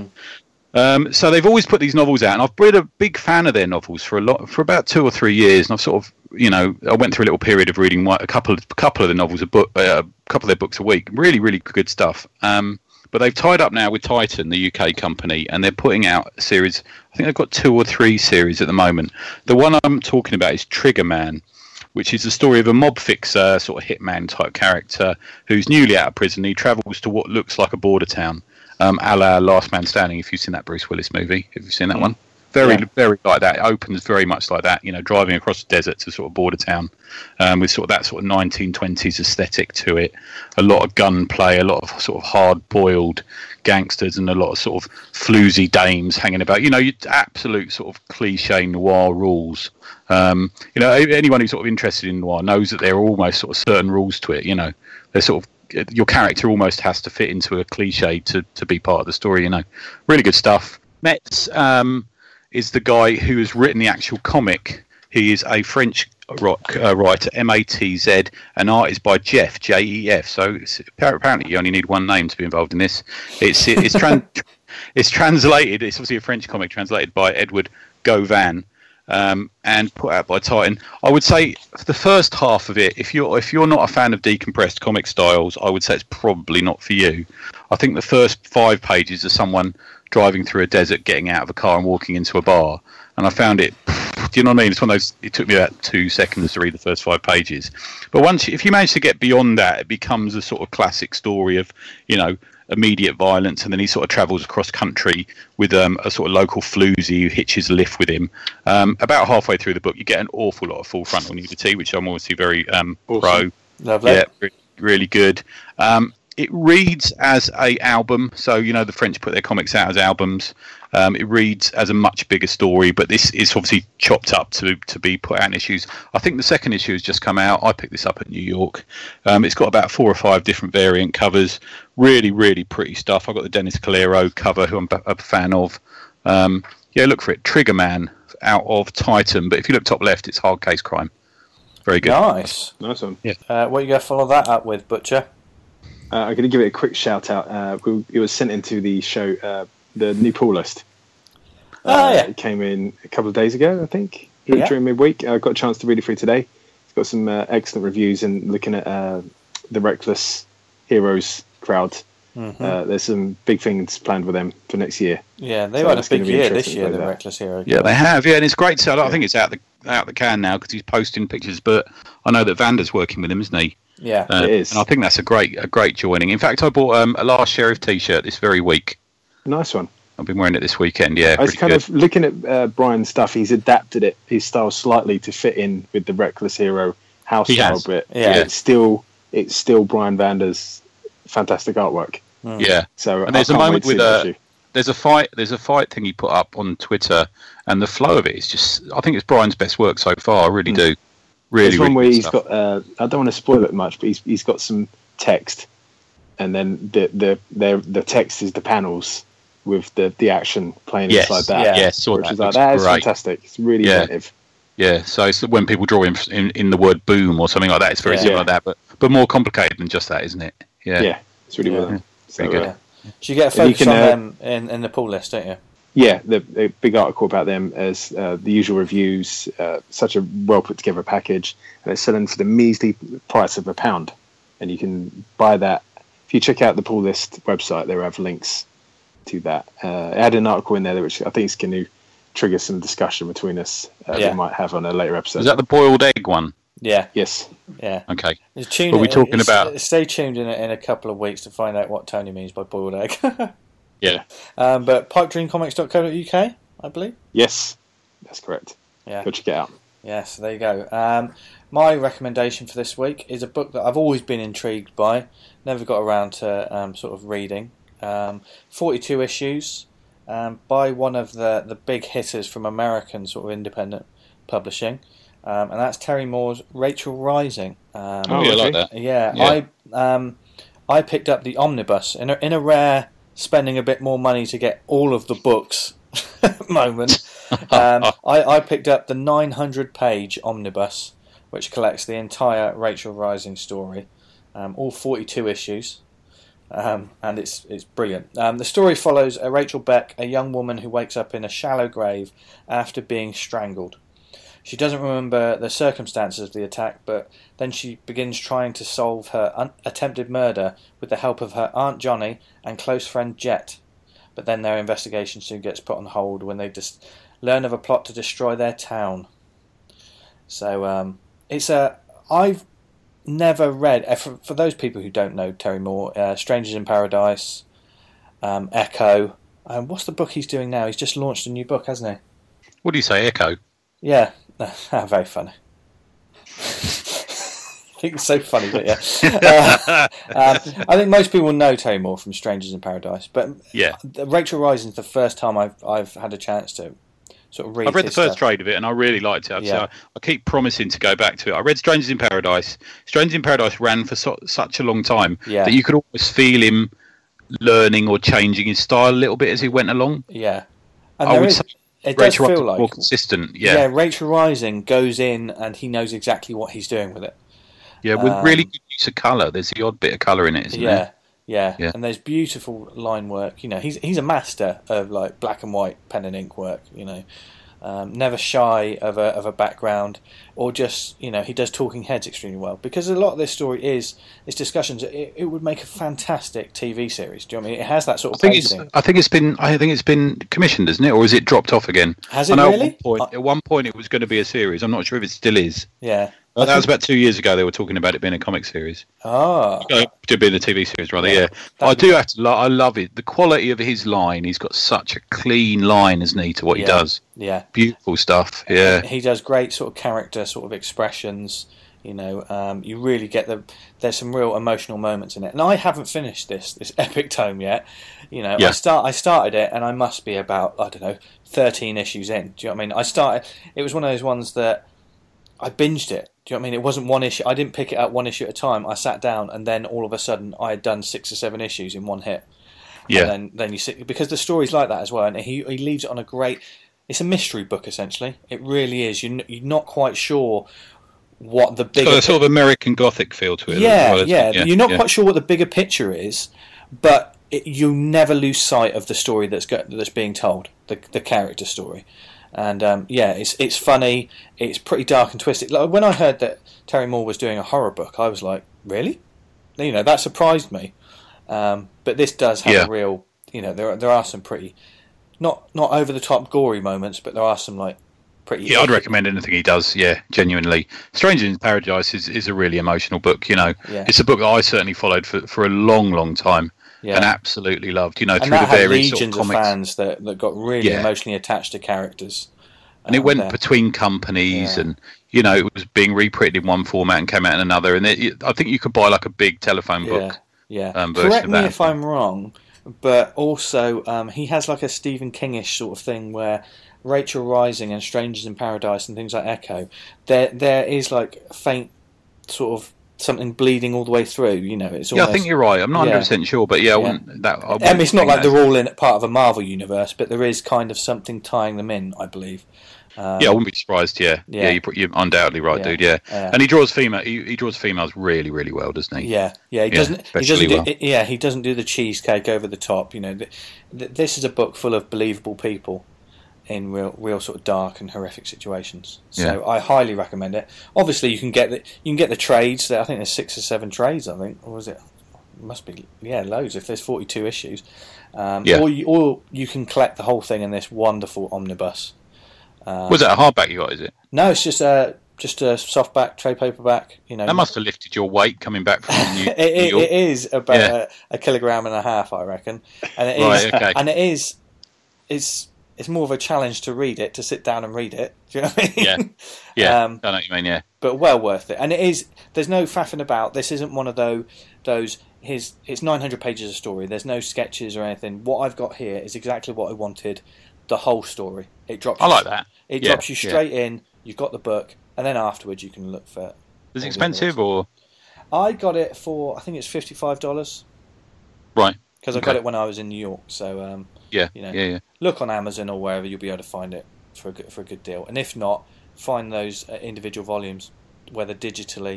Um, so they've always put these novels out, and I've been a big fan of their novels for a lot, for about two or three years. And I've sort of, you know, I went through a little period of reading one, a couple of a couple of the novels, a book, uh, a couple of their books a week. Really, really good stuff. Um, but they've tied up now with Titan, the U K company, and they're putting out a series. I think they've got two or three series at the moment. The one I'm talking about is Trigger Man, which is the story of a mob fixer, sort of hitman type character who's newly out of prison. He travels to what looks like a border town, um, a la Last Man Standing, if you've seen that Bruce Willis movie. Have you seen that one? Very, Yeah. very like that. It opens very much like that, you know, driving across the desert to sort of border town, um, with sort of that sort of nineteen twenties aesthetic to it. A lot of gunplay, a lot of sort of hard-boiled gangsters, and a lot of sort of floozy dames hanging about. You know, you absolute sort of cliche noir rules. Um, you know, anyone who's sort of interested in noir knows that there are almost sort of certain rules to it. You know, there's sort of your character almost has to fit into a cliche to, to be part of the story. You know, really good stuff. Metz um, is the guy who has written the actual comic. He is a French rock uh, writer, M A T Z, and art is by Jeff, J E F. So it's, apparently you only need one name to be involved in this. It's it's tran- it's translated. It's obviously a French comic translated by Edward Gauvin. Um, and put out by Titan. I would say the first half of it, if you're if you're not a fan of decompressed comic styles, I would say it's probably not for you. I think the first five pages are someone driving through a desert, getting out of a car and walking into a bar, and I found it. Do you know what I mean? It's one of those. It took me about two seconds to read the first five pages, but once you, if you manage to get beyond that, it becomes a sort of classic story of, you know, immediate violence, and then he sort of travels across country with um, a sort of local floozy who hitches a lift with him. Um, about halfway through the book, you get an awful lot of full frontal nudity, which I'm obviously very um, Awesome. pro. Lovely. Yeah, re- really good. Um, it reads as a album, so you know the French put their comics out as albums. Um, it reads as a much bigger story, but this is obviously chopped up to to be put out in issues. I think the second issue has just come out. I picked this up at New York. Um, it's got about four or five different variant covers. Really, really pretty stuff. I've got the Dennis Calero cover, who I'm a fan of. Um, yeah, look for it. Trigger Man, out of Titan. But if you look top left, it's Hard Case Crime. Very good. Nice. Nice one. Uh, what are you going to follow that up with, Butcher? Uh, I'm going to give it a quick shout out. Uh, we, it was sent into the show, uh, the new pull list. Oh, Uh, yeah. It came in a couple of days ago, I think, during, Yeah. during midweek. I got a chance to read it through today. It's got some uh, excellent reviews, and looking at uh, the Reckless Heroes crowd, Mm-hmm. uh, there's some big things planned with them for next year. Yeah, they So had a that's gonna big be year this interesting to year, play the that. Reckless Hero. Yeah, they have. Yeah, and it's great. So I think it's out the out the can now because he's posting pictures. But I know that Vander's working with him, isn't he? Yeah. Uh, It is. and I think that's a great a great joining. In fact, I bought um, a Last Sheriff T-shirt this very week. Nice one. I've been wearing it this weekend. Yeah, I was pretty kind good. of looking at uh, Brian's stuff. He's adapted it, his style slightly to fit in with the Reckless Hero house He style, has. but Yeah. it's still it's still Brian Vander's fantastic artwork. Mm. Yeah. So and there's I a can't moment wait to with see that a issue. there's a fight there's a fight thing he put up on Twitter, and the flow of it is just I think it's Brian's best work so far. I really Mm. do. Really, There's one really where good he's stuff. got. Uh, I don't want to spoil it much, but he's he's got some text, and then the the the, the text is the panels with the, the action playing Yes, inside that. yeah. Yes, saw Which that. is like Looks that is great. fantastic. It's really Yeah. inventive. Yeah, so it's when people draw in, in in the word boom or something like that, it's very Yeah. similar Yeah. to that, but but more complicated than just that, isn't it? Yeah, Yeah. it's really Yeah. well done. So, Very good. uh, Yeah. So you get a And you focus can, on uh, them in, in the pull list, don't you? Yeah, the, the big article about them as uh, the usual reviews, uh, such a well put together package, and it's selling for the measly price of a pound. And you can buy that. If you check out the pull list website, there have links to that. Uh, I had an article in there which I think is going to trigger some discussion between us. Uh, Yeah. We might have on a later episode. Is that the boiled egg one? Yeah, Yes. yeah. Okay. Tune What are we in- talking s- about? Stay tuned in a, in a couple of weeks to find out what Tony means by boiled egg. Yeah. um, but pipe dream comics dot co dot U K, I believe. Yes, that's correct. Yeah. Go check it out. Yes, there you go. Um, my recommendation for this week is a book that I've always been intrigued by, never got around to um, sort of reading. Um, forty-two issues um, by one of the, the big hitters from American sort of independent publishing, um, and that's Terry Moore's Rachel Rising. Um, Oh, yeah, I like that. Yeah, Yeah. I um, I picked up the omnibus in a, in a rare spending a bit more money to get all of the books moment. Um, I, I picked up the nine hundred page omnibus, which collects the entire Rachel Rising story, um, all forty-two issues, um, and it's it's brilliant. Um, the story follows a Rachel Beck, a young woman who wakes up in a shallow grave after being strangled. She doesn't remember the circumstances of the attack, but then she begins trying to solve her un- attempted murder with the help of her Aunt Johnny and close friend Jet. But then their investigation soon gets put on hold when they just learn of a plot to destroy their town. So um, it's a I've never read uh, for, for those people who don't know Terry Moore, uh, Strangers in Paradise, um, Echo. Um, what's the book he's doing now? He's just launched a new book, hasn't he? What do you say, Echo? Yeah, very funny. I think it's so funny, but yeah. Uh, um, I think most people know Terry Moore from Strangers in Paradise, but Yeah. the Rachel Rising's the first time I've I've had a chance to sort of read. I've read the his first stuff. trade of it and I really liked it. Yeah. So I keep promising to go back to it. I read Strangers in Paradise. Strangers in Paradise ran for so, such a long time Yeah. that you could almost feel him learning or changing his style a little bit as he went along. Yeah, and I there would is, say it does Rachel feel Rising like more consistent. yeah. Yeah. Rachel Rising goes in and he knows exactly what he's doing with it. Yeah, with Um, really good use of colour. There's the odd bit of colour in it, isn't Yeah, there? yeah, Yeah. and there's beautiful line work. You know, he's he's a master of like black and white pen and ink work. You know, um, never shy of a of a background, or just you know he does talking heads extremely well. Because a lot of this story is is discussions. It, it would make a fantastic T V series. Do you know what I mean? It has that sort I of think it's. pacing. I think it's been. I think it's been commissioned, isn't it, or is it dropped off again? Has I it know really? At one, point, at one point, it was going to be a series. I'm not sure if it still is. Yeah. Uh, that was about two years ago. They were talking about it being a comic series. Ah. Uh, to be in the T V series, rather. Yeah. Yeah, That'd I be- do have to. Lo- I love it. The quality of his line. He's got such a clean line, isn't he, to what Yeah. he does? Yeah. Beautiful stuff. Yeah, He does great sort of character sort of expressions. You know, um, you really get the. There's some real emotional moments in it, and I haven't finished this this epic tome yet. You know, Yeah. I start I started it, and I must be about I don't know thirteen issues in. Do you know what I mean? I started. It was one of those ones that I binged it. Do you know what I mean? It wasn't one issue. I didn't pick it up one issue at a time. I sat down, and then all of a sudden, I had done six or seven issues in one hit. yeah. And then, then you sit because the story's like that as well, and he he leaves it on a great. It's a mystery book essentially. It really is. You you're not quite sure what the It's bigger got a sort of American Gothic feel to it. yeah, as well, isn't yeah it? You're not yeah. quite sure what the bigger picture is, but it, you never lose sight of the story that's go, that's being told, the the character story. And um, yeah, it's it's funny. It's pretty dark and twisted. Like, when I heard that Terry Moore was doing a horror book, I was like, really? You know, that surprised me. Um, but this does have Yeah. a real, you know, there are, there are some pretty, not not over the top gory moments, but there are some like pretty. Yeah, I'd recommend anything he does. Yeah, genuinely. Strangers in Paradise is, is a really emotional book. You know, Yeah. it's a book that I certainly followed for, for a long, long time Yeah. and absolutely loved. You know, And through the that had various sort of legions of comics. fans that, that got really Yeah. emotionally attached to characters. And it um, went there. between companies, Yeah. and you know, it was being reprinted in one format and came out in another. And it, I think you could buy like a big telephone book Yeah, Yeah. um, version Correct of me that. if I'm wrong, but also um, he has like a Stephen Kingish sort of thing where Rachel Rising and Strangers in Paradise and things like Echo, there there is like faint sort of something bleeding all the way through. You know, it's almost, Yeah, I think you're right. I'm not one hundred percent sure, but yeah, I wouldn't, that, I wouldn't I mean, it's not think like that's- they're all in part of a Marvel universe, but there is kind of something tying them in, I believe. Um, yeah, I wouldn't be surprised. Yeah, Yeah. yeah, you put, you're undoubtedly right, Yeah. dude. Yeah, Yeah. and he draws female. He, he draws females really, really well, doesn't he? Yeah, yeah, he Yeah, doesn't. He especially doesn't. Do, well. Yeah, he doesn't do the cheesecake over the top. You know, th- th- this is a book full of believable people in real, real sort of dark and horrific situations. So Yeah. I highly recommend it. Obviously, you can get the you can get the trades. I think there's six or seven trades. I think, or was it? It must be yeah, loads. If there's forty-two issues, um, Yeah. or you or you can collect the whole thing in this wonderful omnibus. Um, Was that a hardback you got? Is it? No, it's just a just a softback trade paperback. You know, That must have lifted your weight coming back from New, it, it, New York. it is about Yeah. a, a kilogram and a half, I reckon, and it is, Right, okay. and it is, it's it's more of a challenge to read it, to sit down and read it. Do you know what I mean? Yeah. Yeah, Um, I know what you mean. Yeah, but well worth it, and it is. There's no faffing about. This isn't one of those those. His it's nine hundred pages of story. There's no sketches or anything. What I've got here is exactly what I wanted. The whole story. It drops. I you- like that. It Yeah, drops you yeah. straight in. You've got the book, and then afterwards you can look for. Was it all the expensive other or I got it for I think it's fifty five dollars right? because I got Okay. it when I was in New York. So um, Yeah, you know, yeah, yeah. look on Amazon or wherever, you'll be able to find it for a good, for a good deal. And if not, find those uh, individual volumes, whether digitally.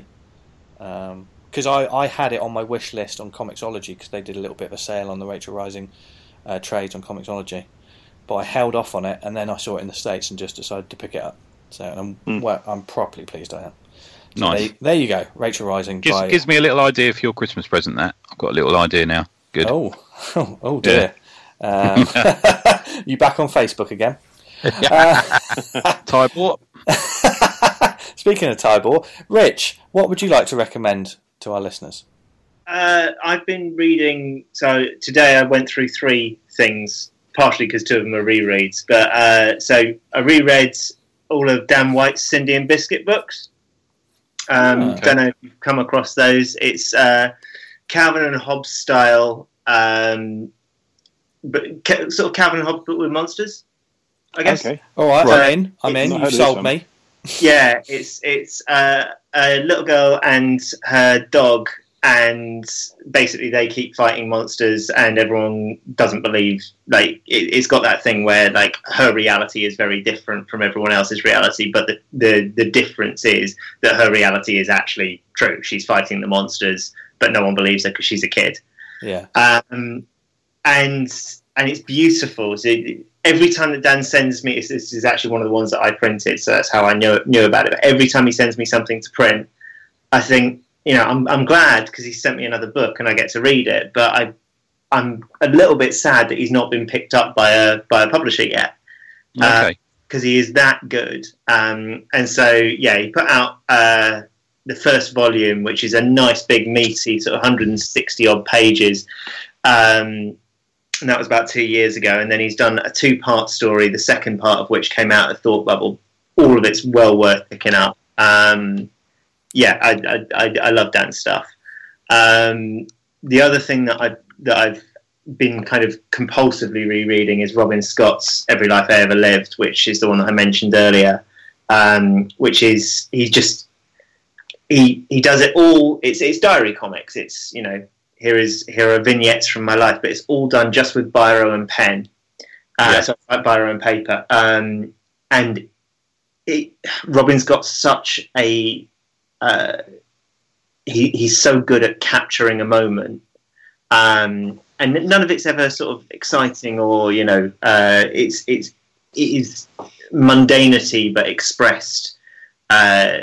Because I, I had it on my wish list on Comixology because they did a little bit of a sale on the Rachel Rising uh, trades on Comixology. But I held off on it, and then I saw it in the States and just decided to pick it up. So and I'm Mm. well, I'm properly pleased I am. So Nice. There, there you go, Rachel Rising. Gives, by, gives me a little idea for your Christmas present. That I've got a little idea now. Good. Oh, oh, oh dear. Um, you back on Facebook again? Tybor. Speaking of Tybor, Rich, what would you like to recommend to our listeners? Uh, I've been reading. So today I went through three things, partially because two of them are rereads. But uh, so I reread all of Dan White's Cindy and Biscuit books. Um, Oh, okay. Don't know if you've come across those. It's uh, Calvin and Hobbes style, um, but ca- sort of Calvin and Hobbes but with monsters, I guess. Okay. All right, Right. I'm in. I'm in. Not You've heard of this sold one. me. Yeah, it's it's uh, a little girl and her dog, and basically they keep fighting monsters, and everyone doesn't believe. Like it, it's got that thing where like her reality is very different from everyone else's reality, but the the the difference is that her reality is actually true. She's fighting the monsters, but no one believes her because she's a kid. Yeah. Um, and and it's beautiful. So every time that Dan sends me, this is actually one of the ones that I printed, so that's how I knew knew about it. But every time he sends me something to print, I think, you know, I'm I'm glad because he sent me another book and I get to read it. But I I'm a little bit sad that he's not been picked up by a by a publisher yet. Okay. Because he is that good. Um, and so, yeah, he put out uh, the first volume, which is a nice, big, meaty, sort of one hundred sixty odd pages. Um, and that was about two years ago. And then he's done a two-part story, the second part of which came out of Thought Bubble. All of it's well worth picking up. Um, yeah, I, I, I, I love Dan's stuff. Um, the other thing that I that I've been kind of compulsively rereading is Robin Scott's Every Life I Ever Lived, which is the one that I mentioned earlier. Um, which is he just he he does it all. It's it's diary comics. It's, you know, here is here are vignettes from my life, but it's all done just with biro and pen. Uh, Yeah. so biro and paper. Um, and it, Robin's got such a uh, he he's so good at capturing a moment. Um, and none of it's ever sort of exciting or, you know, uh, it's it's it is mundanity but expressed uh,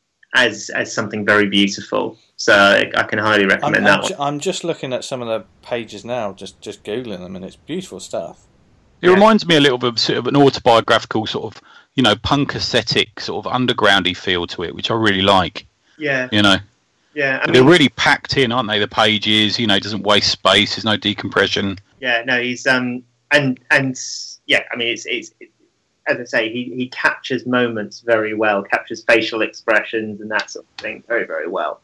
as as something very beautiful. So I, I can highly I'm, recommend I'm, that ju- one. I'm just looking at some of the pages now, just just googling them, and it's beautiful stuff. It Yeah. reminds me a little bit of, sort of an autobiographical sort of, you know, punk aesthetic sort of undergroundy feel to it, which I really like. Yeah, You know, yeah. I they're mean, really packed in, aren't they? The pages, you know, it doesn't waste space. There's no decompression. yeah. No, he's um and and yeah. I mean, it's it's. As I say, he, he captures moments very well, captures facial expressions and that sort of thing very, very well.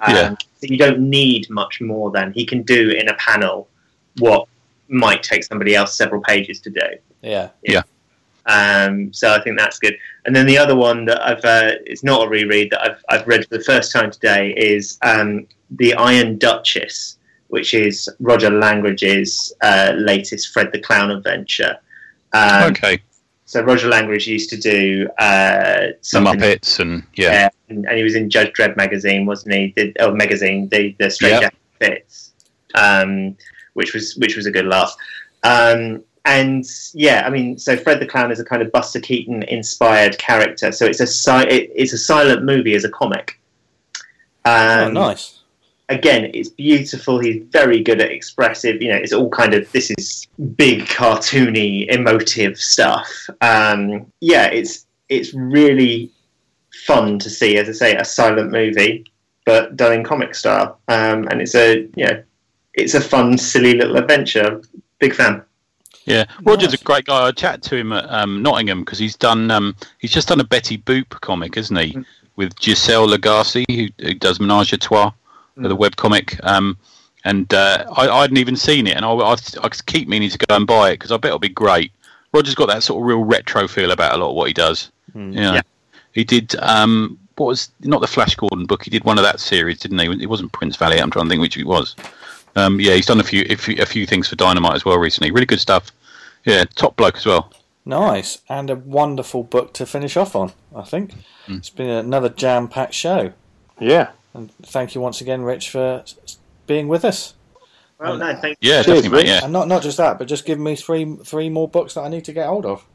Um, Yeah. So you don't need much more than he can do in a panel what might take somebody else several pages to do. Yeah. Yeah. Um, so I think that's good. And then the other one that I've uh, it's not a reread that I've I've read for the first time today is um, The Iron Duchess, which is Roger Langridge's uh, latest Fred the Clown adventure. Um, Okay. So Roger Langridge used to do uh, Some something, Muppets and yeah. yeah, and, and he was in Judge Dredd magazine, wasn't he? Did oh magazine the the Straight Yep. Jacket Fits, um, which was which was a good laugh. Um, and yeah, I mean, so Fred the Clown is a kind of Buster Keaton inspired character. So it's a si- it, it's a silent movie as a comic. Oh, Um, nice. Again, it's beautiful. He's very good at expressive. You know, it's all kind of this is big, cartoony, emotive stuff. Um, yeah, it's it's really fun to see, as I say, a silent movie, but done in comic style. Um, and it's a you know, it's a fun, silly little adventure. Big fan. Yeah, Roger's Nice. a great guy. I chatted to him at um, Nottingham because he's done. Um, he's just done a Betty Boop comic, hasn't he, Mm. with Giselle Lagacé, who, who does Menage a Trois, Mm. with a web comic. Um, and uh, I, I hadn't even seen it, and I, I, I keep meaning to go and buy it because I bet it'll be great. Roger's got that sort of real retro feel about a lot of what he does. Mm. You know? Yeah. He did. Um, what was not the Flash Gordon book? He did one of that series, didn't he? It wasn't Prince Valley. I'm trying to think which it was. Um, yeah, he's done a few, a few a few things for Dynamite as well recently. Really good stuff. Yeah, top bloke as well. Nice. And a wonderful book to finish off on, I think. Mm. It's been another jam-packed show. Yeah. And thank you once again, Rich, for s- being with us. Well, no, thank Yeah, Cheers, definitely, mate. Rich. Yeah. And not not just that, but just give me three three more books that I need to get hold of.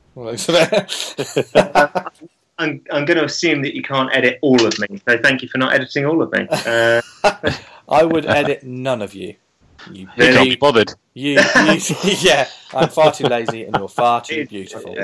I'm, I'm going to assume that you can't edit all of me, so thank you for not editing all of me. Uh, I would edit none of you. You, He can't be you, bothered. you, you, yeah, I'm far too lazy and you're far too beautiful.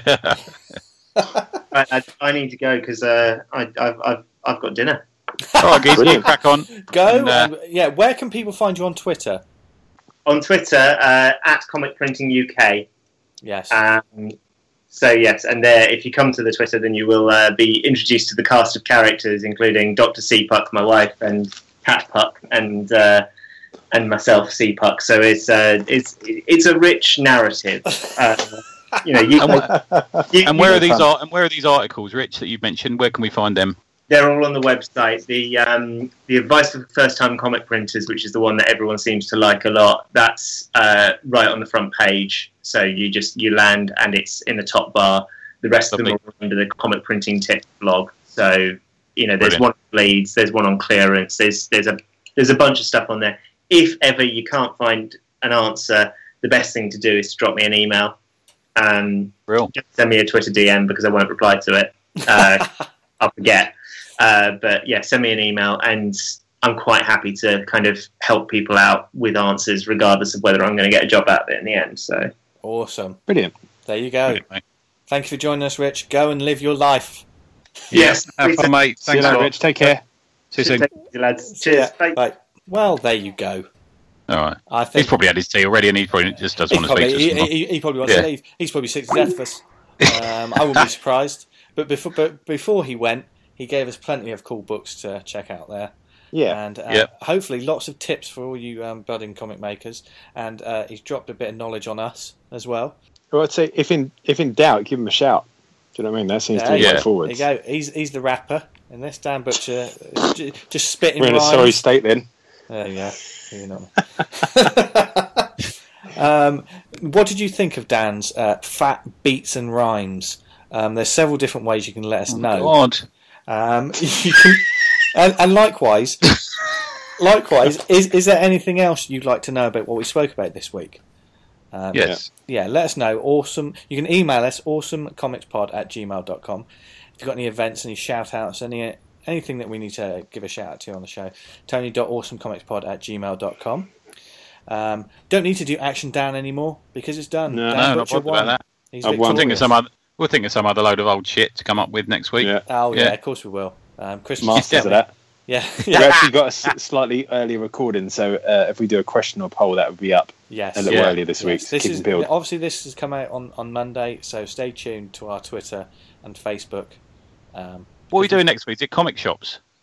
I, I, I need to go because uh, I, I've, I've, I've got dinner. All right, geez, Brilliant. crack on. Go, And, uh, and, yeah, where can people find you on Twitter? On Twitter, uh, at Comic Printing U K. Yes. Um, so, yes, and there, if you come to the Twitter, then you will uh, be introduced to the cast of characters, including Doctor C Puck, my wife, and Cat Puck, and uh, and myself, C Puck. So it's uh, it's it's a rich narrative. Uh, you know, you, And, wh- you, and you- where are these art? And where are these articles, Rich, that you've mentioned? Where can we find them? They're all on the website. The um, the advice for first-time comic printers, which is the one that everyone seems to like a lot, that's uh, right on the front page. So you just you land and it's in the top bar. The rest Lovely. of them are under the comic printing tip blog. So you know, there's Brilliant. one on leads, there's one on clearance, there's there's a there's a bunch of stuff on there. If ever you can't find an answer, the best thing to do is to drop me an email. Um, Real. just send me a Twitter D M because I won't reply to it. Uh, I'll forget. Uh, but yeah, send me an email, and I'm quite happy to kind of help people out with answers, regardless of whether I'm going to get a job out of it in the end. So Awesome. Brilliant. There you go. Brilliant, mate. Thank you for joining us, Rich. Go and live your life. yes, Have fun, mate. See you Thanks a later, lot. Rich. Take care. See you soon. Take it easy, lads. See ya. Cheers. Bye. Bye. Well, there you go. All right. I He's think probably had his tea already, and he probably just doesn't he want to probably, speak to us. he, he, he probably wants Yeah. to leave. He's probably sick to death of us. Um, I wouldn't be surprised. But before, but before he went, he gave us plenty of cool books to check out there. Yeah. And uh, Yep. hopefully lots of tips for all you um, budding comic makers. And uh, he's dropped a bit of knowledge on us as well. Well, I'd say if in if in doubt, give him a shout. Do you know what I mean? That seems to Yeah, be yeah. way There forward. you go. He's he's the rapper in this. Dan Butcher uh, j- just spitting We're in a rhymes. sorry state then. There you go. You're not. um, what did you think of Dan's uh, fat beats and rhymes? Um, there's several different ways you can let us know. God. Um, you can, and, and likewise, likewise, is is there anything else you'd like to know about what we spoke about this week? Um, Yes. yeah, let us know. Awesome. You can email us awesomecomicspod at gmail dot com. If you've got any events, any shout outs, any anything that we need to give a shout out to on the show, tony dot awesomecomicspod at gmail dot com. Um, don't need to do Action Dan anymore because it's done. No, Dan No, not Butcher bothered about won. that. He's I've won. We'll think of victorious. some other. We'll think of some other load of old shit to come up with next week. Yeah. Oh yeah, Yeah. of course we will. Um, Chris Masters of that. Yeah, We yeah. actually got a s- slightly earlier recording, so uh, if we do a question or poll, that would be up Yes. a little Yeah. earlier this week. Yes, to this keep is and build. obviously this has come out on, on Monday, so stay tuned to our Twitter and Facebook. Um, What are we doing next week? Is it comic shops?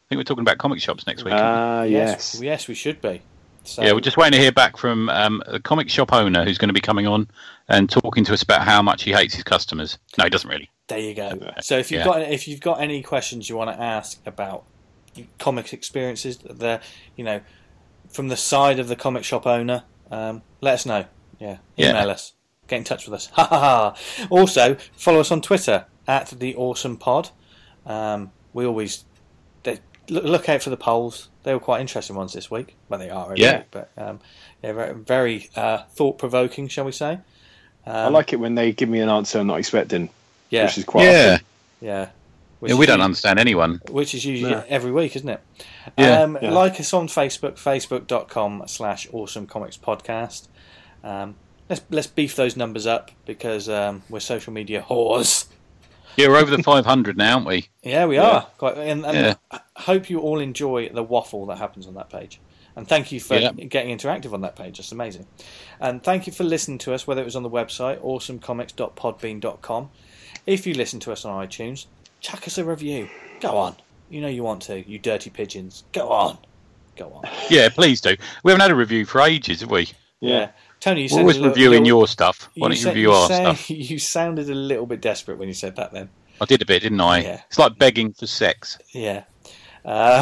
think we're talking about comic shops next week. Ah, yes, yes. yes, we should be. So, Yeah, we're just waiting to hear back from um, a comic shop owner who's going to be coming on and talking to us about how much he hates his customers. No, he doesn't really. there you go. So if you've Yeah. got if you've got any questions you want to ask about comic experiences, the you know from the side of the comic shop owner, um, let us know. Yeah, Yeah. email us, get in touch with us. Ha ha ha! Also, follow us on Twitter at the Awesome Pod. Um, we always they, look, look out for the polls. They were quite interesting ones this week. Well, they are every Yeah. week, but um, they're very, very uh, thought provoking, shall we say? Um, I like it when they give me an answer I'm not expecting, yeah, which is quite Yeah. often. yeah. Which yeah, we is don't u- understand anyone. Which is usually No. every week, isn't it? Yeah. Um, Yeah. Like us on Facebook, facebook.com slash Awesome Comics Podcast. Um, let's let's beef those numbers up because um, we're social media whores. Yeah, we're over the five hundred now, aren't we? Yeah, we Yeah. are. Quite, and and Yeah. I hope you all enjoy the waffle that happens on that page. And thank you for Yeah. getting interactive on that page. It's amazing. And thank you for listening to us, whether it was on the website, awesome comics dot podbean dot com. If you listen to us on iTunes, chuck us a review. Go on. You know you want to, you dirty pigeons. Go on. Go on. Yeah, please do. We haven't had a review for ages, have we? Yeah. Tony, you We're said always a little- reviewing little- your stuff. Why don't you said- review our sa- stuff? You sounded a little bit desperate when you said that then. I did a bit, didn't I? Yeah. It's like begging for sex. Yeah. Um,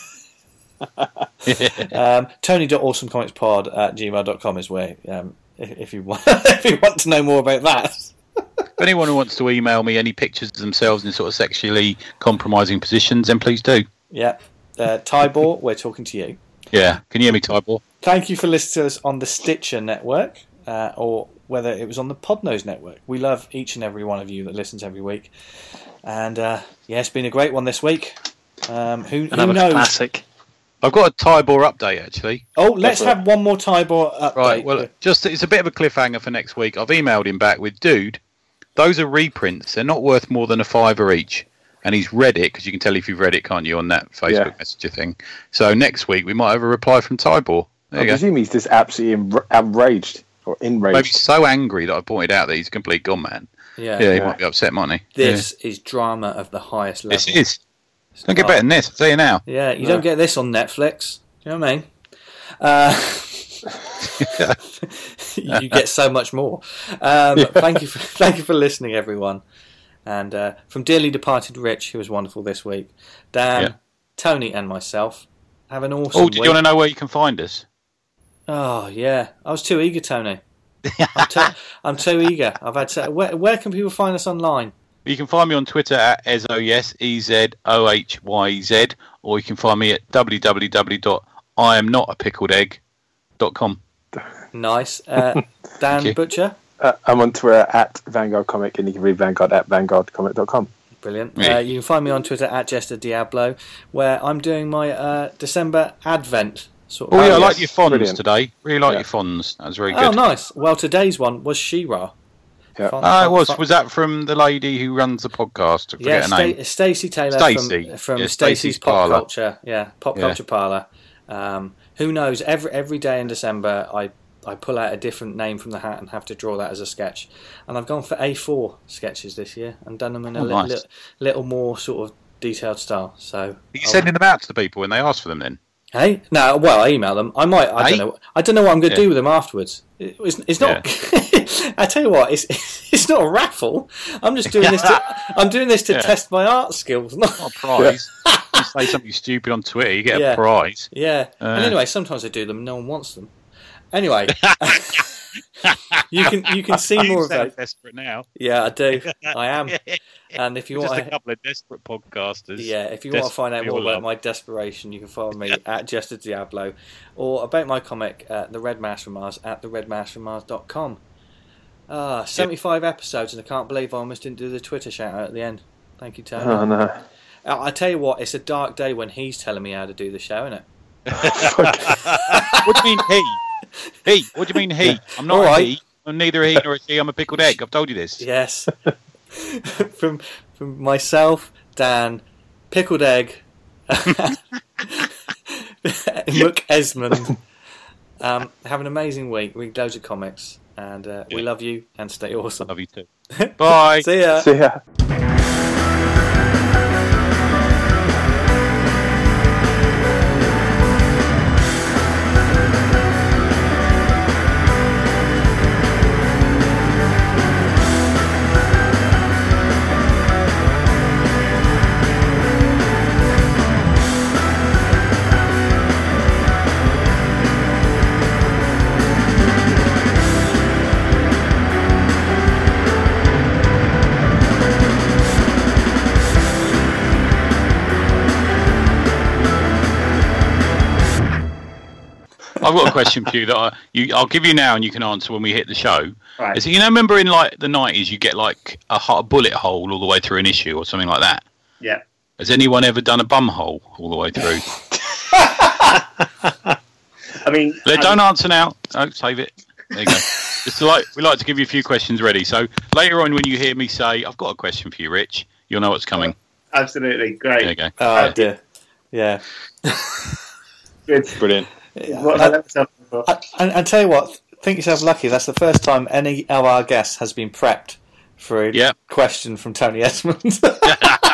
um, Tony.awesomecomicspod at gmail dot com is where, um, if, if, you want, if you want to know more about that. If anyone who wants to email me any pictures of themselves in sort of sexually compromising positions, then please do. Yeah. Uh, Tybor, we're talking to you. Yeah. Can you hear me, Tybor? Thank you for listening to us on the Stitcher network, uh, or whether it was on the Podnose network. We love each and every one of you that listens every week. And uh, yeah, it's been a great one this week. Um, who, who Another knows? classic. I've got a Tybor update, actually. Oh, let's Go for have one more Tybor update. Right, well, just it's a bit of a cliffhanger for next week. I've emailed him back with, dude, those are reprints. They're not worth more than a fiver each. And he's read it, because you can tell if you've read it, can't you, on that Facebook Yeah. Messenger thing. So next week we might have a reply from Tybor. There I you go. presume he's just absolutely enra- outraged or enraged. Maybe so angry that I pointed out that he's a complete gone man. yeah, Yeah, he Yeah. might be upset, mightn't he? this is drama of the highest Yeah. level. This is. Don't get Oh, better than this, I'll tell you now. Yeah, you No. don't get this on Netflix. Do you know what I mean? Uh, you get so much more. Um, Thank you, for, thank you for listening, everyone. And uh, from dearly departed Rich, who was wonderful this week, Dan, Yeah. Tony, and myself, have an awesome Oh, did week. you want to know where you can find us? Oh yeah, I was too eager, Tony. I'm, too, I'm too eager. I've had to, where, where can people find us online? You can find me on Twitter at Ezoyes, E Z O H Y Z, or you can find me at w w w dot I am not a pickled egg dot com. Nice, uh, Dan you. Butcher. Uh, I'm on Twitter at Vanguard Comic, and you can read Vanguard at vanguard comic dot com. Brilliant. Yeah. Uh, you can find me on Twitter at Jester Diablo, where I'm doing my uh, December Advent sort of. Oh, yeah, I yes. like your fonts Brilliant. today. Really like Yeah. your fonts. That was very Oh, good. nice. Well, today's one was She-Ra. Yeah. Fun- Ah, it fun- was. fun- Was that from the lady who runs the podcast? I Yeah, forget her name. Sta- Stacey Taylor Stacey. from, from Yeah, Stacey's Stacey's Pop Parlour. Culture. Yeah, Pop Yeah. Culture Parlour. Um, who knows? Every every day in December, I I pull out a different name from the hat and have to draw that as a sketch. And I've gone for A four sketches this year and done them in a Oh, li- nice. li- little more sort of detailed style. So Are you I'll- sending them out to the people when they ask for them then? Hey, no. Well, I email them. I might. I Hey? don't know. I don't know what I'm going to Yeah. do with them afterwards. It, it's, it's not. I tell you what. It's it's not a raffle. I'm just doing this. To, I'm doing this to Yeah. test my art skills. Not, Not a prize. You say something stupid on Twitter, you get Yeah. a prize. yeah. Uh. And anyway, sometimes I do them. No one wants them. Anyway, you can you can see You more of sound that. desperate now. Yeah, I do. I am. And if you Just want, a couple of desperate podcasters. yeah, if you want to find out Desperate more for your about love. my desperation, you can follow me at Jester Diablo, or about my comic, uh, The Red Mask from Mars, at the red mask from mars dot com. Ah, seventy-five episodes, and I can't believe I almost didn't do the Twitter shout out at the end. Thank you, Tony. Oh, no. Uh, I tell you what, it's a dark day when he's telling me how to do the show, isn't it? What do you mean he? He? What do you mean he? I'm not All a right. he. I'm neither a he nor a she. I'm a pickled egg. I've told you this. Yes. from from myself, Dan, Pickled Egg, Mook Esmond. Um, have an amazing week. Read loads of comics, and uh, we Yeah. love you, and stay awesome. Love you too. Bye. See ya. See ya. I've got a question for you that I, you, I'll give you now, and you can answer when we hit the show. Right. Is it, you know, remember in like the nineties, you get like a, hot- a bullet hole all the way through an issue or something like that. Yeah. Has anyone ever done a bum hole all the way through? I mean, Let, I don't mean, answer now. No, save it. There you go. Just to like we like to give you a few questions ready. So later on, when you hear me say, "I've got a question for you, Rich," you'll know what's coming. absolutely great. There you go. Oh dear. Yeah. Good. Brilliant. What I, I let myself in for. I, and, and tell you what, think yourself lucky. That's the first time any of our guests has been prepped for a Yeah. question from Tony Esmond.